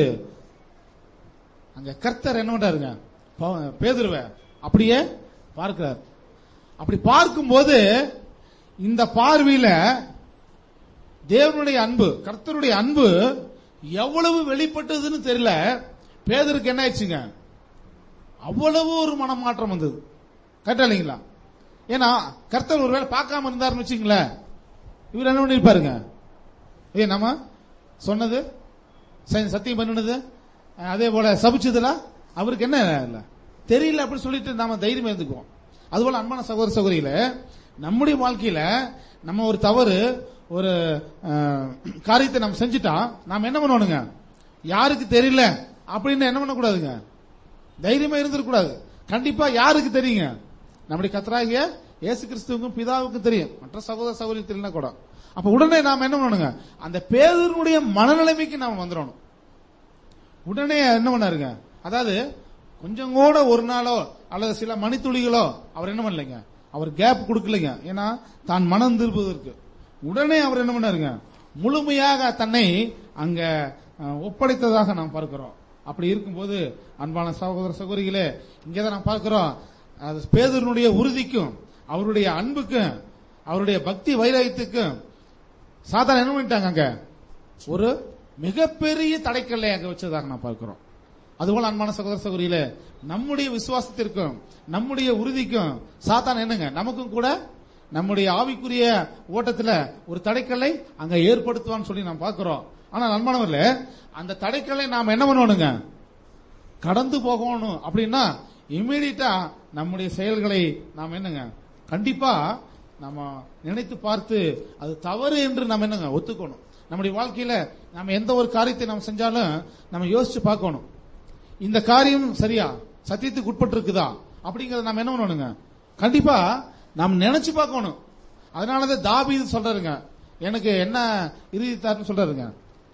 அங்க கர்த்தர் என்ன பண்றாருங்க, பேதுருவை அப்படியே பார்க்கிறார். அப்படி பார்க்கும்போது இந்த பார்வையில தேவனுடைய அன்பு, கர்த்தருடைய அன்பு எவ்வளவு வெளிப்பட்டதுன்னு தெரியல. பேதுருக்கு என்ன ஆயிடுச்சுங்க, அவ்வளவு ஒரு மனமாற்றம் வந்தது. கரெக்டா இல்லைங்களா? ஏன்னா கர்த்தர் ஒருவேளை பார்க்காம இருந்தாருன்னு வச்சுங்களேன், இவர் என்ன பண்ணிருப்பாருங்க, ஏ நம்ம சொன்னது சத்தியம் பண்ணினது அதே போல சபிச்சதுல அவருக்கு என்ன இல்ல தெரியல அப்படின்னு சொல்லிட்டு நாம தைரியம் இருந்துக்குவோம். அதுபோல அன்பான சகோதர சகோதரியில நம்முடைய வாழ்க்கையில நம்ம ஒரு தவறு ஒரு காரியத்தை நம்ம செஞ்சுட்டா நாம என்ன பண்ணணுங்க, யாருக்கு தெரியல அப்படின்னு என்ன பண்ணக்கூடாதுங்க, தைரியமா இருந்துடக்கூடாது. கண்டிப்பா யாருக்கு தெரியுங்க, நம்முடைய கர்த்தராகிய இயேசு கிறிஸ்துவுக்கும் பிதாவுக்கும் தெரியும், மற்ற சகோதர சகோதரி தெரியல கூட. அப்ப உடனே நாம என்ன பண்ணணுங்க, அந்த பேதுருடைய மனநிலைமைக்கு நாம வந்துடணும். உடனே என்ன பண்ணாருங்க, அதாவது கொஞ்சம் கூட ஒரு நாளோ அல்லது சில மணித்துளிகளோ அவர் என்ன பண்ணலைங்க, அவர் கேப் கொடுக்கலைங்க. ஏன்னா தான் மனம் திரும்புவதற்கு உடனே அவர் என்ன பண்ணாருங்க, முழுமையாக தன்னை அங்க ஒப்படைத்ததாக நாம் பார்க்கிறோம். அப்படி இருக்கும்போது அன்பான சகோதர சகோதரிகளே, இங்கதான் நாம் பார்க்கிறோம், அது பேதுருடைய உறுதிக்கும் அவருடைய அன்புக்கும் அவருடைய பக்தி வைராயத்துக்கும் சாதாரண என்ன பண்ணிட்டாங்க, அங்க ஒரு மிகப்பெரிய தடைக்கல்லை அங்க வச்சதாக நான் பார்க்கிறோம். அதுபோல அன்பான சகோதர சகோதரிகளே, நம்முடைய விசுவாசத்திற்கும் நம்முடைய உறுதிக்கும் சாத்தான் என்னங்க, நமக்கும் கூட நம்முடைய ஆவிக்குரிய ஓட்டத்துல ஒரு தடைக்கல்லை அங்க ஏற்படுத்துவான்னு சொல்லி நாம் பார்க்கிறோம். ஆனால் அன்பானவர்களே, அந்த தடைக்கல்லை நாம் என்ன பண்ணணுங்க, கடந்து போகணும். அப்படின்னா இம்மீடியட்டா நம்முடைய செயல்களை நாம் என்னங்க, கண்டிப்பா நம்ம நினைத்து பார்த்து அது தவறு என்று நம்ம என்னங்க ஒத்துக்கணும். நம்முடைய வாழ்க்கையில நம்ம எந்த ஒரு காரியத்தை நம்ம செஞ்சாலும் நம்ம யோசிச்சு பார்க்கணும், இந்த காரியம் சரியா சத்தியத்துக்கு உட்பட்டு இருக்குதா அப்படிங்கறத நம்ம என்ன பண்ணணுங்க, கண்டிப்பா நாம் நினைச்சு பார்க்கணும். அதனாலதான் தாவீது சொல்றாருங்க, எனக்கு என்ன இறுதித்தார்னு சொல்றாருங்க,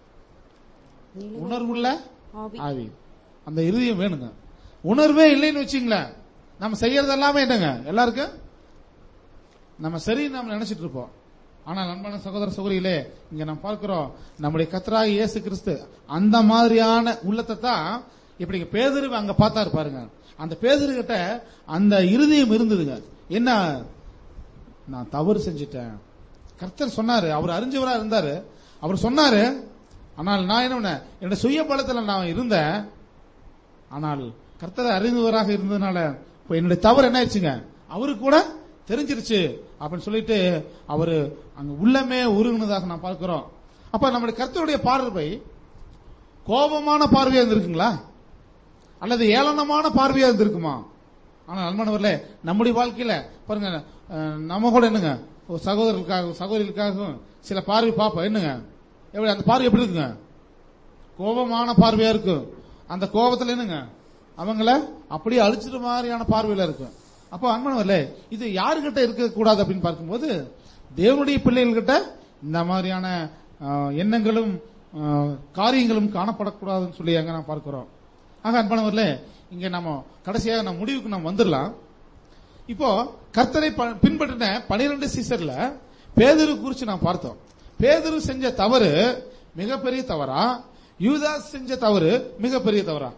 உணர்வுள்ள ஆவி, அந்த இறுதியம் வேணுங்க. உணர்வே இல்லைன்னு வச்சுங்களேன், நம்ம செய்யறது எல்லாமே என்னங்க, எல்லாருக்கும் நம்ம சரி நம்ம நினைச்சிட்டு இருப்போம். ஆனால் அன்பான சகோதர சகோதரிகளே, இங்க நம்ம பார்க்கிறோம், நம்முடைய கர்த்தராகிய இயேசு கிறிஸ்து அந்த மாதிரியான உள்ளத்தை தான் இப்படி பேதுரு அங்க பார்த்தாரு பாருங்க. அந்த பேதுரு கிட்ட அந்த இருதயம் இருந்ததுங்க. என்ன, நான் தவறு செஞ்சிட்டேன். கர்த்தர் சொன்னாரு, அவர் அறிஞ்சவரா இருந்தாரு, அவர் சொன்னாரு. ஆனால் நான் என்ன பண்ணேன், என்னோட சுய பலத்துல நான் இருந்தேன். ஆனால் கர்த்தரை அறிந்தவராக இருந்ததுனால என்னுடைய தவறு என்ன ஆயிடுச்சுங்க, அவருக்கு கூட தெரிஞ்சிருச்சு அப்படின்னு சொல்லிட்டு அவரு அங்க உள்ளமே உருகுனதாக நான் பார்க்கிறோம். அப்ப நம்முடைய கர்த்தருடைய பார்வை கோபமான பார்வையா இருந்திருக்குங்களா அல்லது ஏளனமான பார்வையா இருந்திருக்குமா? ஆனா அன்பானவர்களே, நம்முடைய வாழ்க்கையில பாருங்க, நம்ம கூட என்னங்க ஒரு சகோதரர்களுக்காக சகோதரிகளுக்காக சில பார்வை பார்ப்போம். என்னங்க எப்படி அந்த பார்வை எப்படி இருக்குங்க? கோபமான பார்வையா இருக்கும். அந்த கோபத்துல என்னங்க அவங்கள அப்படியே அழிச்சிட்டு மாதிரியான பார்வையில இருக்கும். அப்போ அன்பானவர்களே, இது யாருகிட்ட இருக்க கூடாது அப்படின்னு பார்க்கும்போது தேவனுடைய பிள்ளைகள்கிட்ட இந்த மாதிரியான எண்ணங்களும் காரியங்களும் காணப்படக்கூடாதுன்னு சொல்லி அங்க நான் பார்க்கிறோம். ஆக அன்பானவர்களே, இங்க நம்ம கடைசியாக நம்ம முடிவுக்கு நம்ம வந்துடலாம். இப்போ கர்த்தரை பின்பற்றின பனிரெண்டு சீசர்ல பேதுரு குறிச்சு நாம் பார்த்தோம். பேதுரு செஞ்ச தவறு மிகப்பெரிய தவறா, யூதாஸ் செஞ்ச தவறு மிகப்பெரிய தவறா?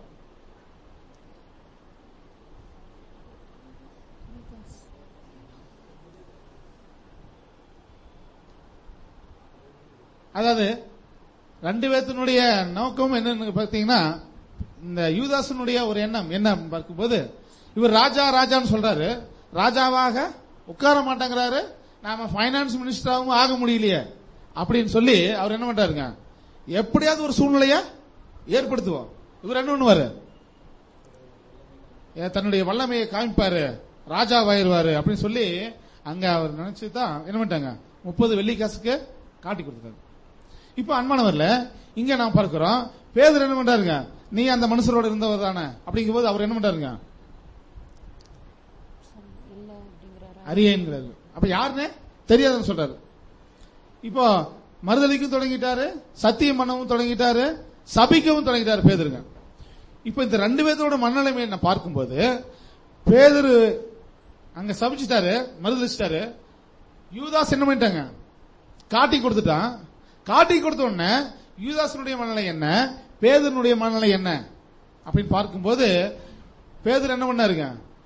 அதாவது ரெண்டு பேர்த்தினுடைய நோக்கம் என்னன்னு பாத்தீங்கன்னா, இந்த யூதாசனுடைய ஒரு எண்ணம் என்ன பார்க்கும்போது, இவர் ராஜா ராஜான்னு சொல்றாரு, ராஜாவாக உட்கார மாட்டேங்கிறாரு, நாம பைனான்ஸ் மினிஸ்டராகவும் ஆக முடியலையே அப்படின்னு சொல்லி அவர் என்ன பண்றாருங்க, எப்படியாவது ஒரு சூழ்நிலைய ஏற்படுத்துவோம். இவர் என்ன பண்ணுவாரு, தன்னுடைய வல்லமையை காமிப்பாரு, ராஜாவாயிருவாரு அப்படின்னு சொல்லி அங்க அவர் நினைச்சுதான் என்ன பண்ணிட்டாங்க, முப்பது வெள்ளி காசுக்கு காட்டி கொடுத்தாரு. இப்ப அன்பானவர்ல இங்க நான் பார்க்கிறோம், பேதுரு என்ன பண்றாருங்க, நீ அந்த மனுஷரோட இருந்தவர் தானே அப்படிங்கும் போது அவர் என்ன பண்றாருங்க, அறியேங்கிறாரு. அப்ப யாருன்னு தெரியாதுன்னு சொல்றாரு. இப்போ மறுதலிக்கும் தொடங்கிட்டாரு, சத்தியம் பண்ணவும் தொடங்கிட்டாரு, சபிக்கவும் தொடங்கிட்டாரு பேதுருங்க. இப்ப இந்த ரெண்டு பேரோட மனநிலைமை என்ன பார்க்கும்போது, பேதுரு அங்க சபிச்சுட்டாரு, மறுதலிச்சிட்டாரு. யூதாஸ் என்ன பண்ணிட்டாங்க, காட்டி கொடுத்துட்டான். காட்டி கொடுத்த உடனே யூதாசனுடைய மனநிலை என்ன, பேதுருனுடைய மனநிலை என்ன அப்படின்னு பார்க்கும்போது, பேதுரு என்ன பண்ணாருங்க,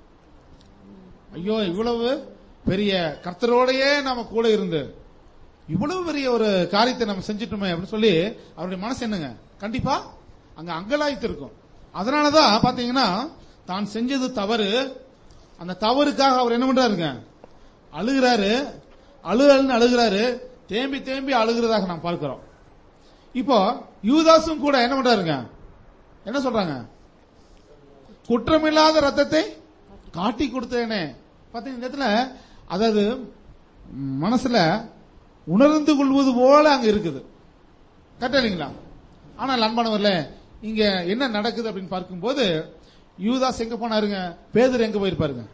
ஐயோ இவ்வளவு பெரிய கர்த்தரோடையே நாம கூட இருந்து இவ்வளவு பெரிய ஒரு காரியத்தை நம்ம செஞ்சிட்டோமே அப்படின்னு சொல்லி அவருடைய மனசு என்னங்க, கண்டிப்பா அங்க அங்கலாய்த்து இருக்கும். அதனாலதான் பாத்தீங்கன்னா தான் செஞ்சது தவறு, அந்த தவறுக்காக அவர் என்ன பண்றாருங்க, அழுகிறாரு, அழுகல்னு அழுகிறாரு, தேம்பி தேம்பி அழுகிறதாக நாம் பார்க்கிறோம். இப்போ யூதாசும் கூட என்ன பண்றாருங்க, என்ன சொல்றாங்க, குற்றமில்லாத ரத்தத்தை காட்டி கொடுத்தேனே. பாத்தீங்கன்னா அதாவது மனசுல உணர்ந்து கொள்வது போல அங்க இருக்குது, கரெக்டா இல்லைங்களா? ஆனால் அன்பானவர்ல இங்க என்ன நடக்குது அப்படின்னு பார்க்கும்போது, யூதாஸ் எங்க போனாருங்க, பேதுரு எங்க போயிருப்பாருங்க,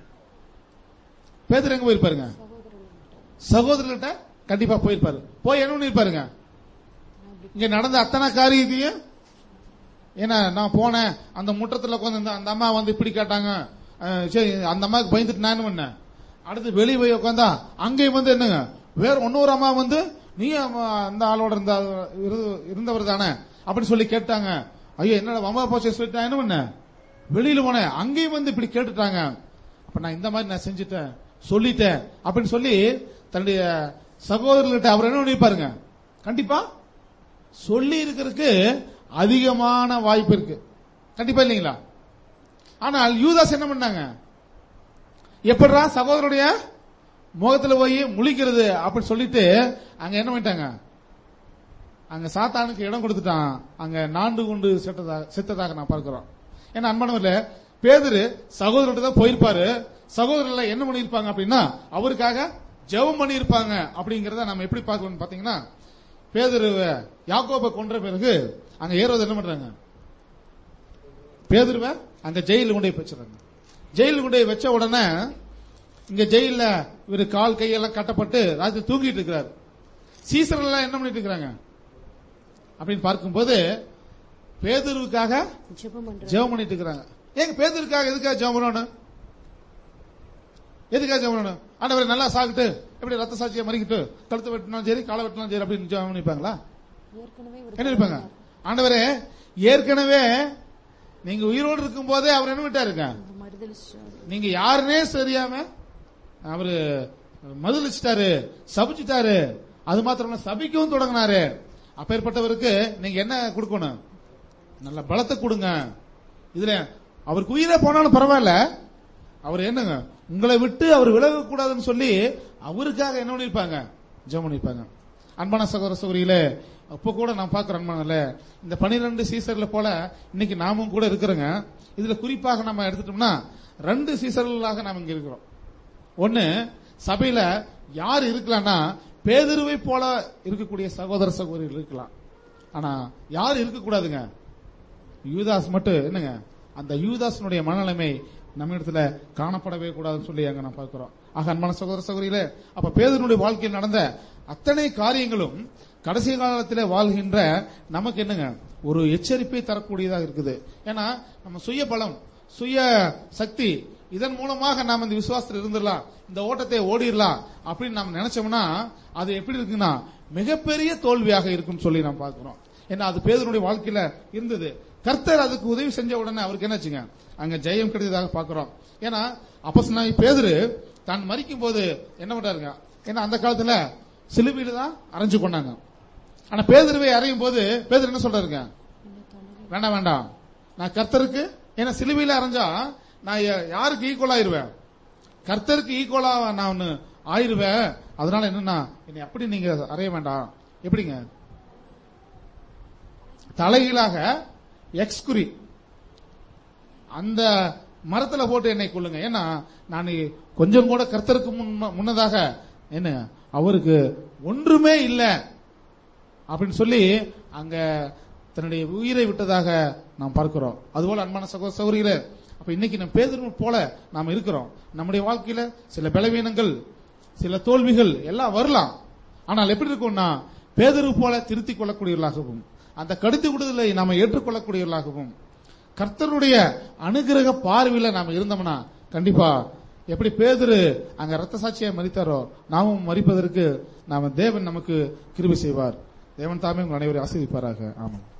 பேதுரு எங்க போயிருப்பாருங்க, சகோதரர்கிட்ட கண்டிப்பா போயிருப்பாரு. போய் என்ன பண்ணிருப்பாருங்க, இங்க நடந்த அத்தனை காரியத்தையும், ஏன்னா நான் போனேன் அந்த முற்றத்துல உட்காந்து அந்த அம்மா வந்து இப்படி கேட்டாங்க, சரி அந்த அம்மாவுக்கு பயந்துட்டு நான் என்ன பண்ணேன், அடுத்து வெளியே போய் உட்காந்தா அங்கேயும் வந்து என்னங்க வேற இன்னொரு அம்மா வந்து நீ அந்த ஆளோட இருந்தவர் தானே அப்படின்னு சொல்லி கேட்டாங்க. ஐயோ என்னோட அம்மா போச்சு சொல்லிட்டு என்ன பண்ண, வெளியில போனேன், அங்கேயும் வந்து இப்படி கேட்டுட்டாங்க. அப்ப நான் இந்த மாதிரி நான் செஞ்சுட்டேன் சொல்லிட்டேன் அப்படின்னு சொல்லி தன்னுடைய சகோதரர்கிட்ட அவர் என்ன பண்ணிருப்பாருங்க, கண்டிப்பா சொல்லி இருக்கிறதுக்கு அதிகமான வாய்ப்பு இருக்கு, கண்டிப்பா இல்லைங்களா? ஆனால் யூதாஸ் என்ன பண்ணாங்க, எப்படா சகோதரருடைய முகத்துல போய் முழிக்கிறது அப்படின்னு சொல்லிட்டு அங்க என்ன பண்ணிட்டாங்க, அங்க சாத்தானுக்கு இடம் கொடுத்துட்டான், அங்க நான்கு கொண்டு செத்ததாக செத்ததாக நான் பார்க்கிறோம். ஏன்னா அன்பானவர்களே, பேதுரு சகோதரர்கிட்ட தான் போயிருப்பாரு, சகோதரர்ல என்ன பண்ணிருப்பாங்க அப்படின்னா அவருக்காக ஜெபம் பண்ணி இருப்பாங்க. அப்படிங்கறத நம்ம எப்படி பார்க்கணும் பாத்தீங்கன்னா, பேதுரு யாக்கோபை கொன்ற பிறகு அங்க ஏரோது என்ன பண்றாங்க, பேதுருவை அங்க ஜெயில கொண்டு போய் வச்சிடறாங்க. ஜெயில கொண்டு போய் வச்ச உடனே இங்க ஜெயில இவரு கால் கையெல்லாம் கட்டப்பட்டு ராஜா தூங்கிட்டு இருக்கிறாரு. சீசர் எல்லாம் என்ன பண்ணிட்டு இருக்கிறாங்க அப்படின்னு பார்க்கும்போது பேதுருவுக்காக ஜெபம் பண்ணிட்டு இருக்கிறாங்க. ஏங்க பேதுருக்காக எதுக்காக ஜெபம் பண்ணணும், எதுக்காக ஜெபம் பண்ணணும்? ஆண்டவரை நல்லா சாப்பிட்டு எப்படி ரத்த சாட்சியை மறிக்கிட்டு கழுத்து வெட்டினாலும் சரி காலை வெட்டினாலும் சரி அப்படின்னு ஜெபம் பண்ணிப்பாங்களா? என்ன இருப்பாங்க, ஆண்டவரே ஏற்கனவே நீங்க உயிரோடு இருக்கும் போதே அவர் என்ன விட்டாருங்க, நீங்க யாருன்னே சரியாம அவரு மதுளிச்சிட்டாரு, சபிச்சுட்டாரு, அது மாத்திரம் சபிக்கவும் தொடங்கினாரு. அப்பேற்பட்டவருக்கு நீங்க என்ன கொடுக்கணும்? நல்ல பலத்தை கொடுங்க. இதுல அவருக்கு உயிரே போனாலும் பரவாயில்ல, அவர் என்னங்க உங்களை விட்டு அவர் விலக கூடாதுன்னு சொல்லி அவருக்காக என்ன பண்ணிருப்பாங்க? ஜெபம் பண்ணிருப்பாங்க. அன்பான சகோதர சகோதரிகளே, அப்ப கூட நான் பாக்குறேன் அன்பானல, இந்த பனிரெண்டு சீசர்ல போல இன்னைக்கு நாமும் கூட இருக்கிறோங்க. இதுல குறிப்பாக நம்ம எடுத்துட்டோம்னா ரெண்டு சீசர்களாக நாம் இங்க இருக்கிறோம். ஒன்னு, சபையில யார் இருக்கலாம்னா பேதுருவை போல இருக்கக்கூடிய சகோதர சகோதரிகள் இருக்கலாம். ஆனா யார் இருக்கக்கூடாதுங்க? யூதாஸ் மட்டும் என்னங்க, அந்த யூதாசனுடைய மனநிலைமை நம்ம இடத்துல காணப்படவே கூடாதுன்னு சொல்லி அங்க நான் பார்க்கிறோம். ஆக அன்பான சகோதர சகோதரிகளே, அப்ப பேதுருடைய வாழ்க்கையில் நடந்த அத்தனை காரியங்களும் கடைசி காலத்தில் வாழ்கின்ற நமக்கு என்னங்க ஒரு எச்சரிப்பை தரக்கூடியதாக இருக்குது. ஏன்னா நம்ம சுய பலம், சுய சக்தி, இதன் மூலமாக நாம் இந்த விசுவாசத்தில் இருந்துடலாம், இந்த ஓட்டத்தை ஓடிடலாம் அப்படின்னு நாம் நினைச்சோம்னா அது எப்படி இருக்குன்னா மிகப்பெரிய தோல்வியாக இருக்கும் சொல்லி நாம் பார்க்கிறோம். ஏன்னா அது பேதுருடைய வாழ்க்கையில இருந்தது. கர்த்தர் அதுக்கு உதவி செஞ்ச உடனே அவருக்கு என்னாச்சுங்க, அங்க ஜெயம் கிடைத்ததாக பார்க்கிறோம். ஏன்னா அப்போஸ்தலனாகிய பேதுரு தான் மரிக்கும் போது என்ன பண்றாருங்க, ஏன்னா அந்த காலத்துல சிலுவையில தான் அரைஞ்சு கொண்டாங்க. ஆனா பேதுருவை அறையும் போது பேதுரு என்ன சொல்றாருங்க, வேண்டாம் வேண்டாம், நான் கர்த்தருக்கு, ஏன்னா சிலுவையில அரைஞ்சா நான் யாருக்கு ஈக்குவல் ஆயிருவேன்? கர்த்தருக்கு ஈக்குவலா நான் ஆயிருவேன். அதனால என்னன்னா என்னை அப்படி நீங்க அறைய வேண்டாம். எப்படிங்க, தலைகீழாக எக்ஸ்குரி அந்த மரத்துல போட்டு என்னை கொள்ளுங்க. ஏன்னா நான் கொஞ்சம் கூட கர்த்தருக்கு முன்னதாக என்ன அவருக்கு ஒன்றுமே இல்லை அப்படின்னு சொல்லி அங்க தன்னுடைய உயிரை விட்டதாக நாம் பார்க்கிறோம். அதுபோல அன்பான சகோதர சகோதரிகளே, அப்ப இன்னைக்கு நம்ம பேதுரு போல நாம் இருக்கிறோம். நம்முடைய வாழ்க்கையில சில பலவீனங்கள், சில தோல்விகள் எல்லாம் வரலாம். ஆனால் எப்படி இருக்கும்னா பேதுரு போல திருத்திக் கொள்ளக்கூடியவர்களாகவும் அந்த கடித்து விடுதலை நாம ஏற்றுக்கொள்ளக்கூடியவர்களாகவும் கர்த்தருடைய அனுகிரக பார்வையில நாம இருந்தோம்னா கண்டிப்பா எப்படி பேதுரு அங்க ரத்த சாட்சியை மரித்தாரோ நாமும் மரிப்பதற்கு நாம தேவன் நமக்கு கிருபை செய்வார். தேவன் தாமே உங்கள் அனைவரை ஆசீர்வதிப்பாராக. ஆமாம்.